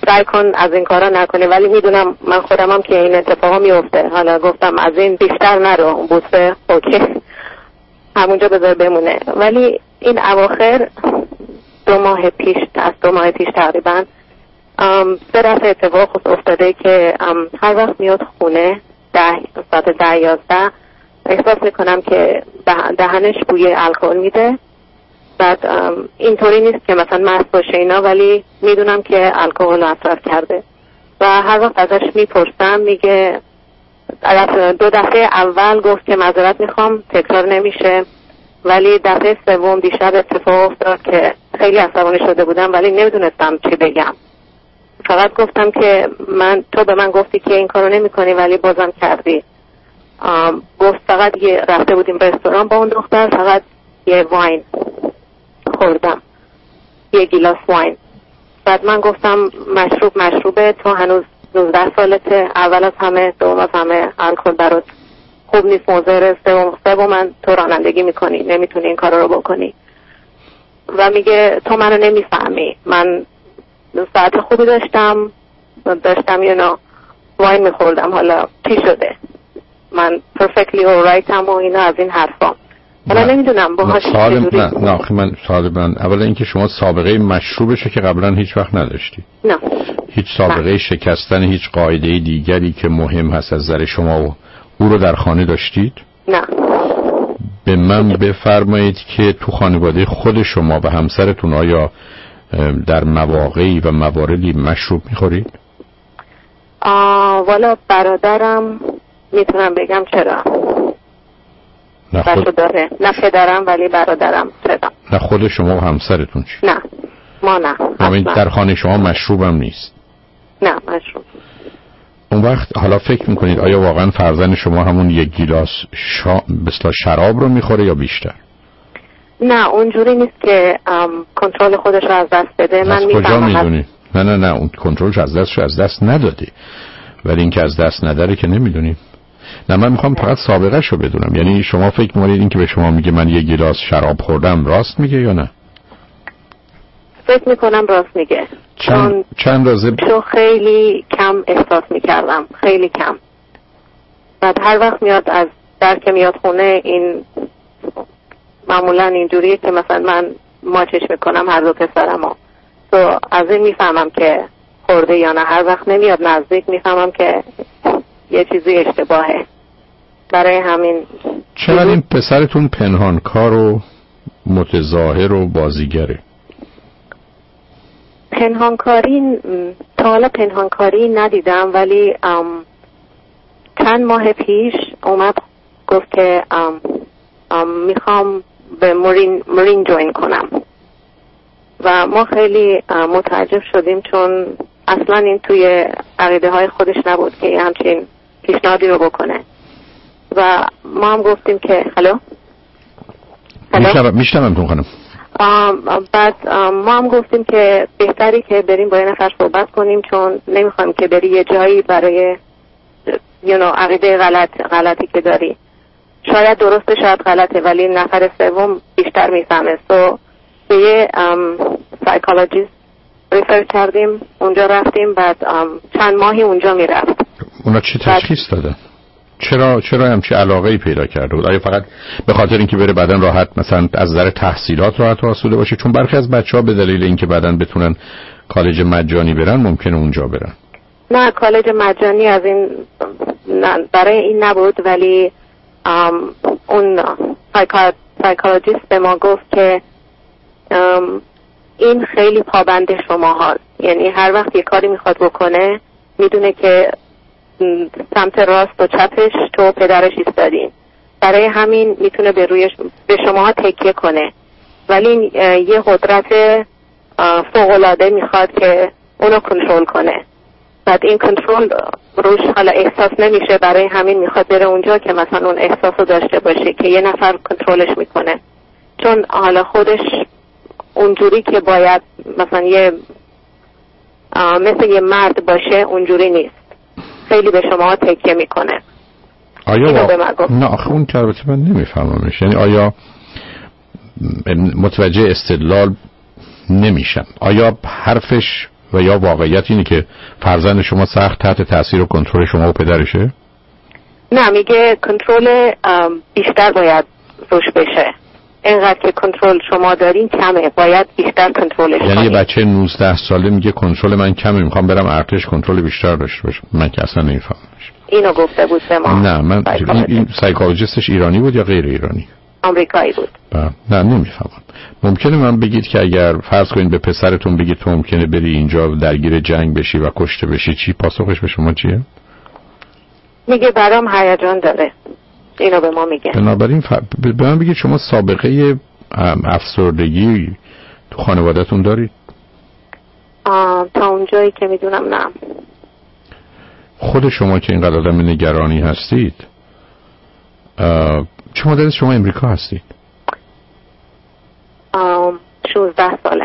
سعی کن از این کارا نکنی، ولی میدونم من خودمم که این اتفاقا میفته. حالا گفتم از این بیشتر نرو، بوسه اوکی همونجا بذار بمونه. ولی این اواخر 2 ماه پیش تقریبا 3 دفعه اتفاق افتاده که هر وقت میاد خونه ساعت 10-11 احساس میکنم که دهنش بوی الکل میده. بعد اینطوری نیست که مثلا مست باشه اینا، ولی میدونم که الکل مصرف کرده و هر وقت ازش میپرسم میگه 2 دفعه اول گفت که معذرت میخوام تکرار نمیشه، ولی دفعه سوم دیشب اتفاق افتاد که خیلی عصبانی شده بودم ولی نمیدونستم چی بگم. فقط گفتم که تو به من گفتی که این کارو نمیکنی ولی بازم کردی. گفت فقط رفته بودیم رستوران با اون دختر، فقط یه واین خوردم، 1 گیلاس واین. بعد من گفتم مشروبه، تو هنوز 19 سالته، اول از همه دوم از همه الکل برات خوب نیست، مضر، سوم تو رانندگی میکنی، نمیتونی این کارا رو بکنی. و میگه تو منو نمیفهمی، من ساعت خوبی داشتم واین میخوردم، حالا چی شده؟ من perfectly alright هم و اینا از این حرفا. حالا نمیدونم باهاش چجوری. من اولا اینکه شما سابقه مشروبشه که قبلا هیچ وقت نداشتی. نه. هیچ سابقه شکستن هیچ قاعده دیگری که مهم هست از نظر شما و او رو در خانه داشتید؟ نه. به من بفرمایید که تو خانواده خود شما و همسرتون آیا در مواقعی و مواردی مشروب میخورید؟ والا برادرم میتونم بگم چرا. داره. نه پدرم ولی برادرم چرا. نه خود شما و همسرتون چی؟ نه ما نه. در خانه شما مشروب هم نیست؟ نه مشروب. اون وقت حالا فکر میکنید آیا واقعا فرزند شما همون 1 گیلاس بسلا شراب رو میخوره یا بیشتر؟ نه اونجوری نیست که کنترل خودش رو از دست بده. من میفهمم. کجا میدونی؟ نه اون کنترلش از دست نداده، ولی این که از دست نداره که نمیدونیم. نه من میخوام فقط سابقه شو بدونم. یعنی شما فکر میکنید این که به شما میگه من 1 گیلاس شراب خوردم راست میگه یا نه؟ فکر میکنم راست میگه. چند روزه خیلی کم احساس میکردم، خیلی کم. بعد هر وقت میاد از در که میاد خونه این معمولا اینجوریه که مثلا من ماچش میکنم هر 2 پسرمو، تو از این میفهمم که خورده یا نه. هر وقت نمیاد نزدیک میفهمم که یه چیزی اشتباهه. برای همین چرا این پسرتون پنهانکار و متظاهر و بازیگره؟ تا حالا پنهانکاری ندیدم، ولی چند ماه پیش اومد گفت که میخوام به مارین جوین کنم و ما خیلی متعجب شدیم چون اصلا این توی عقیده های خودش نبود که همچین پیشنهادی رو بکنه. و ما هم گفتیم که میشنوم خانم. بعد ما هم گفتیم که بهتری که بریم با یه نفر صحبت کنیم چون نمیخوایم که بری یه جایی برای عقیده غلطی که داری. شاید درسته شاید غلطه ولی نفر سوم بیشتر میفهمه. به یه سایکولوژیست ریفر کردیم، اونجا رفتیم. بعد چند ماهی اونجا میرفت. اونا چی تشخیص دادن؟ چرا همچی علاقه‌ای پیدا کرده بود؟ آیا فقط به خاطر اینکه بره بعدن راحت مثلا از نظر تحصیلات راحت و آسوده باشه؟ چون برخی از بچه‌ها به دلیل اینکه بعدن بتونن کالج مجانی برن ممکنه اونجا برن. نه کالج مجانی از این برای این نبود، ولی اون سایکولوژیست به ما گفت که این خیلی پابند شما هست. یعنی هر وقت یه کاری میخواد بکنه میدونه که سمت راست و چپش تو پدرش ایستادین، برای همین میتونه به شما تکیه کنه، ولی یه قدرت فوق‌العاده میخواد که اونو کنترل کنه. بعد این کنترل روش حالا احساس نمیشه، برای همین میخواد بره اونجا که مثلا اون احساس رو داشته باشه که یه نفر کنترلش میکنه. چون حالا خودش اونجوری که باید مثلا مثل یه مرد باشه اونجوری نیست، خیلی به شما تکیه میکنه. آیا نه آخه اون که البته من نمیفهممش. یعنی آیا متوجه استدلال نمیشم، آیا حرفش و یا واقعیت اینه که فرزند شما سخت تحت تاثیر و کنترل شما و پدرشه؟ نه، میگه کنترل بیشتر باید روش بشه. اینقدر که کنترل شما دارین کمه، باید بیشتر کنترلش کنید. یعنی یه بچه 19 ساله میگه کنترل من کمه، میخوام برم ارتش کنترل بیشتر داشته باشم. من که اصلا نمیفهممش. اینو گفته بود به ما. نه، من این سایکولوژیستش ایرانی بود یا غیر ایرانی؟ آمریکایی بود. نه نمیفهمم. ممکنه من بگید که اگر فرض کنید به پسرتون بگید تو ممکنه بری اینجا درگیر جنگ بشی و کشته بشی، چی پاسخش به شما چیه؟ میگه برام هیجان داره. اینو به ما میگه. بنابراین به من بگید شما سابقه افسردگی تو خانواده‌تون دارید؟ تا اونجایی که میدونم نه. خود شما که اینقدر آدم نگرانی هستید، چه مدت شما امریکا هستید؟ 16 ساله.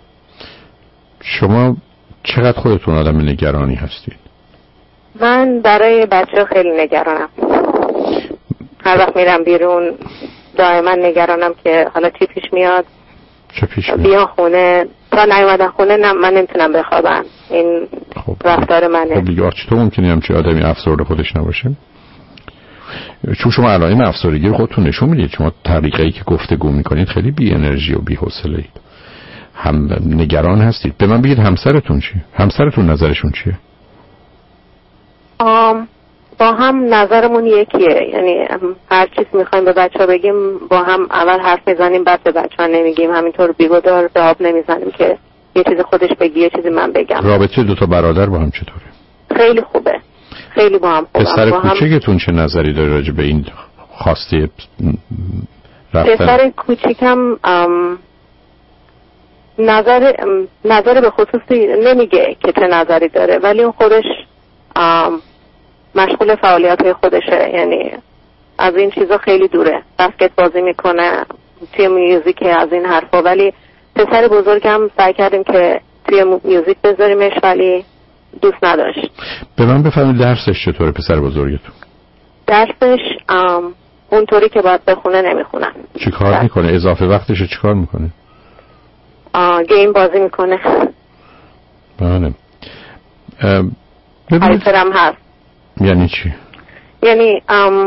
شما چقدر خودتون آدم نگرانی هستید؟ من برای بچه خیلی نگرانم. هر وقت میرم بیرون دائما نگرانم که حالا چی پیش میاد. چه پیش میاد؟ بیان خونه، تا نیومدن خونه من نمیتونم بخوابم. این رفتار منه. خب دیگه چطور ممکنه همچین آدمی افسرده خودش نباشه؟ چون شما علائم افسردگی رو خودتون نشون میدید. شما طریقه‌ای که گفتگو میکنید خیلی بی انرژی و بی حوصله اید. هم نگران هستید. به من بگید همسرتون چیه؟ همسرتون نظرشون چیه؟ با هم نظرمون یکیه. یعنی هر چیز میخوایم به بچه ها بگیم با هم اول حرف میزنیم، بعد به بچه ها نمیگیم. همینطور بیگدار به آب نمیزنیم که یه چیز خودش بگی یه چیزی من بگم. رابطه دوتا برادر با هم چطوره؟ خیلی خوبه. خیلی با هم خوبه. پسر کوچکتون چه نظری داره راجع به این خواسته رفتن؟ پسر کوچیکم نظر به خصوصی نمیگه که چه نظری داره، ولی اون خودش مشغول فعالیت خودشه. یعنی از این چیزا خیلی دوره. بسکت بازی میکنه، توی میوزیک، از این حرفا. ولی پسر بزرگم سعی کردیم که توی میوزیک بذاریمش ولی دوست نداشت. به من بفرمایید درسش چطوره پسر بزرگتون؟ درسش اونطوری که باید بخونه نمیخونه. چی کار میکنه؟ اضافه وقتش چی کار میکنه؟ گیم بازی میکنه. بله. هایپرم هست. یعنی چی؟ یعنی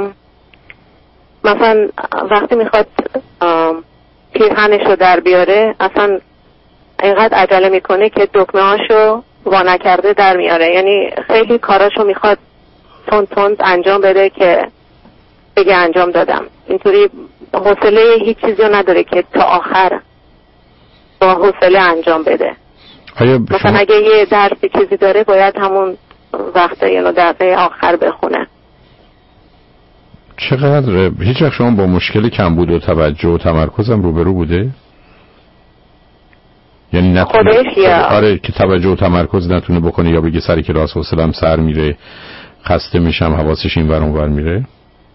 مثلا وقتی میخواد پیرهنشو در بیاره اصلا اینقدر عجله میکنه که دکمه هاشو وا نکرده در میاره. یعنی خیلی کاراشو میخواد تند انجام بده که بگه انجام دادم. اینطوری حوصله هیچ چیزی رو نداره که تا آخر با حوصله انجام بده. مثلا اگه یه درسی چیزی داره باید همون وقتا یعنی دقیقه آخر بخونه. چقدر هیچ وقت شما با مشکل کمبود و توجه و تمرکزم روبرو بوده؟ یعنی نتونه آره که توجه و تمرکز نتونه بکنه یا بگه سر کلاس حوصله‌ام سر میره، خسته میشم، حواسش این ور اون ور میره؟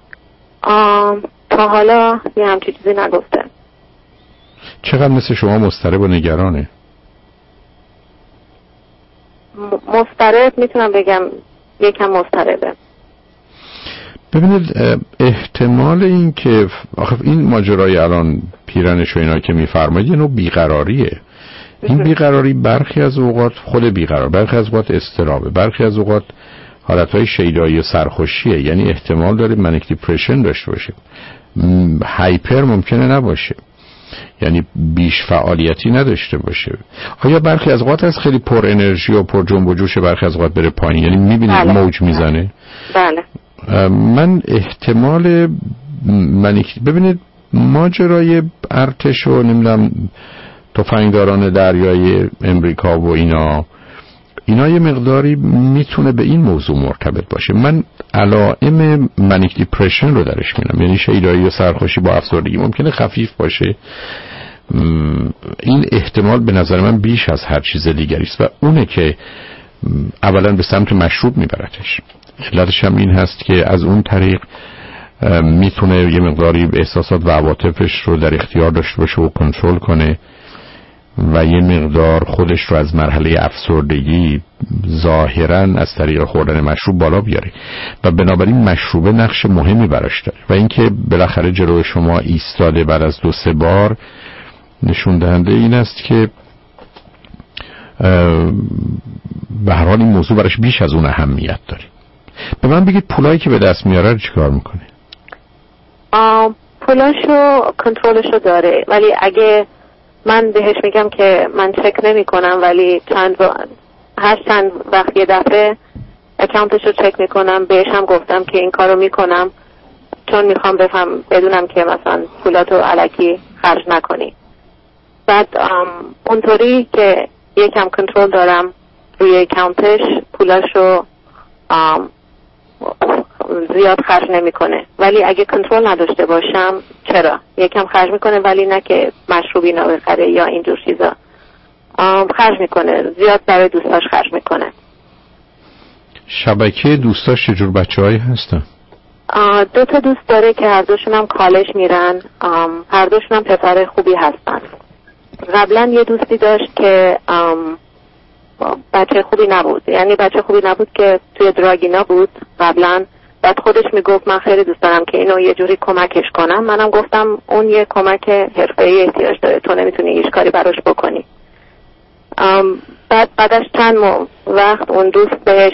تا حالا یه همچین چیزی نگفته. چقدر مثل شما مضطرب و نگرانه؟ مضطرب میتونم بگم یکم مضطربه. ببینید احتمال این که آخه این ماجرای الان پیرنش و اینا که میفرمایید یه نوع بیقراریه. این بیقراری برخی از اوقات خود بیقرار، برخی از اوقات اضطرابه، برخی از اوقات حالتهای شیدایی و سرخوشیه. یعنی احتمال داره منیک دیپرشن داشته باشه. هایپر ممکنه نباشه، یعنی بیش فعالیتی نداشته باشه. آیا برخی از اوقات از خیلی پر انرژی و پر جنب و جوش، برخی از اوقات بره پایین، یعنی میبینید بله. موج میزنه؟ بله. من احتمال ببینید ماجرای ارتش و نمیدونم تفنگداران دریای امریکا و اینا یه مقداری میتونه به این موضوع مرتبط باشه. من علائم منیک دیپرشن رو درش میبینم، یعنی شیدایی و سرخوشی با افسردگی ممکنه خفیف باشه. این احتمال به نظر من بیش از هر چیز دیگری است و اونه که اولا به سمت مشروب میبرتش. علتش هم این هست که از اون طریق میتونه یه مقداری احساسات و عواطفش رو در اختیار داشته باشه و کنترل کنه و یه مقدار خودش رو از مرحله افسردگی ظاهراً از طریق خوردن مشروب بالا بیاره و بنابراین مشروبه نقش مهمی براش داره و اینکه بالاخره جلوی شما ایستاده بعد از 2-3 بار نشون دهنده این است که به هر حال این موضوع براش بیش از اون اهمیت داره. به من بگید پولایی که به دست میاره رو چیکار میکنه؟ پولاشو کنترلشو داره، ولی اگه من بهش میگم که من چک نمی کنم ولی هر چند وقت یه دفعه اکانتشو چک میکنم. بهش هم گفتم که این کارو میکنم چون میخوام بدونم که مثلا پولاتو الکی خرج نکنی. بعد اونطوری که یکم کنترل دارم روی اکانتش، پولاشو زیاد خرج نمیکنه. ولی اگه کنترل نداشته باشم چرا یکم خرج میکنه، ولی نه که مشروبی بخره یا اینجور چیزا. خرج میکنه زیاد، برای دوستاش خرج میکنه. شبکه دوستاش چجور بچه‌هایی هستن؟ 2 تا دوست داره که هر دوشون هم کالج میرن، هر دوشون هم پسر خوبی هستن. قبلا یه دوستی داشت که بچه خوبی نبود، یعنی بچه خوبی نبود که توی دراگینا بود قبلا. بعد خودش میگفت من خیلی دوست دارم که اینو یه جوری کمکش کنم. منم گفتم اون یه کمک حرفه‌ای احتیاج داره، تو نمیتونی هیچ کاری براش بکنی. بعدش چند وقت اون دوست بهش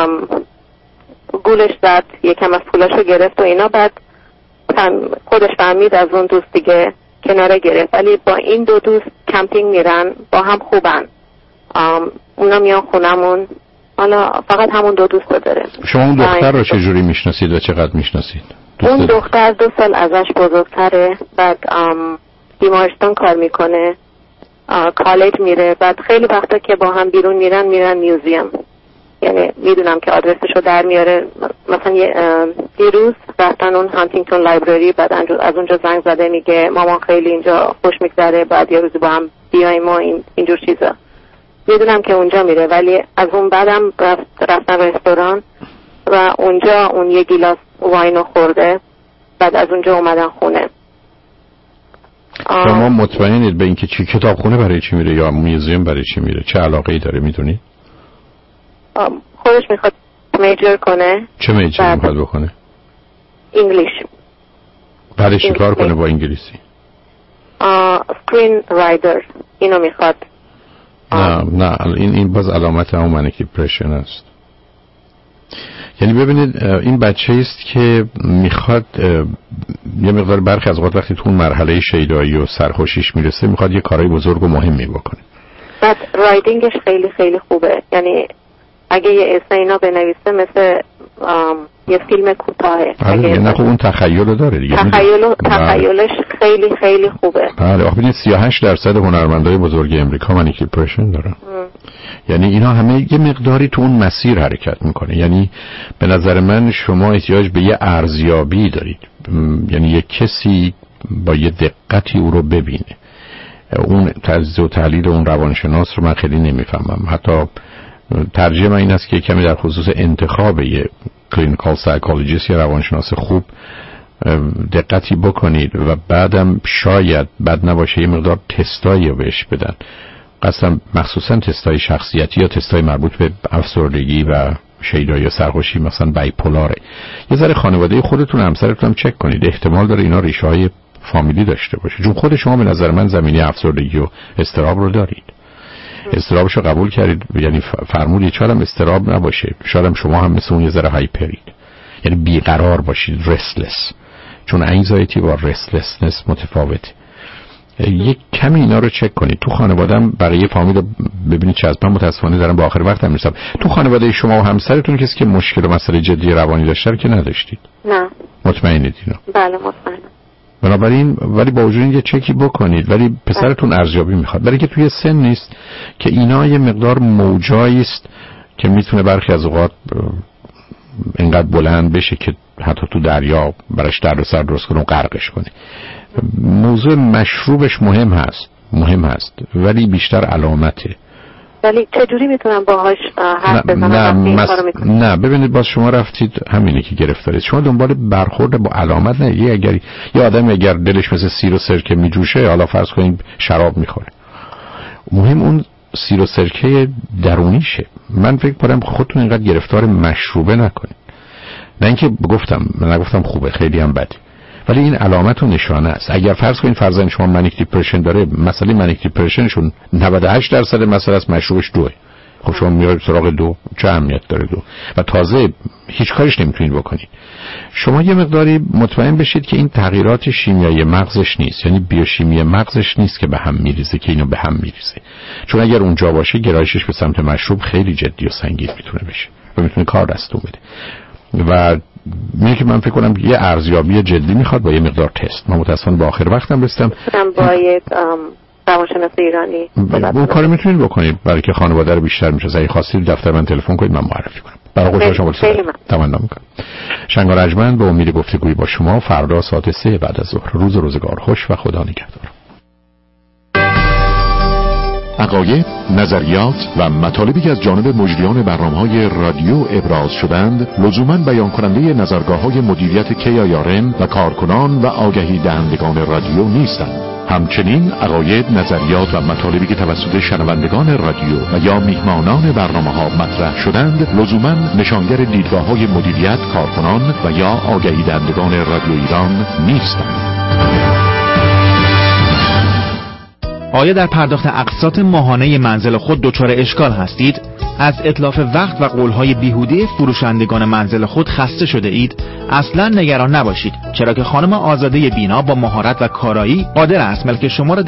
گولش زد، یکم از پولاشو گرفت و اینا. بعد خودش فهمید از اون دوست دیگه کناره گرفت. ولی با این 2 دوست کمپینگ میرن، با هم خوبن. اونا میان خونمون. حالا فقط همون 2 دوست داره. شما اون دختر رو چجوری میشناسید و چقدر میشناسید؟ اون دختر 2 سال ازش بزرگتره. بعد بیمارستان کار میکنه، کالج میره. بعد خیلی وقتا که با هم بیرون میرن میوزیم. یعنی میدونم که آدرسشو در میاره. مثلا دیروز رفتن اون هانتینگتون لایبرری، بعد از اونجا زنگ زده میگه مامان خیلی اینجا خوش میگذره، بعد یه روز با هم بیایم و اینجور چیزا. میدونم که اونجا میره، ولی از اون بعدم رفتن رستوران و اونجا اون یه گیلاس واینو خورده. بعد از اونجا اومدن خونه. شما مطمئنید به اینکه چی کتابخونه برای چی میره یا موزیوم برای چی میره؟ چه علاقه‌ای داره میدونی؟ خودش میخواد میجر کنه. چه میجر میخواد بکنه؟ انگلیش. بعدش چی کار کنه با انگلیسی؟ سکرین رایدر اینو میخواد. نه این باز علامت همون منیک دیپرشن است. یعنی ببینید این بچه است که میخواد یه مقدار برخی از اوقات وقتی تو اون مرحله شیدایی و سرخوشیش میرسه میخواد یه کارهای بزرگ و مهمی بکنه. بعد رایدینگش خیلی خیلی خوبه. یعنی اگه یه اسم اینا بنویسه مثل یه فیلم کوتاهه. نه خب اون تخیل داره دیگه. تخیلش خیلی خیلی خوبه. بله آخه ببینید 38% هنرمندای بزرگ امریکا منیک دیپرشن دارن. یعنی اینا همه یه مقداری تو اون مسیر حرکت میکنه. یعنی به نظر من شما احتیاج به یه ارزیابی دارید. یعنی یه کسی با یه دقتی او رو ببینه. اون تجزیه و تحلیل اون روانشناس رو من خیلی نمیفهمم. حتی ترجیح من این است که کمی در خصوص انتخاب یه کلینیکال سایکولوژیست یا روانشناس خوب دقتی بکنید و بعدم شاید بد نباشه یه مقدار تستایی رو بهش بدن. قصدم مخصوصا تستای شخصیتی یا تستای مربوط به افسردگی و شیدایی یا سرخوشی، مثلا بایپولاره. یه ذره خانواده خودتون همسرتون هم چک کنید، احتمال داره اینا ریشه های فامیلی داشته باشه. چون خود شما به نظر من زمینه افسردگی و اضطراب رو دارید. اضطرابش رو قبول کردید، یعنی فرمودید شاید هم اضطراب نباشه، شاید هم شما هم مثل اون یه ذره هایپرید، یعنی بیقرار باشید، رستلس. چون انگزایتی با رستلسنس متفاوته. یک کمی اینا رو چک کنید. تو خانواده‌ام بقیه فامیل رو ببینید چه از من متاسفانه دارم با آخر وقت هم میرسم. تو خانواده شما و همسرتون کسی که مشکل و مسئله جدی روانی داشته رو که نداشتید؟ نه. مطمئنید اینا؟ بله مطمئنم. بنابراین ولی با وجود این یه چکی بکنید. ولی پسرتون ارزیابی میخواد، برای که توی سن نیست که اینا یه مقدار موجایی است که میتونه برخی از اوقات اینقدر بلند بشه که حتی تو دریا براش دردسر درست کنه و غرقش کنه. موضوع مشروبش مهم هست ولی بیشتر علامته. ولی چجوری میتونم باهاش حرف بزنم؟ نه ببینید باز شما رفتید همینه که گرفتارید. شما دنبال برخورد با علامت نه. یه آدم اگر دلش مثل سیر و سرکه میجوشه، حالا فرض کنید شراب میخوره، مهم اون سیر و سرکه درونیشه. من فکر کنم خودتون اینقدر گرفتار مشروبه نکنید. نه اینکه نگفتم خوبه، خیلی هم بده، ولی این علامت و نشانه است. اگر فرض کنید فرزند شما منیک دیپرشن داره، مسئله منیک دیپرشنشون 98% مسئله است، مشروبش 2. خب شما میارید سراغ 2، چه اهمیت داره 2؟ و تازه هیچ کارش نمیتونید بکنید. شما یه مقداری مطمئن بشید که این تغییرات شیمیایی مغزش نیست، یعنی بیوشیمی مغزش نیست که به هم میریزه، که اینو به هم میریزه. چون اگر اونجا باشه گرایشش به سمت مشروب خیلی جدی و سنگین میتونه بشه و میتونه کار دستون بده. و میگه که من فکر کنم یه ارزیابی جدی میخواد با یه مقدار تست. من متأسفانه با آخر وقتم رسیدم. با یک روانشناس ایرانی اون کارو میتونید بکنید برای که خانواده رو بیشتر میشه. اگه خواستید دفتر من تلفن کنید، من معرفی کنم. برای خوشحال شما تمنا میکنم. شنگ ارجمند به امید گفتگوی با شما فردا ساعت 3 بعد از ظهر. روز و روزگار خوش و خدا نگهدار. عقاید، نظریات و مطالبی که از جانب مجریان برنامه‌های رادیو ابراز شدند لزوماً بیان کننده نظرگاه‌های مدیریت KIRN و کارکنان و آگهی دهندگان رادیو نیستند. همچنین عقاید، نظریات و مطالبی که توسط شنوندگان رادیو و یا میهمانان برنامه‌ها مطرح شدند لزوماً نشانگر دیدگاه‌های مدیریت، کارکنان و یا آگهی دهندگان رادیو ایران نیستند. آیا در پرداخت اقساط ماهانه منزل خود دچار اشکال هستید؟ از اتلاف وقت و قولهای بیهوده فروشندگان منزل خود خسته شده اید؟ اصلا نگران نباشید، چرا که خانم آزاده بینا با مهارت و کارایی قادر است ملک شما را